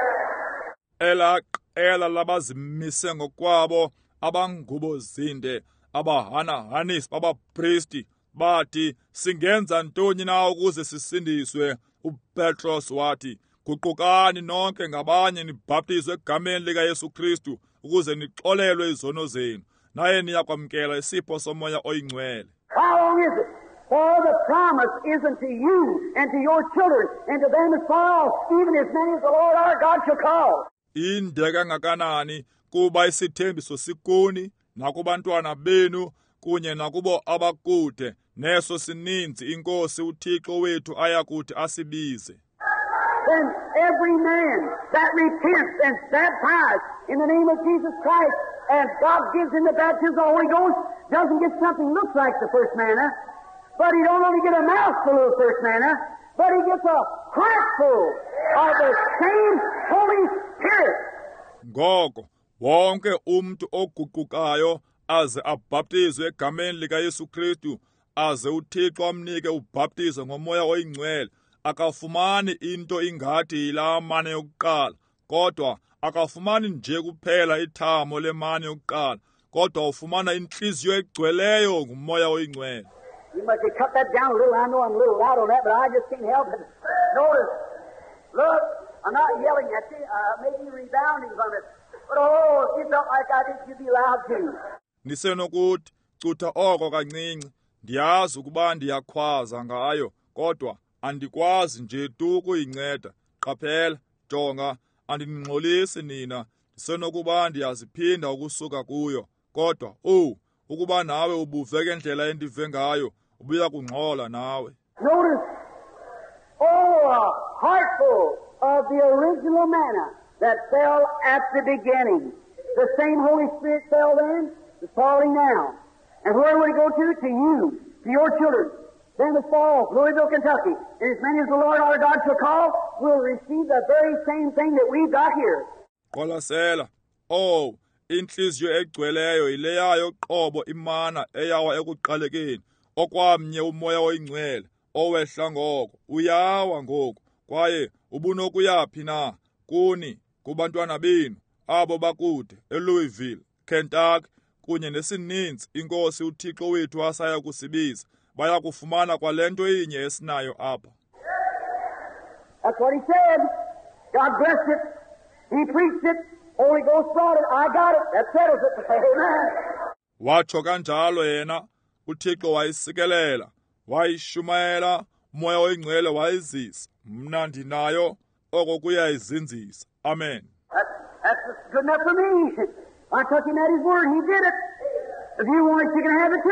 Ela labazimise ngokwabo abangubozinde abahanahanisi babapristi bathi singenza ntoni na ukuze sisindiswe. uPetros wathi guqukani nonke ngabanye nibhaptizwe egameni likaYesu Kristu ukuze nixolelwe izono zenu naye niyakwamkela isipho somoya oyingcwele. How long is it? For the promise is unto you and to your children and to them as far off, even as many as the Lord our God shall call. Inde kangakanani kuba isithembiso sikuni nakubantwana benu kunye nakubo abakude neso sininzi inkosi uThixo wethu ayakuthi asibize. Then every man that repents and is baptized in the name of Jesus Christ and God gives him the baptism of the Holy Ghost doesn't get something that looks like the first manna, but he don't only get a mouthful of the first manna, but he gets a heartful of the same Holy Spirit. Ngoko wonke umuntu oguqukayo aze abhaptizwe egameni likaYesu Kristu aze uThixo amnike ubhaptizo ngomoya oyingcwele akafumani into ingathi yila mane yokuqala kodwa akafumani nje kuphela ithamo lemane yokuqala kodwa ufumana inhliziyo egcweleyo ngumoya oyingcwele. You must have cut that down a little. I know I'm a little loud on that, but I just can't help it. Notice, look, I'm not yelling at you, maybe rebounding from it. But oh, if you felt like I did, you'd be loud too. Nisenokuthi cutha oko kancinci ndiyazi ukuba ndiyakhwaza ngayo kodwa andikwazi nje tu ukuyinceda. Qaphela, jonga, andiningxolisi nina, ndisenokuba ndiyaziphinda ukusuka kuyo kodwa ukuba nawe ubuve ngendlela endive ngayo ubuya kungxola nawe. Notice, a heartful of the original manna that fell at the beginning. The same Holy Spirit fell then, is falling now. And where would it go to? To you, to your children, Then as far as Louisville, Kentucky, and as many as the Lord our God shall call, will receive the very same thing that we've got here. Qwalasela, inhliziyo egcweleyo yileya yoqobo imana eyawa ekuqalekeni, okwamnye umoya oyingcwele, owehla ngoko, uyawa ngoku, kwaye ubunokuyaphi na, kuni, kubantwana benu, abo bakude, eLouisville, Kentucky, kunye nesininzi inkosi uThixo wethu asaya kusibiza, baya kufumana kwale nto inye esinayo apha. That's what he said. God blessed it. He preached it. Holy Ghost brought it. I got it. That settles it. Amen. Watsho kanjalo yena, uThixo wayisikelela, wayishumayela, umoya oyingcwele wayizisa, mna ndinayo, oko kuyayizinzisa. Amen. That's good enough for me. I took him at his word. He did it. If you want it, you can have it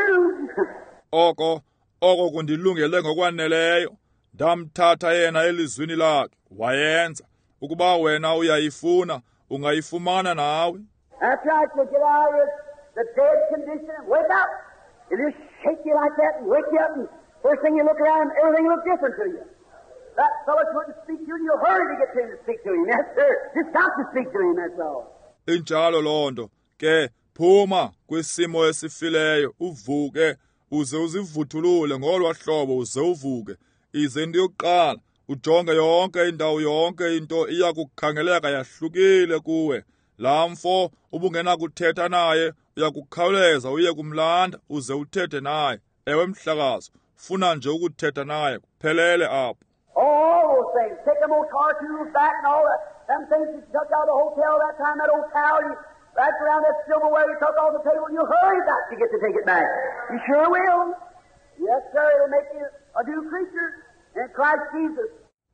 too. oko kundilungele ngokwaneleyo, ndamthatha yena elizwini lakhe, wayenza, ukuba wena uyayifuna, ungayifumana nawe. That's right, so get out of the dead condition and wake up. It just shake you like that and wake you up, and first thing you look around, everything looks different to you. That fellow couldn't speak to you, and you'll hurry to get to him to speak to him. Yes, sir. Just stop to speak to him, that's all. Injalo lonto, ke phuma kwisimo esifileyo, uvuke, uze uzivuthulule ngolwa hlobo uze uvuke, ize into yokuqala, ujonge yonke indawo yonke into iya kukhangeleka yahlukile kuwe. Laa mfo ubungena kuthetha naye, uyakukhawuleza uye kumlanda, uze uthethe naye. Ewe mhlakazo, funa nje ukuthetha naye, kuphelele apho. All those things. Take them old car tools back and all that. Them things you took out of the hotel that time, that old towel, you wrapped around that silverware you took off the table, and you'll hurry back to get to take it back. You sure will. Yes, sir. It'll make you a new creature in Christ Jesus.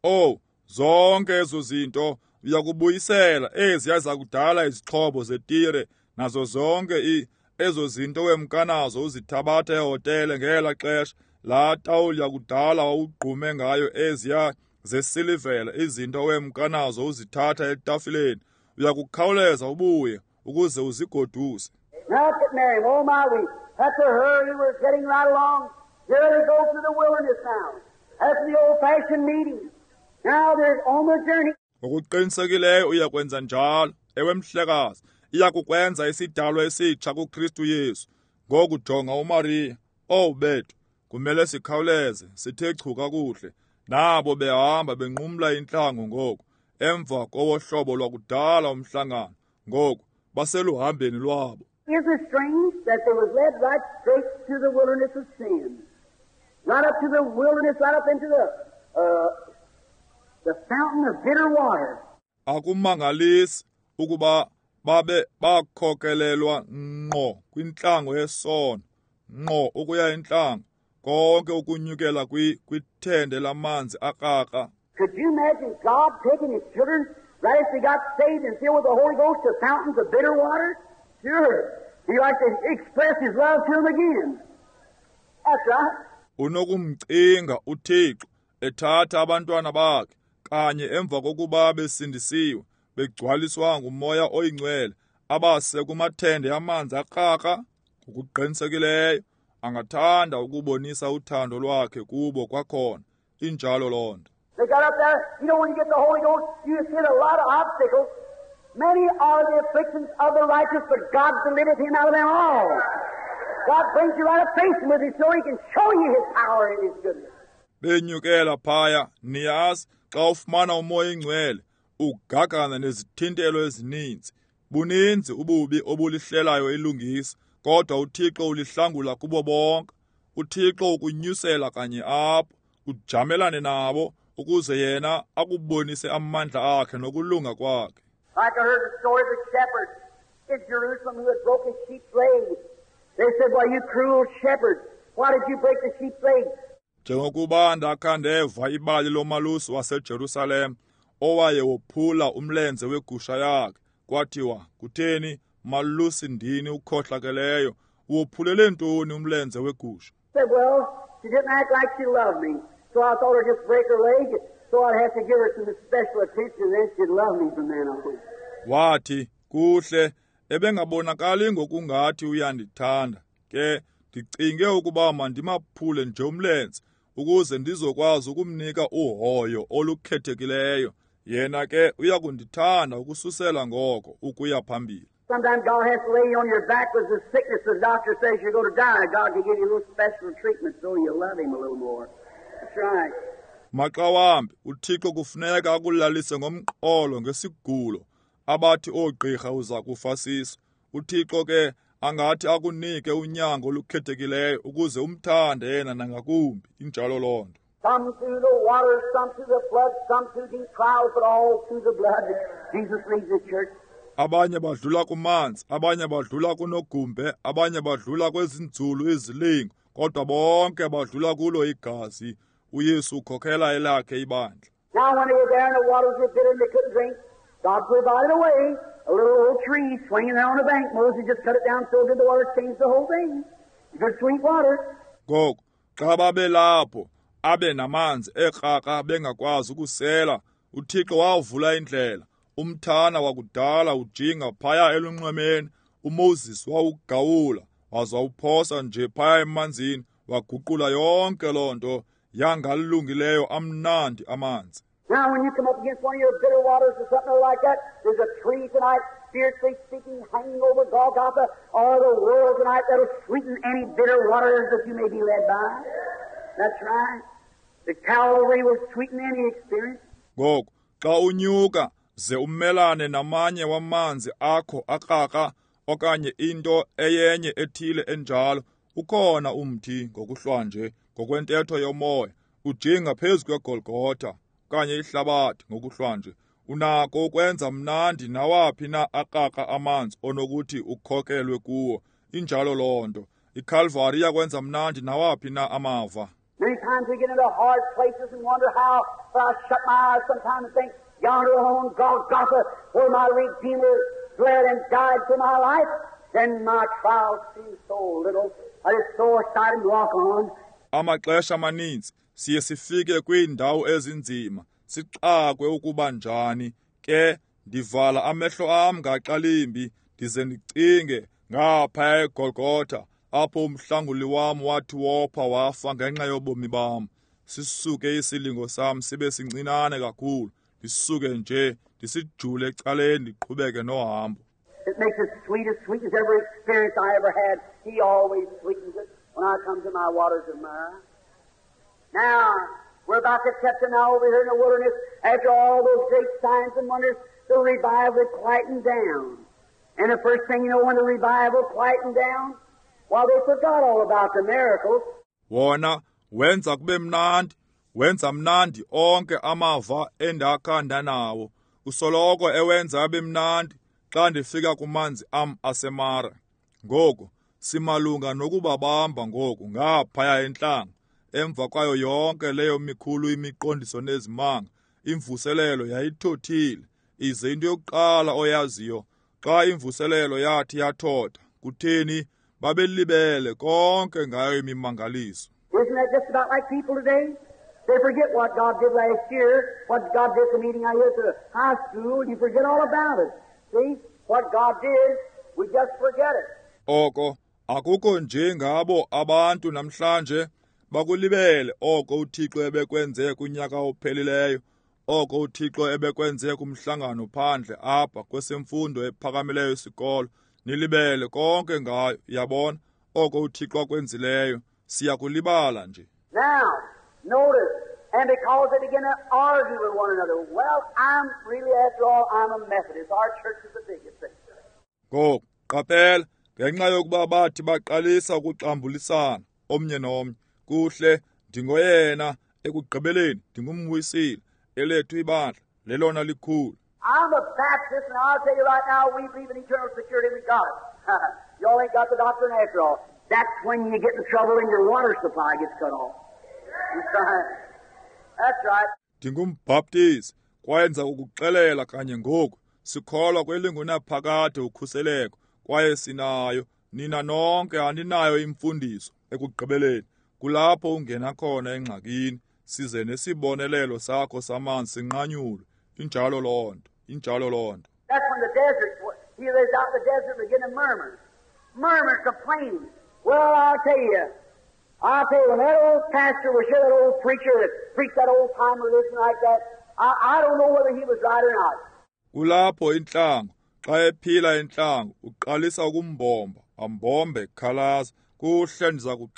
Zonke ezo zinto uyakubuyisela, eziya zakudala izixhobo zetire, nazo zonke ezo zinto wemkanazo uzithabatha ehotele ngela xesha, laa tawuli yakudala wawugqume ngayo eziya zesilivela, izinto wemkanazo uzithatha etafileni, uyakukhawuleza ubuye, ukuze uzigoduse. Now look at Mary, oh my, we had to hurry, we're getting right along. Here they go through the wilderness now. That's the old-fashioned meeting. Now they're on the journey. Ngokuqinisekileyo uyakwenza njalo, ewe mhlekazi, iyakukwenza isidalwa esitsha kuKristu Yesu. Ngoku jonga uMaria, bethu, kumele sikhawuleze, sithe chu kakuhle, nabo behamba benqumla intlango ngoku, emva kowohlobo lwakudala umhlangano, ngoku baseluhambeni lwabo. Isn't it strange that they was led right straight to the wilderness of sin? Right up to the wilderness, right up into the fountain of bitter water. Akumangalisi ukuba babe bakhokelelwa ngqo kwintlango yesono, ngqo ukuya intlango, konke ukunyukela kwithende lamanzi akaka. Could you imagine God taking his children right as they got saved and filled with the Holy Ghost to fountains of bitter water? Sure. He likes to express his love to them again. That's right. Unokumcinga uThixo ethatha abantwana bakhe kanye emva kokuba besindisiwe, begcwaliswa ngumoya oyingcwele, abase kumathende amanzi akaka. Ngokuqinisekileyo angathanda ukubonisa uthando lwakhe kubo kwakhona, injalo lonto. They got up there, when you get the Holy Ghost, you hit a lot of obstacles. Many are the afflictions of the righteous, but God delivereth him out of them all. God brings you right up facing with him so he can show you his power and his goodness. Benyukela phaya, niyazi, xa ufumana umoya ingcwele, ugagana nezithintelo ezininzi. Buninzi ububi obulihlelayo ilungisa, kodwa uThixo ulihlangula kubo bonke. uThixo ukunyusela kanye apho, ujamelane nabo, ukuze yena akubonise amandla akhe nokulunga kwakhe. Like I heard the story of the shepherd in Jerusalem who had broken his sheep's leg. They said, "Well, you cruel shepherd, why did you break the sheep's leg?" Njengokuba ndakha ndeva ibali lomalusi waseJerusalem, owaye wophula umlenze wegusha yakhe, kwathiwa, kutheni, malusi ndini ukhohlakeleyo, wophulele ntoni umlenze wegusha? Said, "Well, she didn't act like she loved me, so I thought I'd just break her leg, so I'd have to give her some special attention, and then she'd love me from then on." Wathi, kuhle, ebengabonakali ngokungathi uyandithanda, ke ndicinge ukuba mandimaphule nje umlenze, ukuze ndizokwazi ukumnika uhoyo olukhethekileyo. Yena ke uya kundithanda ukususela ngoko ukuya phambili. Sometimes God has to lay you on your back with the sickness. The doctor says you're going to die. God can give you a little special treatment so you love Him a little more. That's right. Maxa wambi uThixo kufuneka akulalise ngomqolo ngesigulo abathi oogqirha uza kufa siso. uThixo ke angathi akunike unyango olukhethekileyo ukuze umthande yena nangakumbi. Injalo loo nto. Some through the water, some through the flood, some through deep trials, but all through the blood. Jesus leads the church. Abanye badlula kumanzi, abanye badlula kunogumbe, abanye badlula kwezinzulu izilingo, kodwa bonke badlula kulo igazi. uYesu ukhokhela elakhe ibandla. Now when they were there and the waters were bitter and they couldn't drink, God provided a way, a little old tree swinging there on the bank. Moses just cut it down so good the water changed the whole thing. Good sweet water. Ngoko xa babelapho abe namanzi ekraka bengakwazi ukusela, uThixo wavula indlela. Umthana wakudala ujinga phaya elunxwemeni, uMoses wawugawula waza uphosa nje phaya emanzini, waguqula yonke loo nto yangalungileyo amnandi amanzi. Now when you come up against one of your bitter waters or something like that, there's a tree tonight, spiritually speaking, hanging over Golgotha, or the world tonight that'll sweeten any bitter waters that you may be led by. That's right. The Calvary will sweeten any experience. Ngoko xa unyuka ze umelane namanye wamanzi akho akraka okanye into eyenye ethile enjalo, ukhona umthi ngokuhlwanje ngokwentetho yomoya, ujinga phezu kweGolgotha okanye ihlabathi ngokuhlwanje, unako ukwenza mnandi nawaphi na akraka amanzi onokuthi ukhokelwe kuwo. Injalo loo nto, iCalvary iyakwenza mnandi nawaphi na amava. Many times we get into hard places and wonder how, but I shut my eyes sometimes and think, yonder on Golgotha, where my Redeemer bled and died for my life, then my trials seem so little. I just so excited to walk on. Amaxesha amaninzi siye sifike kwiindawo ezinzima, sixakwe ukuba njani ke ndivala amehlo am ngaxalimbi ndize ndicinge ngaphaya eGolgotha, apho umhlanguli wam wathi wopha wafa ngenxa yobomi bam. Sisuke isilingo sam sibe sincinane kakhulu, ndisuke nje ndisijule ecaleni ndiqhubeke nohambo. It makes it sweet as every experience I ever had. He always sweetens it when I come to my waters of myrrh. Now, we're about to catch them now over here in the wilderness. After all those great signs and wonders, the revival quietened down. And the first thing you know, when the revival quietened down, well, they forgot all about the miracles. Wona wenza kube mnandi, wenza mnandi onke amava endakhanda nawo. Usoloko ewenza abe mnandi xa ndifika kumanzi am aseMara. Ngoko simalunga nokubabamba ngoku ngaphaya entlanga. Emva kwayo yonke leyo mikhulu imiqondiso nezimanga, imvuselelo yayithothile. Ize into yokuqala oyaziyo, xa imvuselelo yathi yathotha, kutheni babelibele konke ngayo imimangaliso. Isn't that just about like people today? They forget what God did last year, what God did at the meeting I here at the high school, and you forget all about it. See, what God did, we just forget it. Oko akukho nje ngabo abantu namhlanje, bakulibele oko uThixo ebekwenze kunyaka ophelileyo, oko uThixo ebekwenze kumhlangano phandle apha kwesemfundo ephakamileyo isikolo. Nilibele konke ngayo, yabona oko uThixo akwenzileyo, siyakulibala nje. Now, notice, and because they begin to argue with one another, well, I'm really, after all, I'm a Methodist. Our church is the biggest thing. Ngoko qaphela, ngenxa yokuba bathi baqalisa ukuxambulisana omnye nomnye, kuhle ndingoyena, ekugqibeleni ndingumwisile, elethu ibandla lelona likhulu. I'm a Baptist, and I'll tell you right now, we believe in eternal security. We got it. Y'all ain't got the doctrine after all. That's when you get in trouble and your water supply gets cut off. That's right. That's right. Ndingumbhaptizi, kwaye ndiza kukuxelela kanye ngoku, sikholwa kwelingunaphakade ukhuseleko, kwaye sinayo, nina nonke aninayo imfundiso. Ekugqibeleni, kulapho ungena khona engxakini, size nesibonelelo sakho samanzi sinqanyulwe. Injalo loo nto, injalo loo nto. That's when the desert, he lives out in the desert, begin to murmur, complaining. Well, I'll tell you, I'll tell you, when that old pastor was here, that old preacher that preached that old time religion like that, I don't know whether he was right or not. Kulapho inhlangu xa ephila inhlangu uqalisa ukumbomba ambombe ekhalaza kuhle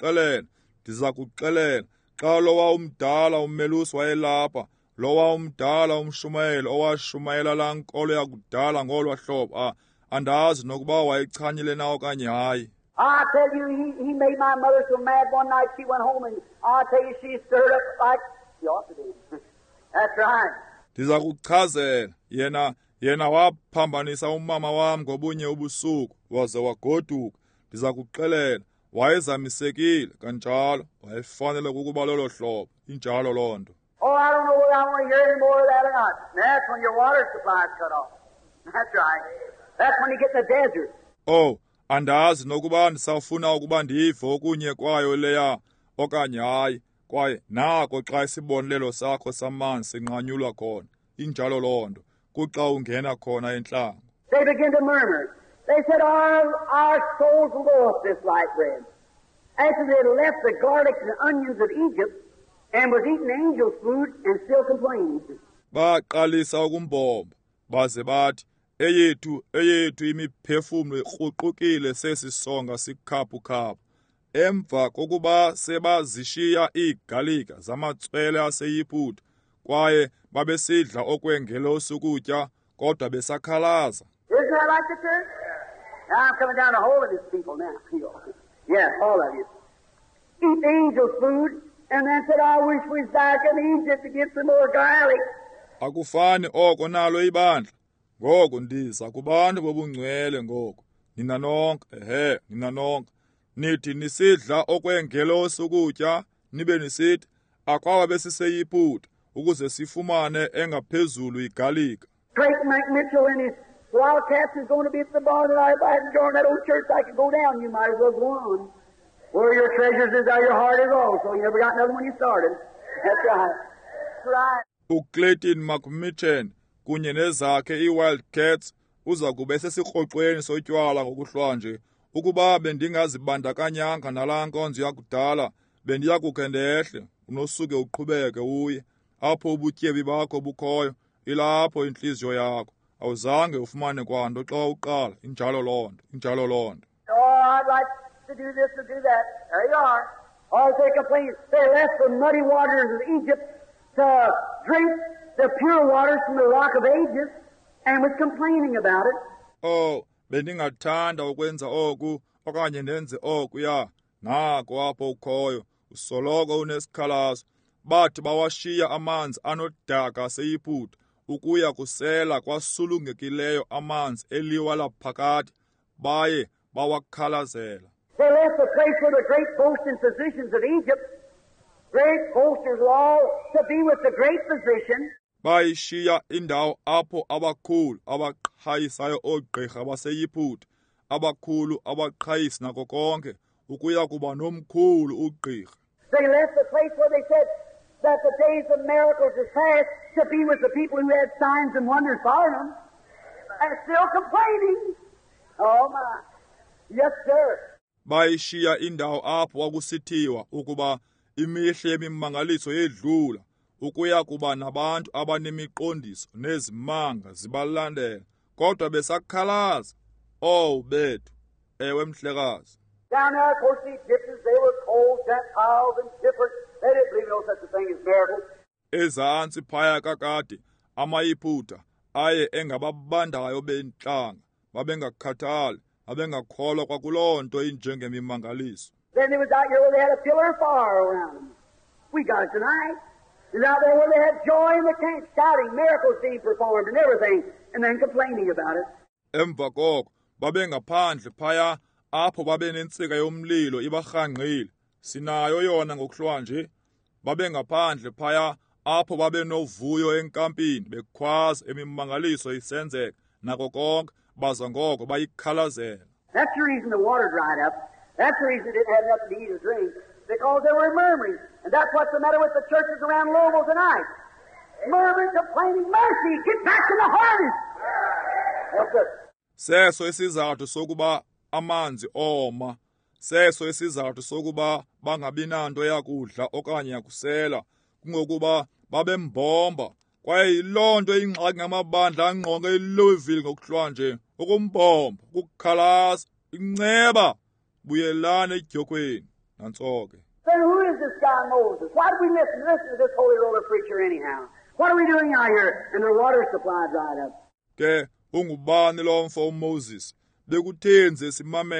ndiza kuxelela xa lowa umdala umelusi wayelapha lowa umdala umshumayeli owashumayela laa nkolo yakudala ngolwa hlobo andazi nokuba wayichanyile na okanye hayi. I tell you, he made my mother so mad one night she went home, and I tell you, she stirred up like she ought to do. That's right. Ndiza kuchazela yena waphambanisa umama wami ngobunye ubusuku waze wagoduka. Ndiza kuxelela wayezamisekile kanjalo wayefanele ukuba lolo hlobo injalo loo nto. Oh, I don't know whether I want to hear any more of that or not. That's when your water supply is cut off. That's right. That's when you get in the desert. Oh, andazi nokuba ndisafuna ukuba ndive okunye kwayo leya okanye hayi kwaye nako xa isibonelelo sakho samanzi sinqanyulwa khona injalo loo nto kuxa ungena khona enhlangu. They begin to murmur. They said, our souls will go off this light bread. After they had left the garlic and onions of Egypt and was eating angels' food and still complaining. Baqalisa ukumbomba baze bathi eyethu imiphefumlo ikruqukile sesisonga sikhaphukhaphu emva kokuba sebazishiya iigalika zamatswele aseYiputa kwaye babesidla okwengelosi ukutya kodwa besakhalaza. Isn't that like the church? Now I'm coming down to holiness people now. Yes, all of you. Eat angels' food and then said, I wish we was back in Egypt to get some more garlic. Akufani oko nalo ibandla. Ngoko ndiza kubantu bobungcwele ngoko. Nina nonke. Nithi nisidla okwengelosi ukutya, nibe nisithi, akwawa besiseYiputa, ukuze sifumane engaphezulu igalika. Creighton McMitchell and his Wildcats is going to be at the bar tonight. If I hadn't joined that old church, I could go down. You might as well go on. Where your treasures is, there your heart is also. You never got nothing when you started. That's right. That's right. uClayton McMitchen kunye nezakhe iWildcats uza kube sesikrokweni sotywala ngokuhlwa nje ukuba bendingazibandakanyanga nalaa nkonzo yakudala bendiya kukhe ndehle unosuke uqhubeke uye apho ubutyebi bakho bukhoyo ilapho intliziyo yakho awuzange ufumane kwanto xa uqala injalo loo nto. Oh, I'd like to do this or do that. There you are. All they complain, they left the muddy waters of Egypt to drink the pure waters from the rock of ages and was complaining about it. Oh, bendingathanda ukwenza oku okanye ndenze oku ya nako apho ukhoyo usoloko unesikhalazo bathi bawashiya amanzi anodaka aseYiputa ukuya kusela kwasulungekileyo amanzi eliwa laphakade baye bawakhalazela. They left the place where the great boasting physicians of Egypt, great boasters of all, to be with the great physician. Bayishiya indawo apho abakhulu abaqhayisayo oogqirha baseYiputa abakhulu abaqhayisi nako konke ukuya kuba nomkhulu ugqirha. They left the place where they said that the days of miracles is past to be with the people who had signs and wonders following them, and still complaining. Oh my. Yes, sir. Bayishiya indawo apho kwakusithiwa ukuba imihle yemimangaliso yedlula ukuya kuba nabantu abanemiqondiso nezimanga zibalandela kodwa besakhalaza. Oh bethu, ewe mhlekazi. Down there, of course, the Egyptians, they were cold, Gentiles, and different. They didn't believe no such a thing as miracles. Ezantsi phaya kakade amaYiputa aye engababandayo bentlanga babengakhathali abengakholwa kwakuloo nto injengemimangaliso. Then they was out here where they had a pillar of fire around them. We got it tonight. It was out there where they had joy in the camp, shouting, miracles being performed and everything, and then complaining about it. Emva koko babengaphandle phaya apho babenentsika yomlilo ibarhangqile sinayo yona ngokuhlwa nje babengaphandle phaya apho babenovuyo enkampini bekhwaza emimangaliso isenzeka nako konke baza ngoko bayikhalazela. That's the reason the water dried up. That's the reason they didn't have enough to eat or drink, because they were murmuring. And that's what's the matter with the churches around Louisville tonight. Murmuring, complaining, mercy, get back to the harvest. Yes, sir. Seso isizathu sokuba amanzi oma, seso isizathu sokuba bangabi nanto yakudla okanye yakusela kungokuba babembomba. Kwaye yiloo nto ingxaki ngamabandla angqonge iLouisville ngokuhlwa nje ukumbomba, ukukhalaza, inceba, buyelane edyokweni. Nantso ke. Then who is this guy Moses? Why do we listen to this holy roller preacher anyhow? What are we doing out here? And their water supply dried up. Ke ungubani lo mfo uMoses? Bekuthenze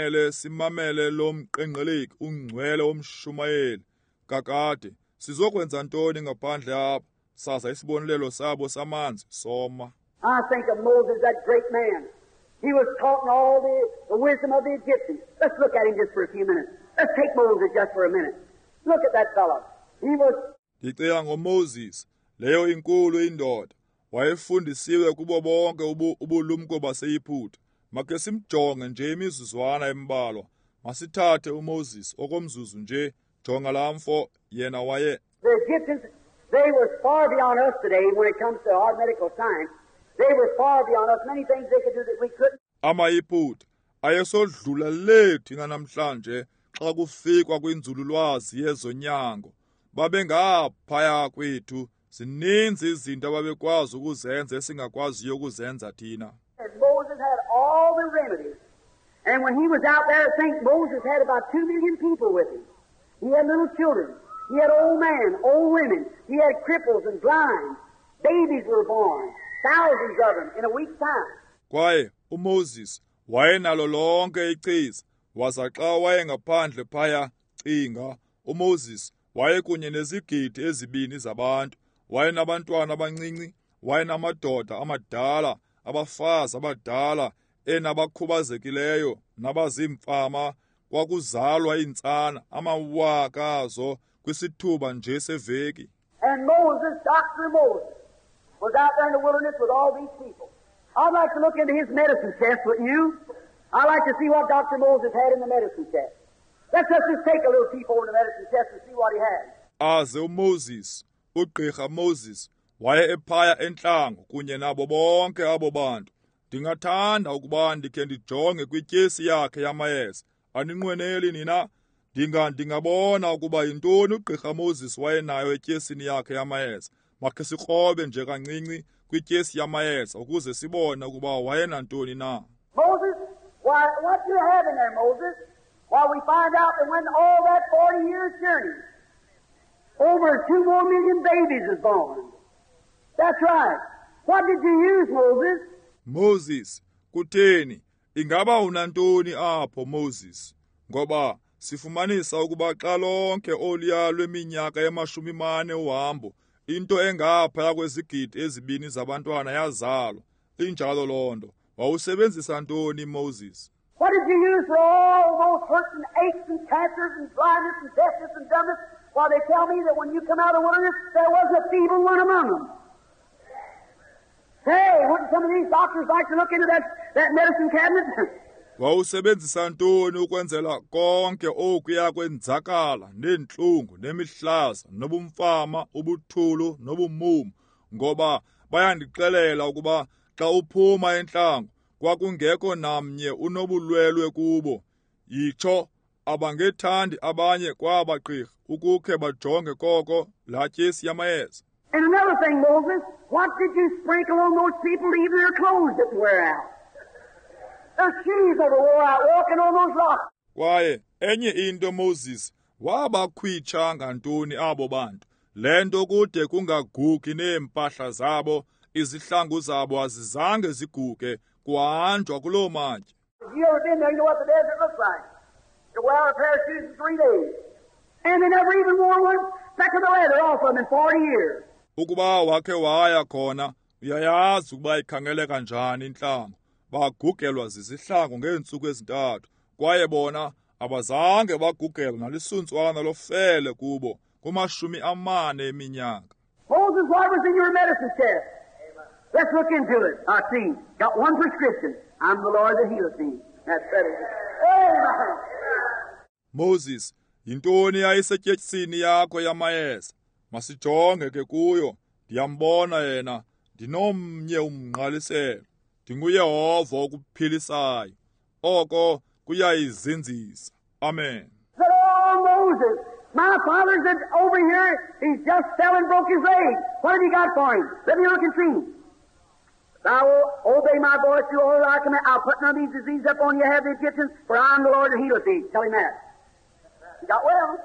simamele lo mqengqeleki ungcwele omshumayeli kakade. Sizokwenza ntoni ngaphandle apha? Saza isibonelelo sabo samanzi soma. I think of Moses, that great man. He was taught in all the wisdom of the Egyptians. Let's look at him just for a few minutes. Let's take Moses just for a minute. Look at that fellow. He was... Ndicela ngoMoses, leyo inkulu indoda. Wayefundisiwe kubo bonke ubulumko baseYiphutha. Make simjonge nje imizuzwana embalwa. Masithathe uMoses okomzuzu nje. Jonga la mfo yena waye. The Egyptians, they were far beyond us today when it comes to our medical science. They were far beyond us. Many things they could do that we couldn't. AmaYiphutha ayesodlula lethu namhlanje xa kufikwa kwinzululwazi yezonyango. Babengaphaya kwethu. Zininzi izinto ababekwazi ukuzenza esingakwaziyo ukuzenza thina. And Moses had all the remedies. And when he was out there, I think Moses had about 2 million people with him. He had little children. He had old men, old women. He had cripples and blind. Babies were born. Thousands of them in a week's time. Kwaye uMoses wayenalo lonke ichiza. Waza xa wayengaphandle phaya cinga. uMoses wayekunye nezigidi ezibini zabantu. Wayenabantwana abancinci, wayenamadoda amadala, abafazi abadala, enabakhubazekileyo, nabazimfama. Kwakuzalwa iintsana amawakazo kwisithuba nje seveki. And Moses, Dr. Moses, was out there in the wilderness with all these people. I'd like to look into his medicine chest with you. I'd like to see what Dr. Moses had in the medicine chest. Let's just take a little peep over the medicine chest and see what he had. Aze uMoses, ugqirha Moses, waye ephaya entlango kunye nabo bonke abo bantu. Ndingathanda ukuba ndikhe ndijonge kwityesi yakhe yamayeza. Aninqweneli nina? Ndingabona ukuba yintoni ugqirha Moses wayenayo etyesini yakhe yamayeza. Makhe sikrobe nje kancinci kwityesi yamayeza ukuze sibone ukuba wayenantoni na. Moses, what do you have in there, Moses? Well, we find out that when all that 40 years journey, over 2 more million babies is born. That's right. What did you use, Moses? Moses, kutheni? Ingaba unantoni apho Moses? Ngoba sifumanisa ukuba xa lonke oluya lweminyaka ema-40 uhambo, into engaphaya kwezigidi ezibini zabantwana yazalwa. Injalo loo nto. Wawusebenzisa ntoni Moses? What did you use for all those hurts and aches and cancers and blindness and deafness and dumbness? Well, they tell me that when you come out of the wilderness, there wasn't a feeble one among them. Hey, wouldn't some of these doctors like to look into that medicine cabinet? Wawusebenzisa ntoni ukwenzela konke okuya kwenzakala neentlungu nemihlaza nobumfama ubuthulu nobumumu? Ngoba bayandixelela ukuba xa uphuma entlango kwakungekho namnye unobulwelwe kubo. Yitsho abangethandi abanye kwabagqirha ukukhe bajonge koko laa tyesi yamayeza. And another thing, Moses, what did you sprinkle on those people to even their clothes didn't wear out? Their shoes never wore out walking on those rocks. Kwaye enye into Moses, wabakhwitsha ngantoni abo bantu? Le nto kude kungagugi neempahla zabo, izihlangu zabo azizange ziguge, kuhanjwa kuloo matye. If you ever been there, you know what the desert looks like. You wear a pair of shoes in 3 days. And they never even wore one speck of the leather off of them in 40 years. Ukuba wakhe waya khona, uyayazi ukuba ikhangeleka njani intlango. Bagugelwa zizihlangu ngeentsuku ezi3, kwaye bona abazange bagugelwa nalisuntswana lofele kubo kuma-40 eminyaka. Moses, what was in your medicine chest? Let's look into it. I see. Got one prescription. I'm the Lord that healeth thee. That's better. Amen. Moses, yintoni yayisetyesini yakho yamayeza? Masijonge ke kuyo. Ndiyambona yena. Ndinomnye umngqaliselo. NdinguYehova okuphilisayo. Oko kuyayizinzisa. Amen. Said, oh, Moses, My father's over here, he's just fell and broke his leg. What have you got for him? Let me look and see. If I will obey my voice, do all that I command, I'll put none of these diseases upon you, have the Egyptians, for I am the Lord that healeth thee. Tell him that. He got well.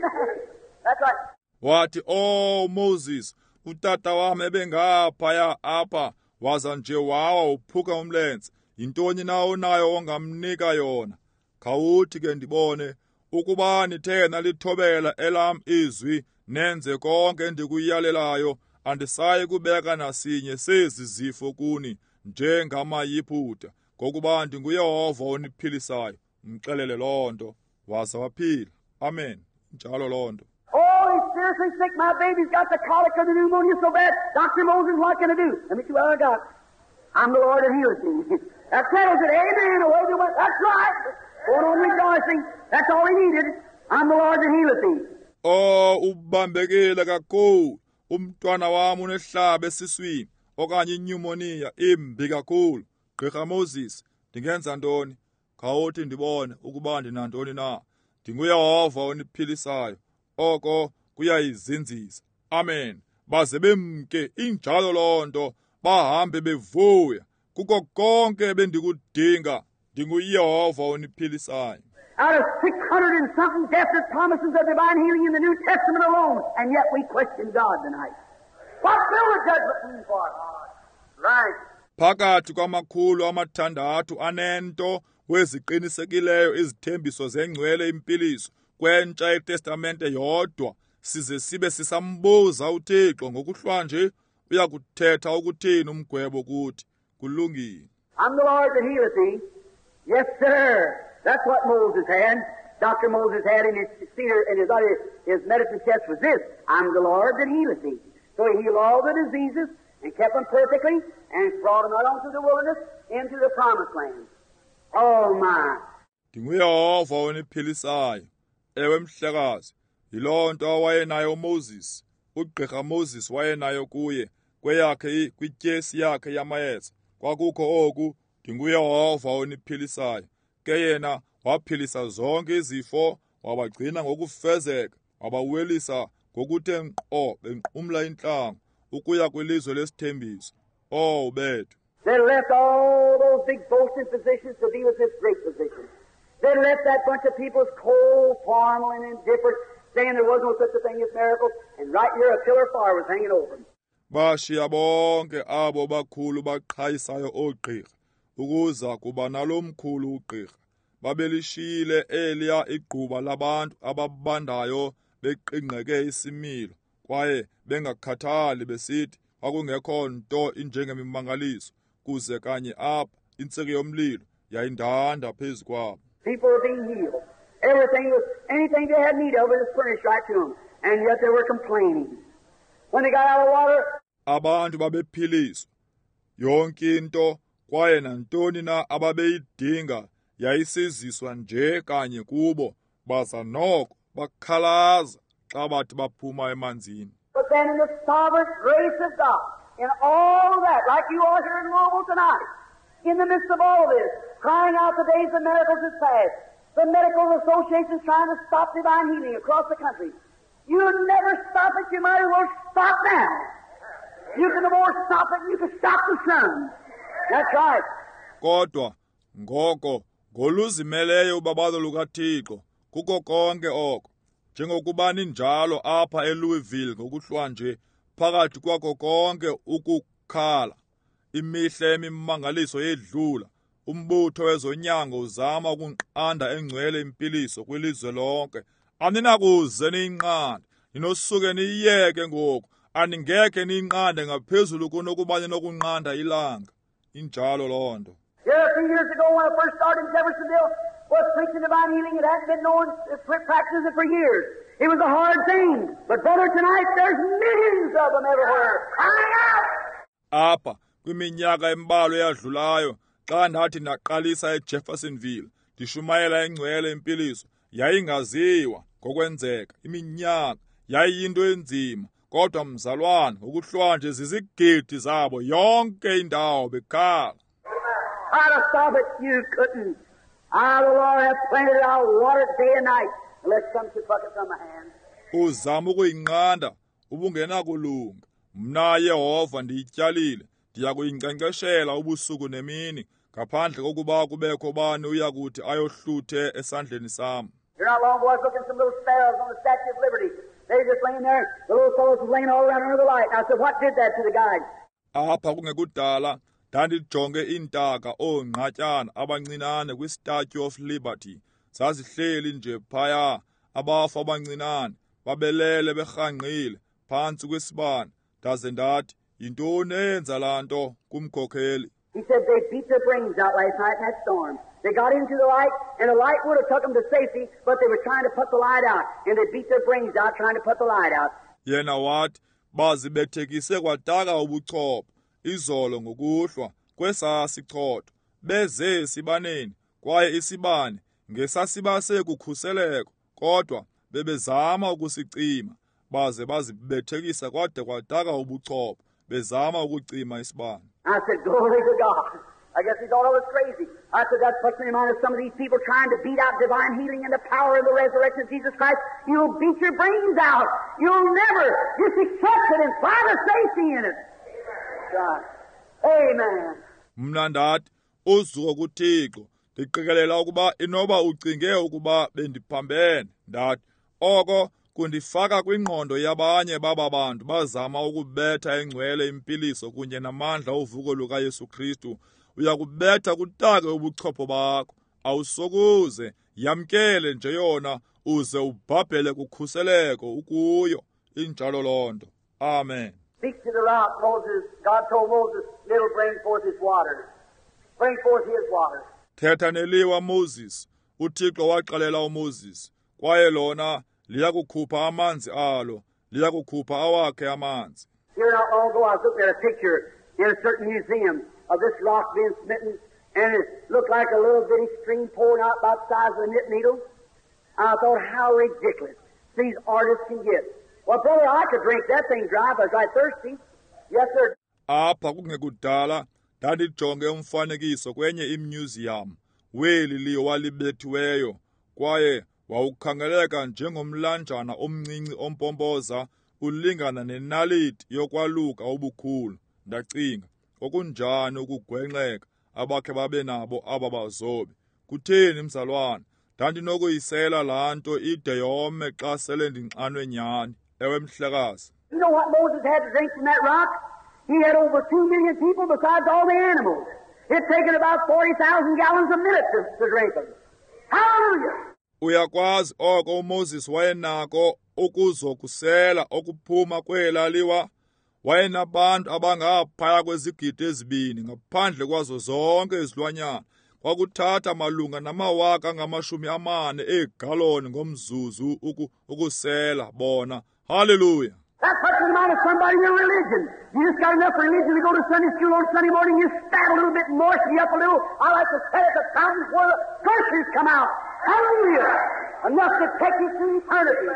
That's right. Wathi, "Oh Moses, utata wami ebengaphaya apha, waza nje wawa uphuka umlenze. Yintoni na onayo ongamnika yona? Khawuthi ke ndibone, ukuba nithe nalithobela elam izwi, nenze konke endikuyalelayo, andisayi kubeka nasinye sezi zifo kuni, njengamayiputa, ngokuba ndinguYehova oniphilisayo." Mxelele loo nto, waza waphila. Amen. Njalo loo nto. Oh, he's seriously sick. My baby's got the colic or the pneumonia so bad. Dr. Moses, what can I do? Let me see what I got. I'm the Lord that healeth thee. That settles it. Amen. Away we went. That's right. Going on rejoicing. That's all he needed. I'm the Lord that healeth thee. Oh, ubambekile kakhulu. Umntwana wami unehlaba esiswini, okanye inyumoniya imbi kakhulu. Gqirha Moses, ndingenza ntoni? Khawuthi ndibone ukuba ndinantoni na. NdinguYehova oniphilisayo. Oko kuyayizinzisa. Amen. Baze bemke injalo loo nto, bahambe bevuya. Kuko konke bendikudinga, ndinguYehova oniphilisayo. Out of 600 and something definite promises of divine healing in the New Testament alone, and yet we question God tonight. What will the judgment mean for us? Right. Phakathi kwamakhulu amathandathu anento weziqinisekileyo izithembiso zengcwele impiliso kwentsha yeTestamente yodwa, size sibe sisambuza uThixo ngokuhlwa nje, uyakuthetha ukuthini umgwebo kuthi? Kulungile. I'm the Lord that healeth thee. Yes, sir. That's what Moses had. Dr. Moses had in his cedar and his medicine chest was this: I'm the Lord that healeth thee. So he healed all the diseases and kept them perfectly and brought them right on through the wilderness into the promised land. Oh my. NdinguYehova oniphilisayo. Ewe mhlekazi, yiloo nto awayenayo uMoses. UGqirha Moses wayenayo kuye, kweyakhe kwityesi yakhe yamayeza. Kwakukho oku, ndinguYehova oniphilisayo. Ke yena waphilisa zonke izifo, wabagcina ngokufezeka, wabawelisa ngokuthe nkqo benqumla intlango, ukuya kwilizwe lesithembiso. Oh bethu. They left all those big boasting physicians to be with this great physician. They left that bunch of people as cold, formal, and indifferent, saying there was no such a thing as miracles, and right here a pillar of fire was hanging over them. Bashiya bonke abo bakhulu baqhayisayo oogqirha, ukuza kuba nalo mkhulu ugqirha. Babelishiyile eliya igquba labantu ababandayo beqingqeke isimilo, kwaye bengakhathali besithi kwakungekho nto injengemimangaliso, kuze kanye apha intseki yomlilo yayindanda phezu kwabo. People were being healed. Anything they had need of was furnished right to them, and yet they were complaining. When they got out of water, abantu babephiliswa yonke into, kwaye nantoni na ababeyidinga yayisiziswa nje kanye kubo, baza noko bakhalaza xa bathi baphuma emanzini. But then in the sovereign grace of God, in all of that, like you are here in Louisville tonight, in the midst of all of this, crying out the days of miracles is past, the medical associations trying to stop divine healing across the country. You never stop it, you might as well stop now. You can more stop it, you can stop the sun. That's right. Kodwa ngoko ngoluzimeleyo ubabalo lukaThixo kuko konke oko, njengokuba ninjalo apha eLouisville ngokuhlwa nje, phakathi kwako konke ukukhala, imihla emimangaliso yedlula, umbutho wezonyango uzama ukunqanda engcwele impiliso kwilizwe lonke. Aninakuze niyinqande, ninosuke niyiyeke ngoku, aningekhe niyinqande ngaphezulu kunokuba ninokunqanda ilanga. Injalo loo nto. Here a few years ago when I first started in Jeffersonville, was preaching divine healing. It hadn't been known, practicing it for years. It was a hard thing. But brother, tonight there's millions of them everywhere crying out. Apha kwiminyaka embalwa eyadlulayo, xa ndathi ndaqalisa eJeffersonville, ndishumayela engcwele impiliso, yayingaziwa ngokwenzeka iminyaka, yayiyinto enzima. Kodwa mzalwane, ukuhlwa nje zizigidi zabo yonke indawo bekhala. How to stop it? You couldn't. I, the Lord, have planted it. I'll water it day and night, unless some should pluck it from my hand. uzama ukuyinqanda ubungenakulunga. Mna Yehova ndiyityalile, ndiya kuyinkcenkceshela ubusuku nemini, ngaphandle kokuba kubekho bani uyakuthi ayohluthe esandleni sam. Here not long ago, I was looking at some little sparrows on the Statue of Liberty. They were just laying there. The little fellows was laying all around under the light. And I said, what did that to the guide? Apha kungekudala ndandijonge iintaka oongqatyana abancinane kwi-Statue of Liberty. Zazihleli nje phaya abafa abancinane, babelele berhangqile phantsi kwisibane. Ndaze ndathi, yintoni eyenza laa nto kumkhokheli? He said they beat their brains out last night in that storm. They got into the light, and the light would have took them to safety, but they were trying to put the light out, and they beat their brains out trying to put the light out. Yena wathi, bazibethekise kwadaka ubuchopho, izolo ngokuhlwa kwesaa sichotho, beze esibaneni, kwaye isibane ngesasibase kukhuseleko, kodwa bebezama ukusicima, baze bazibethekisa kwade kwadaka ubuchopho, bezama ukucima isibane. I said, glory to God. I guess he thought I was crazy. I said, that puts me in mind of some of these people trying to beat out divine healing and the power of the resurrection of Jesus Christ. You'll beat your brains out. You'll never just accept it and find a safety in it. God. Amen. Mna ndathi, uzuko kuThixo, ndiqikelela ukuba inoba ucinge ukuba bendiphambene. Ndathi, oko kundifaka kwingqondo yabanye baba bantu bazama ukubetha engcwele impiliso kunye namandla ovuko lukaYesu Kristu. Uyakubetha kutake ubuchopho bakho, awusokuze, yamkele nje yona, uze ubhabhele kukhuseleko ukuyo, injalo lonto. Amen. Speak to the rock, Moses. God told Moses, it'll bring forth his water. Bring forth his water. Thetha neliwa Moses, uThixo waxelela uMoses, kwaye lona liyakukhupha amanzi alo, liyakukhupha awakhe amanzi. Here not long ago, I was looking at a picture in a certain museum of this rock being smitten, and it looked like a little bitty stream pouring out about the size of a knit needle. I thought, how ridiculous these artists can get. Well, brother, I could drink that thing dry if I was right thirsty. Yes, sir. Apha kungekudala ndandijonge umfanekiso kwenye imuseum weli liwa libethiweyo, kwaye wawukhangeleka njengomlanjana omncinci ompompoza ulingana nenaliti yokwaluka ubukhulu. Ndacinga, okunjani ukugwenxeka abakhe babe nabo aba bazobi. Kutheni mzalwana, ndandinokuyisela laa nto ide yome xa sele ndinxanwe nyani. Ewe mhlekazi. You know what Moses had to drink from that rock? He had over 2 million people besides all the animals. It's taken about 40,000 gallons a minute to drink them. Hallelujah! Uyakwazi oko uMoses wayenako ukuzokusela okuphuma kwelaliwa. Wayenabantu abangaphaya kwezigidi ezibini ngaphandle kwazo zonke izilwanyana. Kwakuthatha malunga namawaka angama40 eegaloni ngomzuzu ukusela bona. Hallelujah! That puts in the mind of somebody in your religion. You just got enough religion to go to Sunday school on Sunday morning, you spat a little bit and moisten you up a little. I like to sit at the fountains where the groceries come out. Hallelujah! Enough to take you through eternity.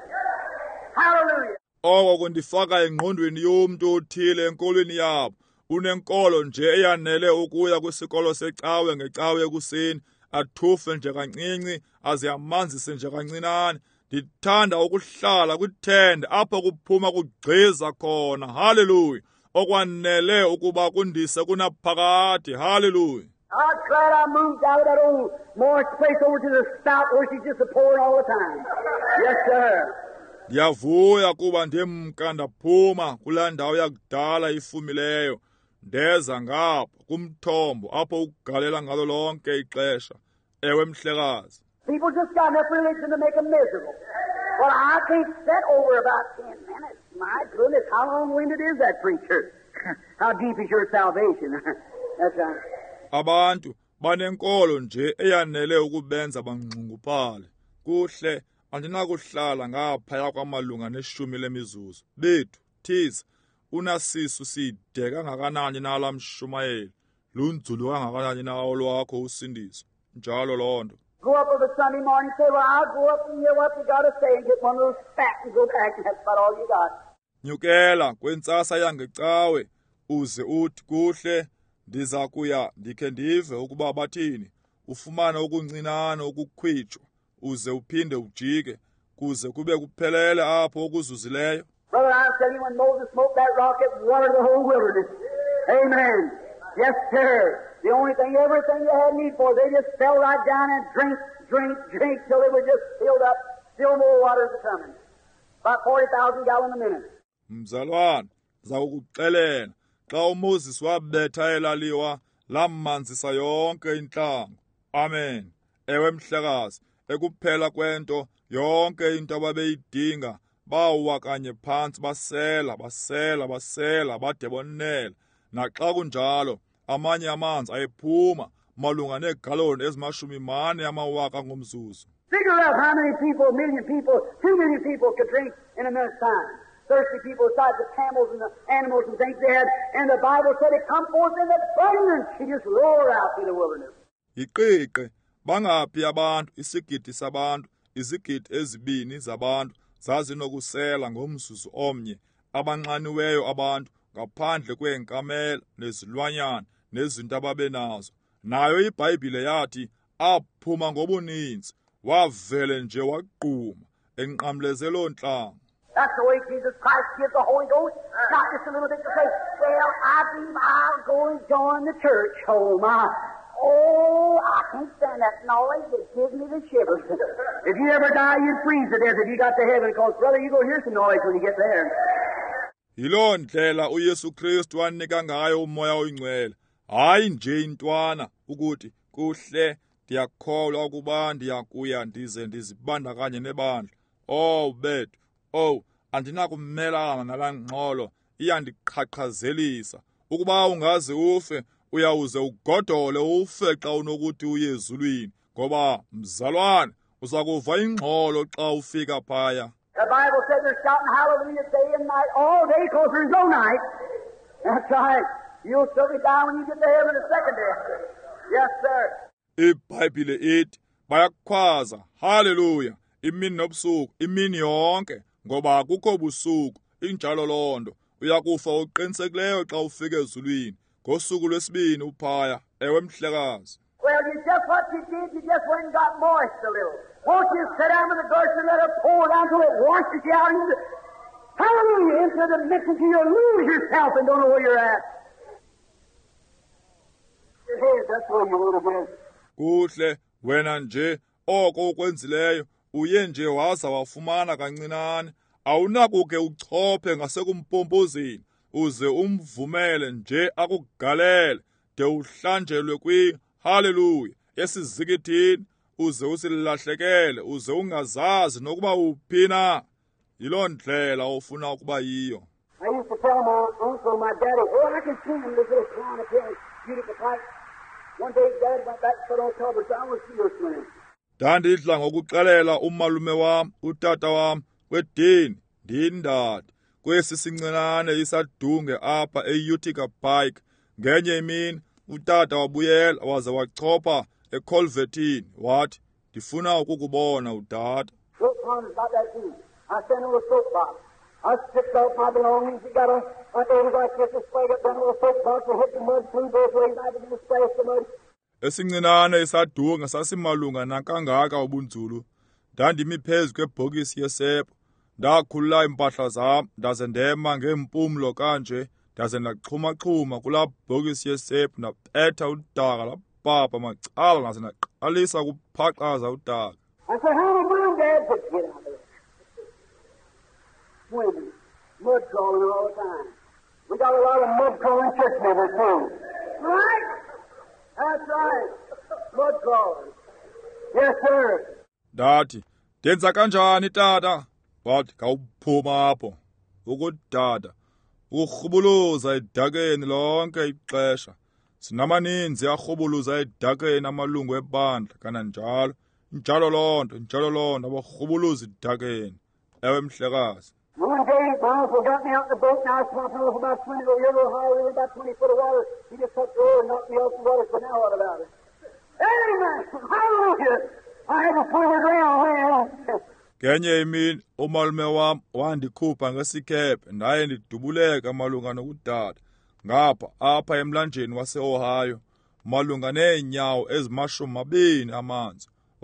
Hallelujah! Oko kundifaka engqondweni yomntu othile enkolweni yabo. Unenkolo nje eyanele ukuya kwisikolo secawe ngecawe ekuseni, athufe nje kancinci, aze amanzise nje kancinane. Ndithanda ukuhlala kwithende apho kuphuma kugqiza khona. Hallelujah! Okwanele ukuba kundise kunaphakade. Hallelujah! I'm glad I moved out of that old moist place over to the spout where she's just pouring all the time. Yes, sir. Ndiyavuya kuba ndimka ndaphuma kulaa ndawo yakudala ifumileyo, ndeza ngapha kumthombo apho ukugalela ngalo lonke ixesha. Ewe mhlekazi. People just got enough religion to make them miserable. Well, I can't sit over about 10 minutes. My goodness, how long-winded is that preacher? How deep is your salvation? That's right. Abantu banenkolo nje eyanele ukubenza banxunguphale. Kuhle, andinakuhlala ngaphaya kwamalunga ne10 lemizuzu. Bethu, thiza, unasisu side kangakanani nala mshumayeli, lunzulu kangakanani nawo lwakho usindiso. Njalo lonto. Go up of a Sunday morning and say, well, I'll go up and hear what you got to say and get one of those spat and go back, and that's about all you got. Nyukela kwentsasa yangecawe, uze uthi kuhle, ndiza kuya ndikhe ndive ukuba bathini. Ufumane okuncinane ukukhwitshwa, uze uphinde ujike, kuze kube kuphelele apho okuzuzileyo. Brother, I'm telling you, when Moses smote that rock, it watered the whole wilderness. Amen. Yes, sir. The only thing, everything they had need for, they just fell right down and drink till they were just filled up. Still more waters are coming. About 40,000 gallons a minute. Mzalwane, zawukuxelela xa uMoses wabetha elaliwa lamanzisa yonke intlango. Amen. Ewe mhlekazi, ekuphela kwento yonke into ababeyidinga bawa kanye phansi basela bade bonela. Naxa kunjalo amanye amanzi ayephuma malunga neegaloni ezimashumi-4 amawaka ngomzuzu. Figure out how many people, 2 million people could drink in a minute's time. Thirsty people besides the camels and the animals and things they had. And the Bible said it come forth in abundance. He just roared out through the wilderness. Yiqiqe, bangaphi abantu, isigidi sabantu, izigidi ezibini zabantu, zazinokusela ngomzuzu omnye, abanxaniweyo abantu, ngaphandle kweenkamela nezilwanyana nezinto ababenazo. Nayo iBhayibhile yathi, aphuma ngobuninzi, wavele nje waqhuma, enqamleze loo ntlango. That's the way Jesus Christ gives the Holy Ghost. Not just a little bit to say, well, I believe I'll go and join the church. Oh, my. Oh, I can't stand that noise. It gives me the shivers. If you ever die, you'd freeze to death if you got to heaven, because, brother, you go hear some noise when you get there. Yiloo ndlela uYesu Kristu wanika ngayo umoya oyingcwele. Hayi nje intwana ukuthi kuhle ndiyakholwa ukuba ndiyakuya ndize ndizibandakanye nebandla. Oh bethu, andinakumelana nalaa ngxolo, iyandiqhaqhazelisa. Ukuba ungaze ufe, uyawuze ugodole ufe xa unokuthi uye ezulwini, ngoba mzalwane uzakuva ingxolo xa ufika phaya. The Bible said they're shouting hallelujah day and night, all day, because there's no night. That's right. You'll certainly die when you get to heaven the second day. Yes, sir. iBhayibhile ithi bayakhwaza haleluya imini nobusuku, imini yonke, ngoba akukho busuku. Injalo londo uyakufa uqinisekileyo xa ufika ezulwini ngosuku lwesibini uphaya. Ewe mhlekazi. Well, you just what you did, you just went and got moist a little. Won't you sit down in the gush and let it pour down till it washes you out into the, hallelujah, into the mix until you lose yourself and don't know where you're at. Your head, that's where you little bit. Kuhle wena nje oko ukwenzileyo uye nje waza wafumana kancinane, awunakuke uchophe ngasekumpompozini uze umvumele nje akugalele de uhlanjelwe kwi-haleluya esizikithini uze usilahlekele uze ungazazi nokuba uphi na. Yiloo ndlela ofuna ukuba yiyo. I used to tell my uncle, my daddy, I can see him this little clown up here, beautiful type. One day Dad went back and put on cover, so I want to see your swimming. Ndandidla ngokuxelela umalume wam, utata wam, kwedini, ndindadi, kwesi sincinane isadunge apha eUtica Pike. Ngenye imini, utata wabuyela waze wachopha ecolvetini, wathi, ndifuna ukukubona udata. Little pond is about that deep. I stand on a soapbox. I stripped off my belongings. You got a thing like this, a spray up down on a soapbox and hit the mud through both ways. I didn't splash the mud. Esincinane isadunga sasimalunga nakangaka ubunzulu. Ndandimi phezu kwebhokisi yesepho. Ndakhulula impahla zam, ndaze ndema ngempumlo kanje, ndaze ndaxhuma kulaa bhokisi yesepho, ndapetha udaka lapapa macala ndaze ndaqalisa ukuphaqaza udaka. I said, how am I doing, Dad? Said, get out of there. Swimming. Mud crawling all the time. We got a lot of mud crawling church members too. Right? That's right. Mud crawlers. Yes, sir. Ndathi, ndenza kanjani tata? Wathi, khawuphuma apho. Ukudada, ukurhubuluza edakeni lonke ixesha. Sinamaninzi arhubuluza edakeni amalungu ebandla, kananjalo. Njalo londo, abarhubuluza edakeni. Ewe mhlekazi. One day, my uncle got me out in the boat, and I was swamping off about 20 over here, a little higher, we were about 20 foot of water. He just took the oar and knocked me off the water, so now what about it? Amen! Hallelujah! I had to swim around, well. Ngenye imini umalume wam wandikhupha ngesikhephe ndaye ndidubuleka malunga nokudada ngapha apha emlanjeni wase-Ohio malunga neenyawo ezimashumi-20 amanzi.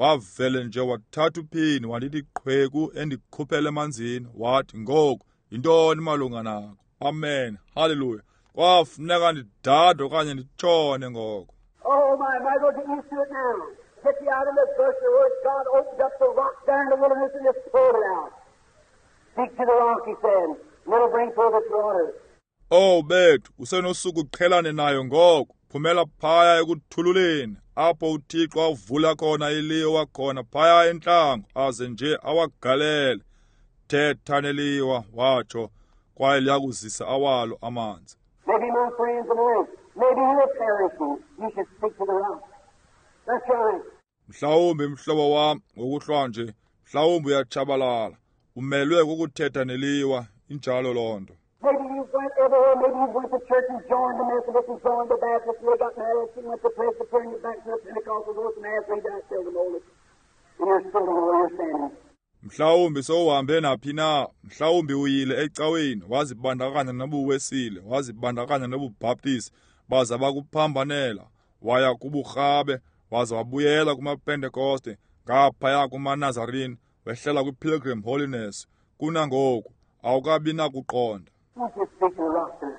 wavele nje wathatha uphini walithi qhweku endikhuphele emanzini wathi, ngoku yintoni malunga nako? Amen, haleluya. Kwafuneka ndidade okanye nditshone ngoko. Oh, my, go get used to it now. Get you out in the bush, the word God opened up the rock there in the wilderness and just pulled it out. Speak to the rock, he said, and it'll bring forth its water. Oh bethu, usenosuku uqhelane nayo ngoko. Phumela phaya ekuthululeni, apho uThixo wavula khona iliwa khona phaya entlango, aze nje awagalele. Thetha neliwa, watsho, kwaye liyakuzisa awalo amanzi. Maybe my friends in the room, maybe you're perishing. You should speak to the rock. That's right. Mhlawumbi mhlobo wam, ngokuhlwa nje, mhlawumbi uyatshabalala. Umelwe kukuthetha neliwa, injalo loo nto. Maybe you went everywhere, maybe you went to church and joined the Methodist and joined the Baptist and they got married and went to Presbyterian and back to the Pentecostal voice and after he died, still the oldest. And you're still where you're standing. Mhlawumbi sowuhambe naphi na, mhlawumbi uyile ecaweni, wazibandakanya nobuwesile, wazibandakanya nobubhaptisi, baza bakuphambanela, waya kuburhabe, waza wabuyela kumapentekoste, ngaphaya kumaNazarini, wehlela kwi-Pilgrim Holiness, kunangoku, awukabi nakuqonda. You just speak to the rock, sir.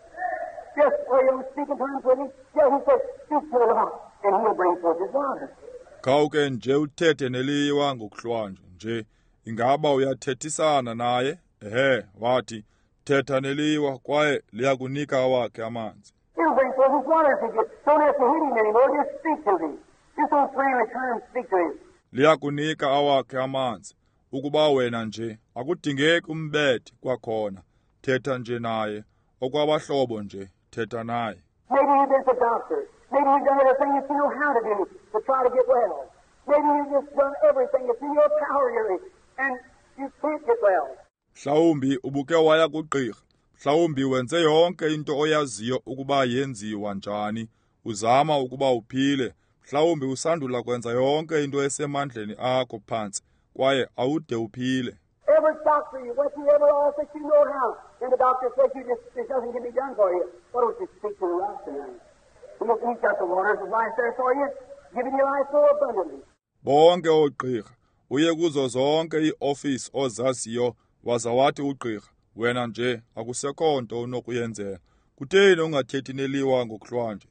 Just where you were speaking to him, with him, yeah, he said, speak to the rock, and he'll bring forth his water. Khawuke nje uthethe neliwa ngokuhlwanje nje, ingaba uyathethisana naye, wathi, thetha neliwa, kwaye liyakunika awakhe amanzi. He'll bring forth his water to you. Don't have to hit him anymore, just speak to him. Just on friendly terms, speak to him. Liyakunika awakhe amanzi, ukuba wena nje, akudingeki umbethe kwakhona, thetha nje naye, okwabahlobo nje, thetha naye. Maybe you've been to the doctor. Maybe you've done everything that you know how to do to try to get well. Maybe you've just done everything that's in your power, really, and you can't get well. Mhlawumbi ubuke waya kugqirha, mhlawumbi wenze yonke into oyaziyo ukuba yenziwa njani, uzama ukuba uphile, mhlawumbi usandula kwenza yonke into esemandleni akho phansi, kwaye awude uphile. Every doctor you went to, every office you know how, and the doctor says there's nothing can be done for you. Why don't you speak to the rock tonight? He's got the waters of life there for you, giving you life so abundantly. Bonke oogqirha, uye kuzo zonke ii-ofisi ozaziyo, waza wathi ugqirha, wena nje akusekho nto unokuyenzela. Kutheni ungathethi neliwa ngokuhlwanje?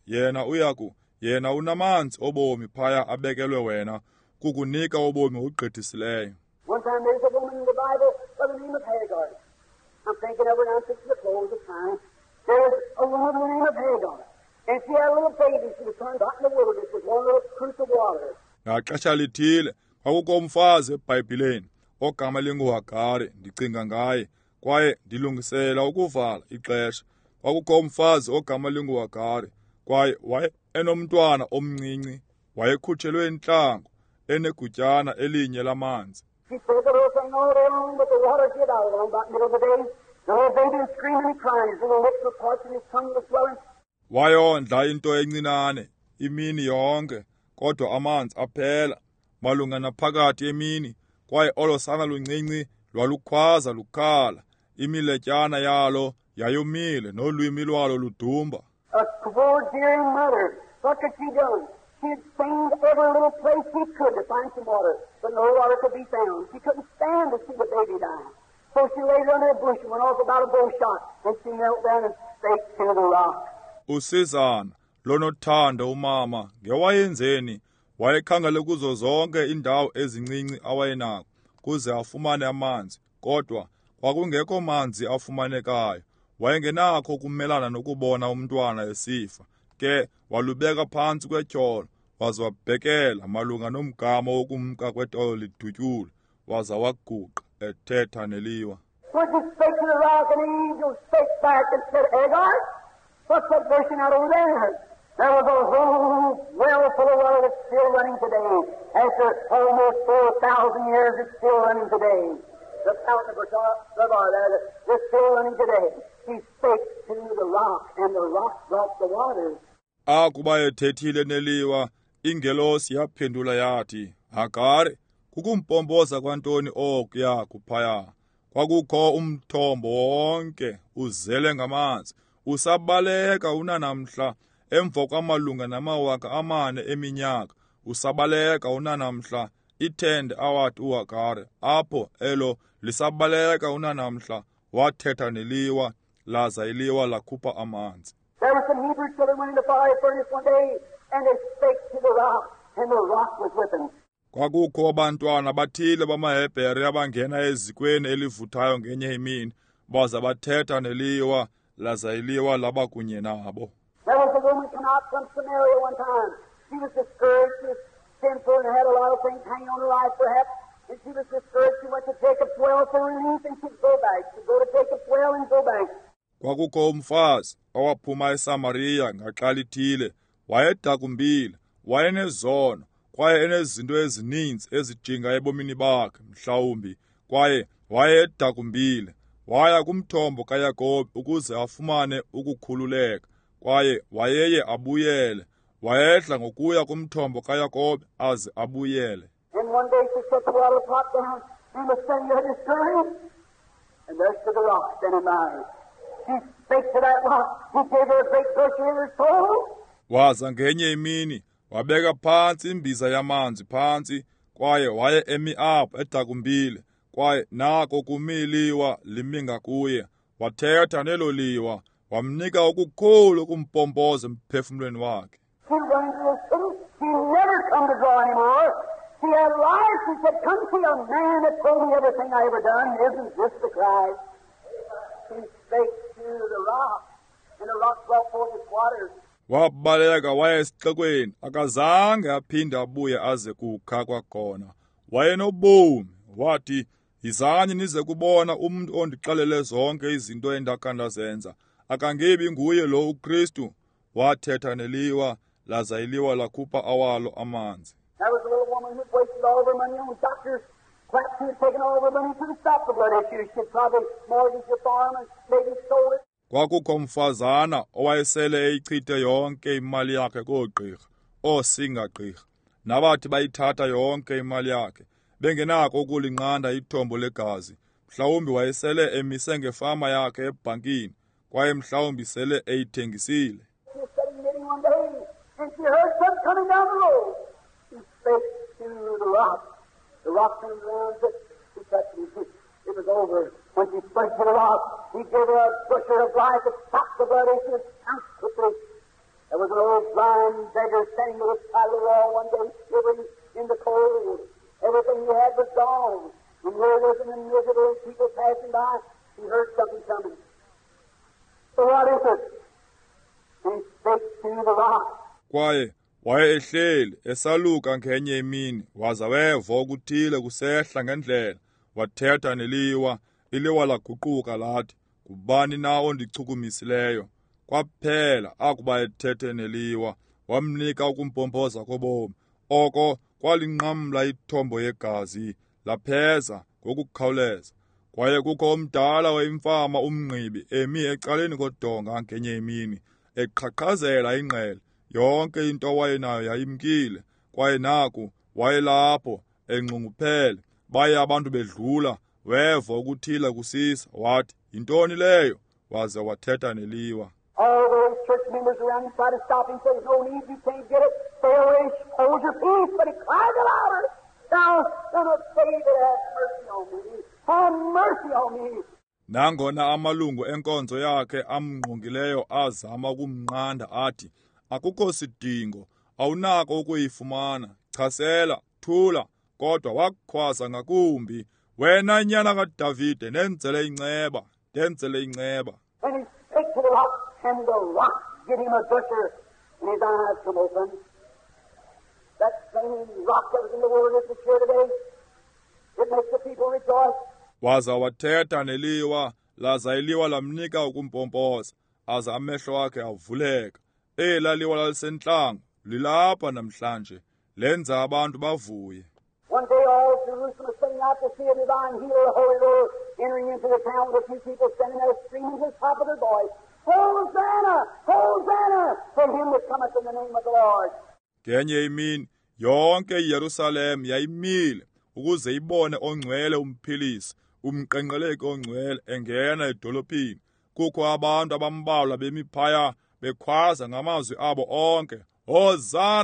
Yena unamanzi obomi phaya abekelwe wena, kukunika obomi ogqithisileyo. One time there's a woman in the Bible by the name of Hagar. I'm thinking of her now since the close of time. There's a woman by the name of Hagar. And she had a little baby she was turned out in the wilderness with one little cruse of water. Ngaxesha lithile, kwakukho umfazi eBhayibhileni, ogama linguHagari, ndicinga ngaye, kwaye ndilungisela ukuvala ixesha. Kwakukho umfazi ogama linguHagari, kwaye waye enomntwana omncinci, wayekhutshelwe intlango, enegutyana elinye lamanzi. She said the little thing all day long, but the water get out along about middle of the day. The little baby was screaming and crying. His little lips were parched and his tongue was swelling. Wayondla into encinane, imini yonke, kodwa amanzi aphela, malunga naphakathi emini, kwaye olo sana luncinci lwalukhwaza lukhala, imiletyana yalo yayomile, nolwimi lwalo ludumba. A poor dear mother, what could she do? She had stained every little place she could to find some water, but no water could be found. She couldn't stand to see the baby die. So she laid under a bush and went off about a bow shot, and she knelt down and spake to the rock. Usizana, lonothando umama, ngewayenzeni, wayekhangele kuzo zonke indawo ezincinci awayenako, kuze afumane amanzi, kodwa kwakungekho manzi afumanekayo. Wayengenakho kumelana nokubona umntwana esifa, ke walubeka phantsi kwetyholo, waza wabhekela malunga nomgama wokumka kwetolo lidutyule, waza waguqa, ethetha neliwa. When she spake to the rock, and the angel spake back and said, Hagar, what's that gushing out over there? There was a whole well full of water that's still running today. After almost 4,000 years, it's still running today. The fountain of Babar there, it's still running today. He spake to the rock, and the rock brought the waters. Akuba ethethile neliwa, ingelosi yaphendula yathi, Hagari, kukumpompoza kwantoni okuya kuphaya? Kwakukho umthombo wonke, uzele ngamanzi, usabaleka unanamhla, emva kwamalunga namawaka 4 eminyaka, usabaleka unanamhla ithende awathi uHagari, apho elo lisabaleka unanamhla wathetha neliwa, laza iliwa lakhupha amanzi. There were some Hebrew children went in the fiery furnace one day, and they spake to the rock, and the rock was with them. Kwakukho abantwana bathile bamaHebhere abangena ezikweni elivuthayo ngenye imini, baza bathetha neliwa, laza iliwa laba kunye nabo. There was a woman come out from Samaria one time. She was discouraged, she was sinful, and had a lot of things hanging on her life perhaps. And she was discouraged. She went to Jacob's well for relief, and she'd go back. She'd go to Jacob's well and go back. Kwakukho umfazi owaphuma eSamariya ngaxa lithile, wayedakumbile, wayenezono, kwaye enezinto ezininzi ezijinga ebomini bakhe mhlawumbi, kwaye wayedakumbile, waya kumthombo kaYakobi ukuze afumane ukukhululeka, kwaye wayeye abuyele, wayehla ngokuya kumthombo kaYakobi aze abuyele. And one day she set the water pot down and was sitting there discouraged, and there stood the rock standing by. She spake to that rock. He gave her a great virtue in her soul. Waza ngenye imini, wabeka phansi imbiza yamanzi phansi, kwaye waye emi apho edakumbile, kwaye nako kumiliwa liminga kuye, wathetha nelo liwa, wamnika ukukhulu ukumpompoza emphefumlweni wakhe. She ran to the city. She never come to draw anymore. She had life. She said, come see a man that told me everything I ever done. Isn't this the Christ? She spake to the rock, and the rock brought forth its waters. Wabaleka waya esixekweni, akazange aphinde abuye aze kukha kwakhona. Wayenobomi, wathi, yizani nize kubona umuntu ondixelele zonke izinto endakha ndazenza. Akangebi nguye lo uKristu. Wathetha neliwa, laza iliwa lakhupha awalo amanzi. There was a little woman who'd wasted all of her money on doctors. Perhaps she had taken all of her money to stop the blood issue. She'd probably mortgaged her farm and maybe sold it. Kwakukho mfazana owayesele eyichithe yonke imali yakhe koogqirha, oosingagqirha, nabathi bayithatha yonke imali yakhe, bengenako ukulinqanda ithombo legazi. Mhlawumbi wayesele emise ngefama yakhe ebhankini, kwaye mhlawumbi sele eyithengisile. She was sitting knitting one day, and she heard something coming down the road. She spake to the rock. The rock turned around and she touched him. It was over. When she spoke to the rock, he gave her a pusher of life that stopped the blood issue out quickly. There was an old blind beggar standing to the side of the wall one day, shivering in the cold. Everything he had was gone. And here living in miserable people passing by, he heard something coming. So what is it? He spake to the rock. Kwaye waye ehleli esaluka ngenye imini, waza weva ukuthile kusehla ngendlela, wathetha neliwa, iliwa laguquka lathi, kubani na ondichukumisileyo? Kwaphela akuba ethethe neliwa, wamnika ukumpompoza kobomi. Oko kwalinqamla ithombo yegazi, lapheza ngokukhawuleza. Kwaye kukho omdala wemfama umnqibi emi ecaleni kodonga ngenye imini, eqhaqhazela ingqele, yonke into wayenayo yayimkile, kwaye naku wayelapho enxunguphele. Baye abantu bedlula, weva ukuthila kusisa, wathi, yintoni leyo? Waze wathetha neliwa. All those church members around him tried to stop him, said, no need, you can't get it, stay away, hold your peace, but he cried louder, thou son of David, have mercy on me, have mercy on me. Nangona amalungu enkonzo yakhe amngqongileyo azama ukumnqanda athi, akukho sidingo, awunako ukuyifumana, chasela, thula, kodwa wakhwaza ngakumbi, wena nyana kaDavide, nenzele inceba, ndenzele inceba. And he spake to the rock, and the rock gave him a gusher, and his eyes come open. That same rock that was in the wilderness is here today. It makes the people rejoice. Waza wathetha neliwa, laza iliwa lamnika ukumpompoza, aza amehlo akhe avuleka. Ela liwa lalisentlango, lilapha namhlanje, lenza abantu bavuye. One day all Jerusalem was sitting out to see a divine healer, a holy Lord, entering into the town with a few people standing there screaming at the top of their voice, Hosanna! Hosanna! For him that cometh in the name of the Lord. Ngenye imini, yonke iYerusalem yayimile, ukuze ibone ongcwele umphilisi, umqenqeleki ongcwele engena edolophini. Kukho abantu abambalwa bemi phaya, bekhwaza ngamazwi abo onke, Hosana!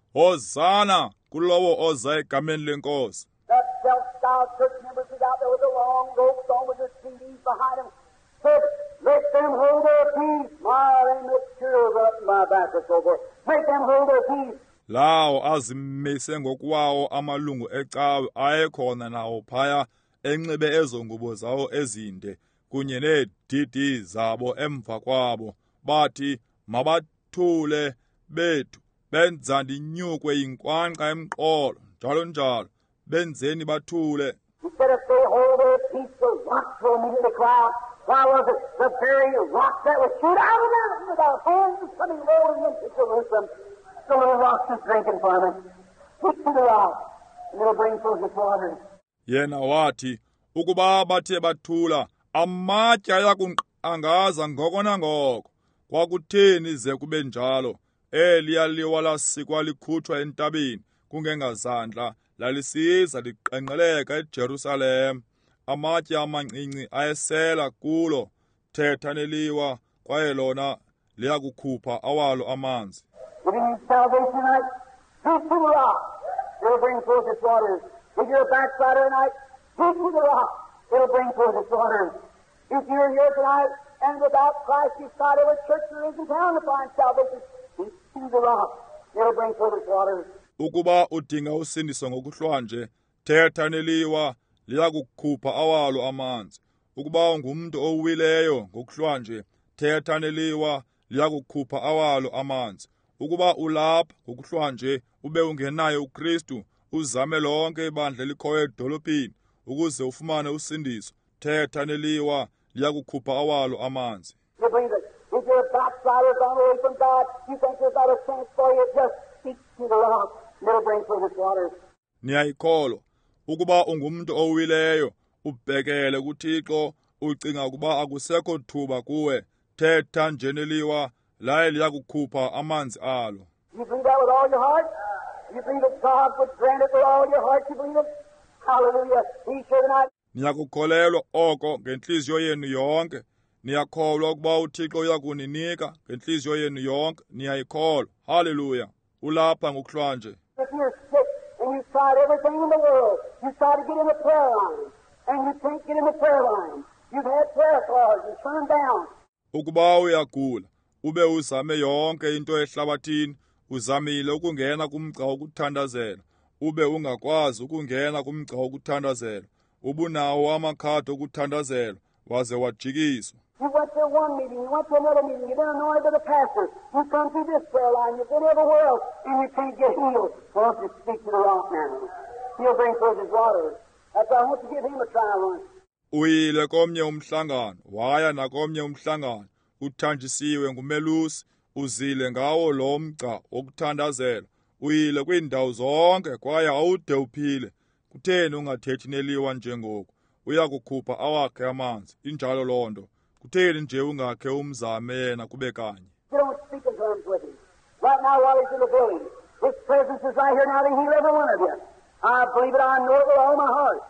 Hosana kulowo oza egameni lenkosi. That self-styled church members was out there with the long ropes on with their CDs behind them. Said, let them hold their peace while they make sure that my back or so forth. Make them hold their peace. Lawo azimise ngokwawo amalungu ecawe ayekhona nawo phaya enxibe ezo ngubo zawo ezinde kunye needidi zabo emva kwabo bathi mabathule bethu benza ndinyukwe yinkwankqa emqolo njalo njalo benzeni bathule. Instead of say hold their peace, the rocks will immediately cry out. Why was it the very rocks that was shoot out of them with our hands coming rolling into Jerusalem? The little rocks is drinking from it. Stick to the rock, and it'll bring forth its waters. Yena wathi ukuba bathe bathula amatye ayakunqangaza ngoko nangoko. Kwakutheni ze kube njalo? Eliya liwa lasikwa likhutshwa entabeni kungengazandla lalisiza liqenqeleka eJerusalem. Amatye amancinci ayesela kulo. Thetha neliwa kwaye lona liyakukhupha awalo amanzi. If you need salvation tonight, speak to the rock. It'll bring forth its waters. If you're a backslider tonight, speak to the rock. It'll bring forth its waters. If you're here tonight and without Christ, you've tried every church there is in town to find salvation, speak to the rock. It'll bring forth its waters. Ukuba udinga usindiso ngokuhlwanje, thetha neliwa liyakukhupha awalo amanzi. Ukuba ungumntu owileyo ngokuhlwanje, thetha neliwa liyakukhupha awalo amanzi. Ukuba ulapha ngokuhlwanje ube ungenaye uKristu, uzame lonke ibandla elikhoyo edolophini ukuze ufumane usindiso, thetha neliwa liyakukhupha awalo amanzi. You believe it. If you're a backslider gone away from God, you think there's not a chance for you, just speak to the rock, and it'll bring forth its waters. Niyayikholwa ukuba ungumntu owileyo ubhekele kuThixo ucinga ukuba akusekho thuba kuwe, thetha nje neliwa laye liyakukhupha amanzi alo. You believe that with all your heart? You believe that God would grant it with all your heart? You believe it? Hallelujah. He's here tonight. Niyakukholelwa oko ngenhliziyo yenu yonke. Niyakholwa ukuba uThixo uyakuninika ngenhliziyo yenu yonke. Niyayikholwa. Hallelujah. Ulapha ngokuhlwanje. If you're sick and you've tried everything in the world, you try to get in the prayer line, and you can't get in the prayer line. You've had prayer cards and turned down. Ukuba uyagula, ube uzame yonke into ehlabathini, uzamile ukungena kumgca wokuthandazela, ube ungakwazi ukungena kumgca wokuthandazela. Ubunawo amakhadi okuthandazela, waze wajikiswa. You went to one meeting, you went to another meeting, you've been anointed by the pastor, you come through this prayer line, you've been everywhere else, and you can't get healed. Well, don't you speak to the rock now. He'll bring forth his waters. That's why I want to give him a try once. Uyile komnye umhlangano, waya nakomnye umhlangano, uthanjisiwe ngumelusi, uzile ngawo lo mgca wokuthandazela. Uyile kwiindawo zonke kwaye awude uphile. Kutheni ungathethi neliwa njengoku? Uyakukhupha awakhe amanzi, injalo loo nto. Kutheni nje ungakhe umzame yena kube kanye? You don't speak in terms with him. Right now while he's in the building, his presence is right here now to heal every one of you. I believe it, I know it with all my heart.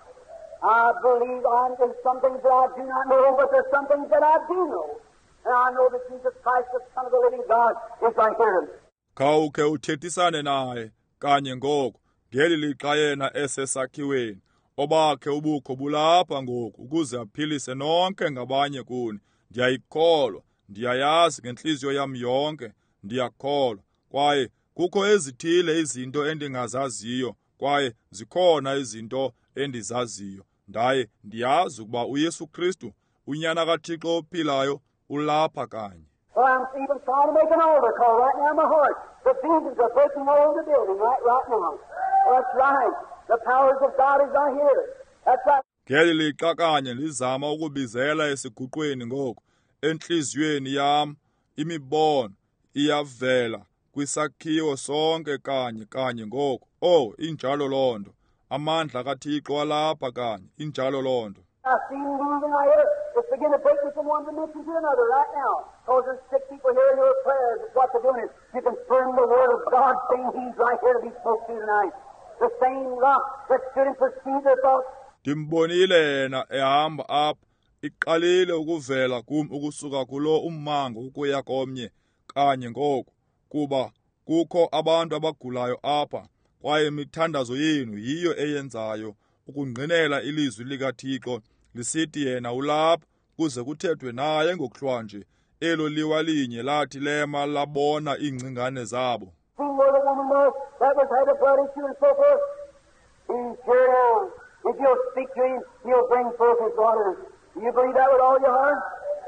I believe there's some things that I do not know, but there's some things that I do know. And I know that Jesus Christ, the Son of the living God, is right here. Khawukhe uthethisane naye kanye ngoku ngeli lixa yena esesakhiweni. Obakhe ubukho bulapha ngoku ukuze aphilise nonke ngabanye kuni. Ndiyayikholwa, ndiyayazi ngenhliziyo yami yonke, ndiyakholwa. Kwaye kukho ezithile izinto endingazaziyo, kwaye zikhona izinto endizaziyo. Ndaye ndiyazi ukuba uYesu Kristu, unyana kaThixo ophilayo, ulapha kanye. Well, I'm even trying to make an altar call right now in my heart. The visions are breaking all over the building right now. That's right. The powers of God is right here. That's right. Ngeli lixa kanye lizama ukubizela esiguqweni ngoku. Enhliziyweni yam imibono iyavela kwisakhiwo sonke kanye ngoku. Oh, injalo loo nto. Amandla kaThixo alapha kanye, injalo loo nto. I see him moving right here. It's beginning to break me from one dimension to another right now. Because there's sick people here in your prayers. It's what they're doing is you confirm the word of God saying he's right here to be spoke to tonight. The same rock that stood and perceived their thoughts. Ndimbonile yena ehamba apha, iqalile ukuvela kum ukusuka kulo ummango ukuya komnye kanye ngoku, kuba Kukho abantu abagulayo apha, kwaye imithandazo yenu yiyo eyenzayo ukungqinela ilizwi likaThixo lisithi yena ulapha, kuze kuthethwe naye ngokuhlwa nje elo liwa linye lathi lema labona iingcingane zabo. See where the woman was that was had a blood issue and so forth? He's sure now. If you'll speak to him, he'll bring forth his waters. Do you believe that with all your heart?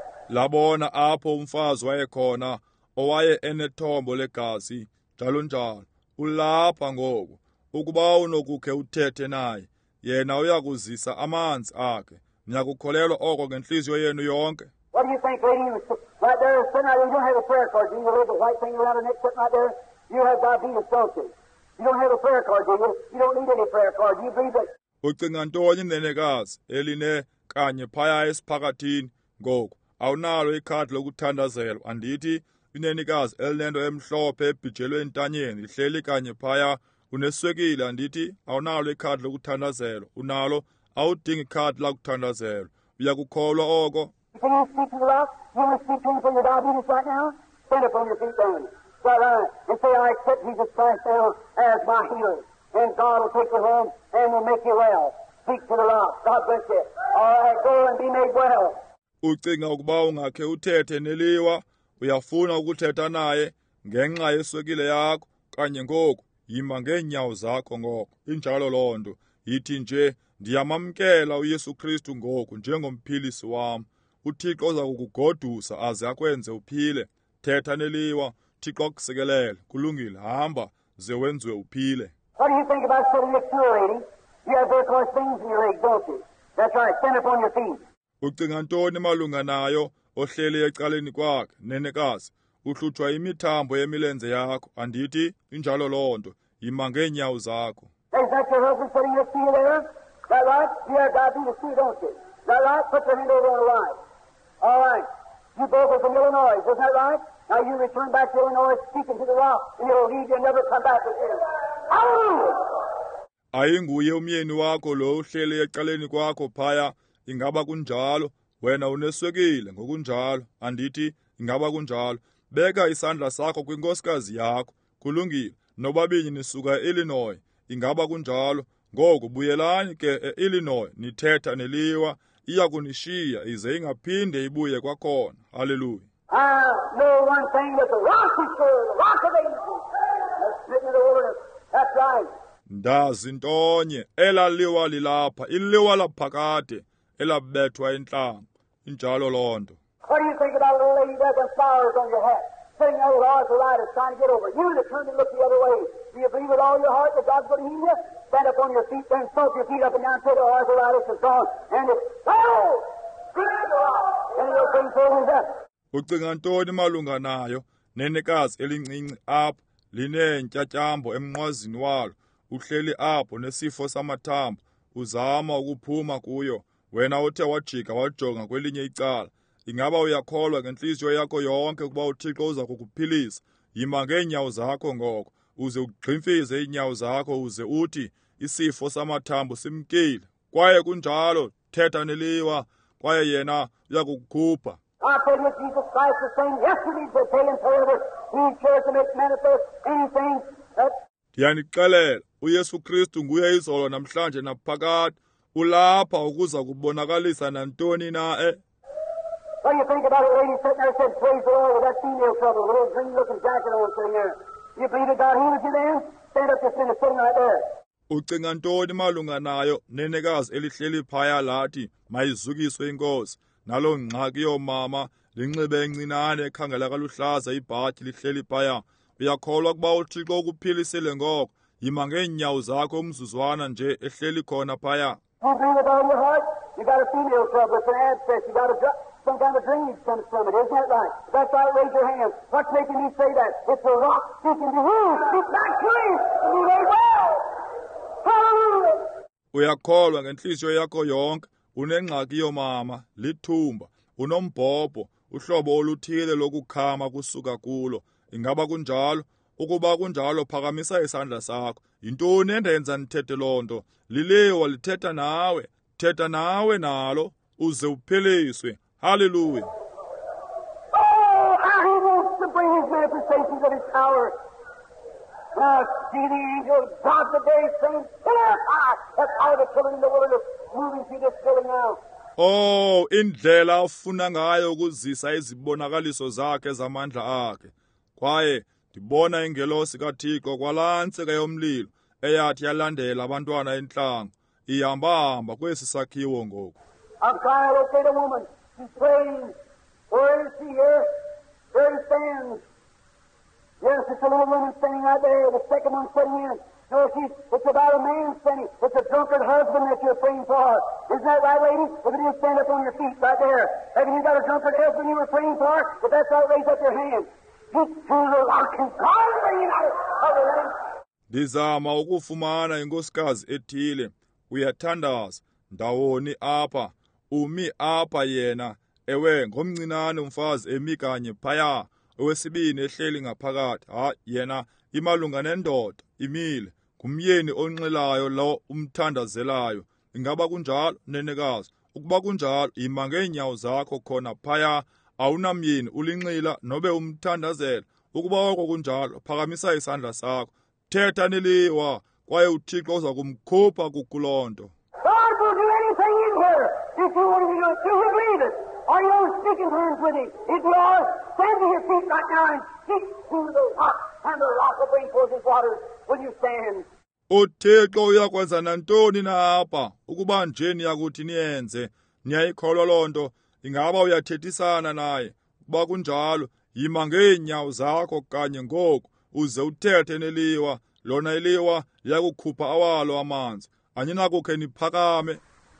Labona apho umfazi wayekhona owaye enethombo legazi njalo njalo. Ulapha ngoku ukuba unokukhe uthethe naye, yena uyakuzisa amanzi akhe. Niyakukholelwa oko ngenhliziyo yenu yonke? What do you think, lady? You right there sitting out there, you don't have a prayer card, do you? You leave the white thing around her neck sitting right there. You have diabetes, don't you? You don't have a prayer card, do you? You don't need any prayer card. Do you believe that? Ucinga ntoni nenekazi eline kanye phaya esiphakathini ngoku? Awunalo ikhadi lokuthandazelwa, andithi inenikazi elinento emhlophe ebhijelwe entanyeni lihleli kanye phaya uneswekile, andithi awunalo ikhadi lokuthandazelwa. Unalo, awudingi ikhadi lokuthandazelwa. Uyakukholwa oko? Can you speak to the rock? You want to speak to him for your diabetes right now? Stand up on your feet then. Right, and say, I accept Jesus Christ now as my healer. And God will take you home and will make you well. Speak to the rock. God bless you. All right, go and be made well. Ucinga ukuba ungakhe uthethe neliwa, uyafuna ukuthetha naye ngenxa yeswekile yakho, kanye ngoku yima ngeenyawo zakho ngoko. Injalo loo nto, yithi nje ndiyamamkela uYesu Kristu ngoku njengomphilisi wam. UThixo uza kukugodusa aze akwenze uphile. Thetha neliwa, Thixo akusikelele, kulungile, hamba ze wenziwe uphile. What do you think about sitting next to a lady? You have very close things in your legs, don't you? That's right. Stand up on your feet. Ucinga ntoni malunga nayo ohleli ecaleni kwakhe, nenekazi? Uhlutshwa imithambo yemilenze yakho, andithi injalo loo nto, yima ngeenyawo zakho. Is that your husband sitting next to you there? Is that right? You have diabetes too, don't you? Is that right? Put your hand over on the right. All right. You both are from Illinois, isn't that right? Now you return back to Illinois speaking to the rock, and it'll leave you and never come back again. Hallelujah! Ayinguye umyeni wakho lo uhleli ecaleni kwakho phaya, ingaba kunjalo? Wena uneswekile ngokunjalo, andithi ingaba kunjalo? Beka isandla sakho kwinkosikazi yakho, kulungile, nobabini nisuka e-Illinois, ingaba kunjalo? Ngoku buyelani ke e-Illinois, nithetha neliwa, iya kunishiya ize ingaphinde ibuye kwakhona. Hallelujah. I know one thing, that the rock is sure, the rock of ages. That's written in the wilderness. That's right. Ndazi ntonye, elaliwa lilapha, iliwa laphakade, elabethwa intlango. Injalo loo nto. What do you think about a little lady that has flowers on your hat, sitting there with arthritis trying to get over it? You to turn and look the other way. Do you believe with all your heart that God's going to heal you? Stand up on your feet, then stomp your feet up and down until the arthritis is gone. And it's, oh! And it'll bring forth his death. Ucinga ntoni malunga nayo, nenekazi elincinci apha, lineentyatyambo emnqwazini walo, uhleli apho nesifo samathambo, uzama ukuphuma kuyo, wena uthe wajika wajonga kwelinye icala. Ingaba uyakholwa ngenhliziyo yakho yonke ukuba uThixo uza kukuphilisa? Yima ngeenyawo zakho ngoko, uze ugximfize iinyawo zakho, uze uthi isifo samathambo simkile. Kwaye kunjalo, thetha neliwa, kwaye yena uyakukukhupha. I tell you, Jesus Christ the same yesterday, today, and forever. He cares to make manifest anything that... Ndiyanixelela, uYesu Kristu nguye izolo namhlanje naphakade, ulapha ukuza kubonakalisa nantoni na What do you think about a lady sitting there said, praise the Lord, with that female trouble, with a little green-looking jacket on sitting there? You believe that God healed you then? Stand up this minute, sitting right there. Ucinga ntoni malunga nayo nenekazi elihleli phaya lathi mayizukiswe inkosi, nalo ngxaki yomama linxibe encinane ekhangela kaluhlaza ibhatyi lihleli phaya? Uyakholwa ukuba uThixo ukuphilisile ngoko? Yima ngeenyawo zakho umzuzwana nje ehleli khona phaya. You believe with all your heart? You got a female trouble, it's an abscess, you got some kind of drainage comes from it, isn't that right? If that's right, raise your hand. What's making me say that? It's a rock seeking to heal. Get back to him and be made well. Hallelujah! Uyakholwa ngenhliziyo yakho yonke, unengxaki yomama, lithumba, unombhobho, uhlobo oluthile lokukhama kusuka kulo. Ingaba kunjalo? Ukuba kunjalo, phakamisa isandla sakho. Yintoni endenza nithethe loo nto? Liliwa lithetha nawe, thetha nawe nalo, uze uphiliswe. Hallelujah. Oh, how he wants to bring his manifestations of his power. And I see the angel of God today saying, pillar of fire. That's all the children in the wilderness moving through this building now. Oh, indlela afuna ngayo ukuzisa izibonakaliso zakhe zamandla akhe. Kwaye ndibona ingelosi kaThixo kwalantsika yomlilo eyathi yalandela abantwana enhlangu ihamba kwesi sakhiwo ngoku. I'm trying to locate a woman. She's praying. Where is she here? There he stands. Yes, it's a little woman standing right there. The second one sitting in. No, it's about a man standing. It's a drunkard husband that you're praying for. Isn't that right, lady? If it is, stand up on your feet right there. Haven't you got a drunkard husband you were praying for? If that's right, raise up your hand. Get to the rock and God bring it out. Ndizama ukufumana inkosikazi ethile. Uyathandaza. Ndawoni apha. Umi apha yena. Ewe ngomncinane umfazi emi kanye phaya. Owesibini ehleli ngaphakathi. Yena imalunga nendoda imile. Ngumyeni onxilayo lo umthandazelayo. Ingaba kunjalo nenekazi. Ukuba kunjalo ima ngeenyawo zakho khona phaya. Awunamyeni ulinxila nobe umthandazela. Ukuba oko kunjalo phakamisa isandla sakho. Thetha neliwa kwaye uThixo uza kumkhupha kukulonto. God will do anything in here if you want to do it. Do you believe it? Are you on speaking terms with Him? If you are, stand to your feet right now and speak to the rock, and the rock will bring forth His waters when you stand. uThixo uyakwenza nantoni na apha ukuba nje niyakuthi niyenze niyayikholwa lonto ingaba uyathethisana naye ukuba kunjalo yima ngeenyawo zakho kanye ngoku uze uthethe neliwa lona iliwa liyakukhupha awalo amanzi anyinakukhe niphakame.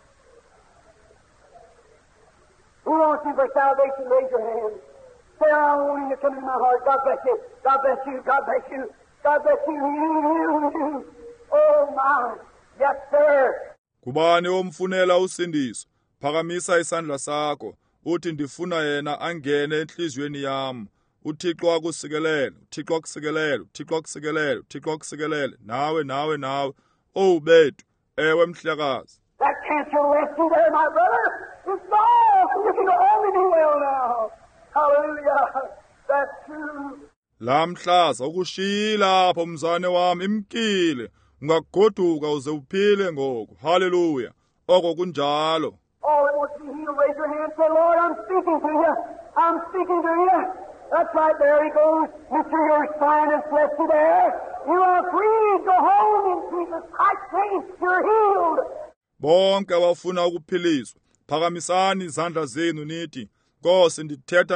Who wants you for salvation? Raise your hand. Say, I want you to come into my heart. God bless you. God bless you. God bless you. God bless you. Oh, my. Yes, sir. Kubani omfunela usindiso? Phakamisa isandla sakho. Uthi ndifuna yena angene enhliziyweni yami. uThixo akusikelele, uThixo akusikelele, uThixo akusikelele, uThixo akusikelele. Nawe. Oh bethu, ewe mhlakazi. That cancer left you there, my brother. It's gone. You can only do well now. Hallelujah. That's true. La mhlaza ukushila apho mzane wami imkile. Ungagoduka uze uphile ngoku. Hallelujah. Oko kunjalo. All that wants to be healed, raise your hand and say, Lord, I'm speaking to you. I'm speaking to you. That's right, there he goes. Mr. Your sign is left you there. You are free. Go home in Jesus Christ's name. You're healed. Bonke abafuna ukuphiliswa, phakamisani izandla zenu nithi, Nkosi ndithetha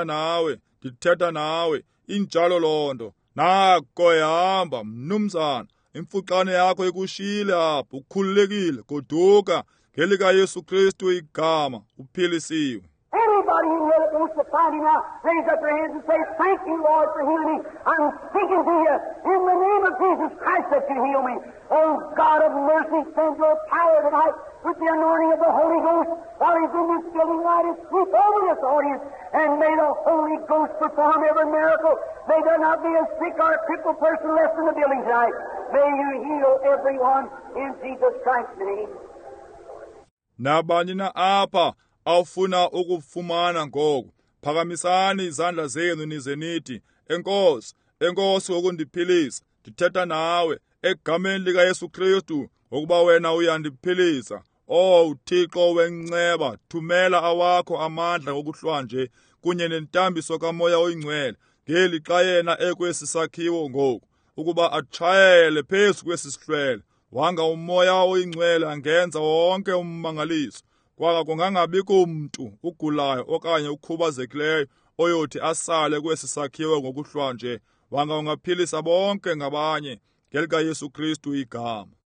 nawe, injalo lonto. Nako ehamba, mnumzana, imfuqane yakho ikushile apho, ukhululekile, goduka, ngelika Yesu Kristu igama, uphilisiwe. Anybody in here that wants to find him out, raise up your hands and say, thank you, Lord, for healing me. I'm speaking to you in the name of Jesus Christ that you heal me. Oh, God of mercy, send your power tonight with the anointing of the Holy Ghost while he's in this building light and sweep over this audience. And may the Holy Ghost perform every miracle. May there not be a sick or a crippled person left in the building tonight. May you heal everyone in Jesus Christ's name. Nabani na apha awufuna ukufumana ngoku, phakamisani izandla zenu nize nithi, Enkosi ukundiphilisa, ndithetha nawe, egameni lika Yesu Kristu, ukuba wena uyandiphilisa. Oh, uThixo wenceba, thumela awakho amandla ngokuhlwanje, kunye nentambiso kaMoya Oyingcwele, ngelixa yena ekwesi sakhiwo ngoku, ukuba atshayele phezu kwesi sihlwele, wanga uMoya Oyingcwele angenza wonke ummangaliso. Kwaka kungangabikho umuntu ugulayo okanye ukhubazekileyo oyothi asale kwesi sakhiwo ngokuhlwa nje, wanga ungaphilisa bonke ngabanye ngelika Yesu Kristu igama.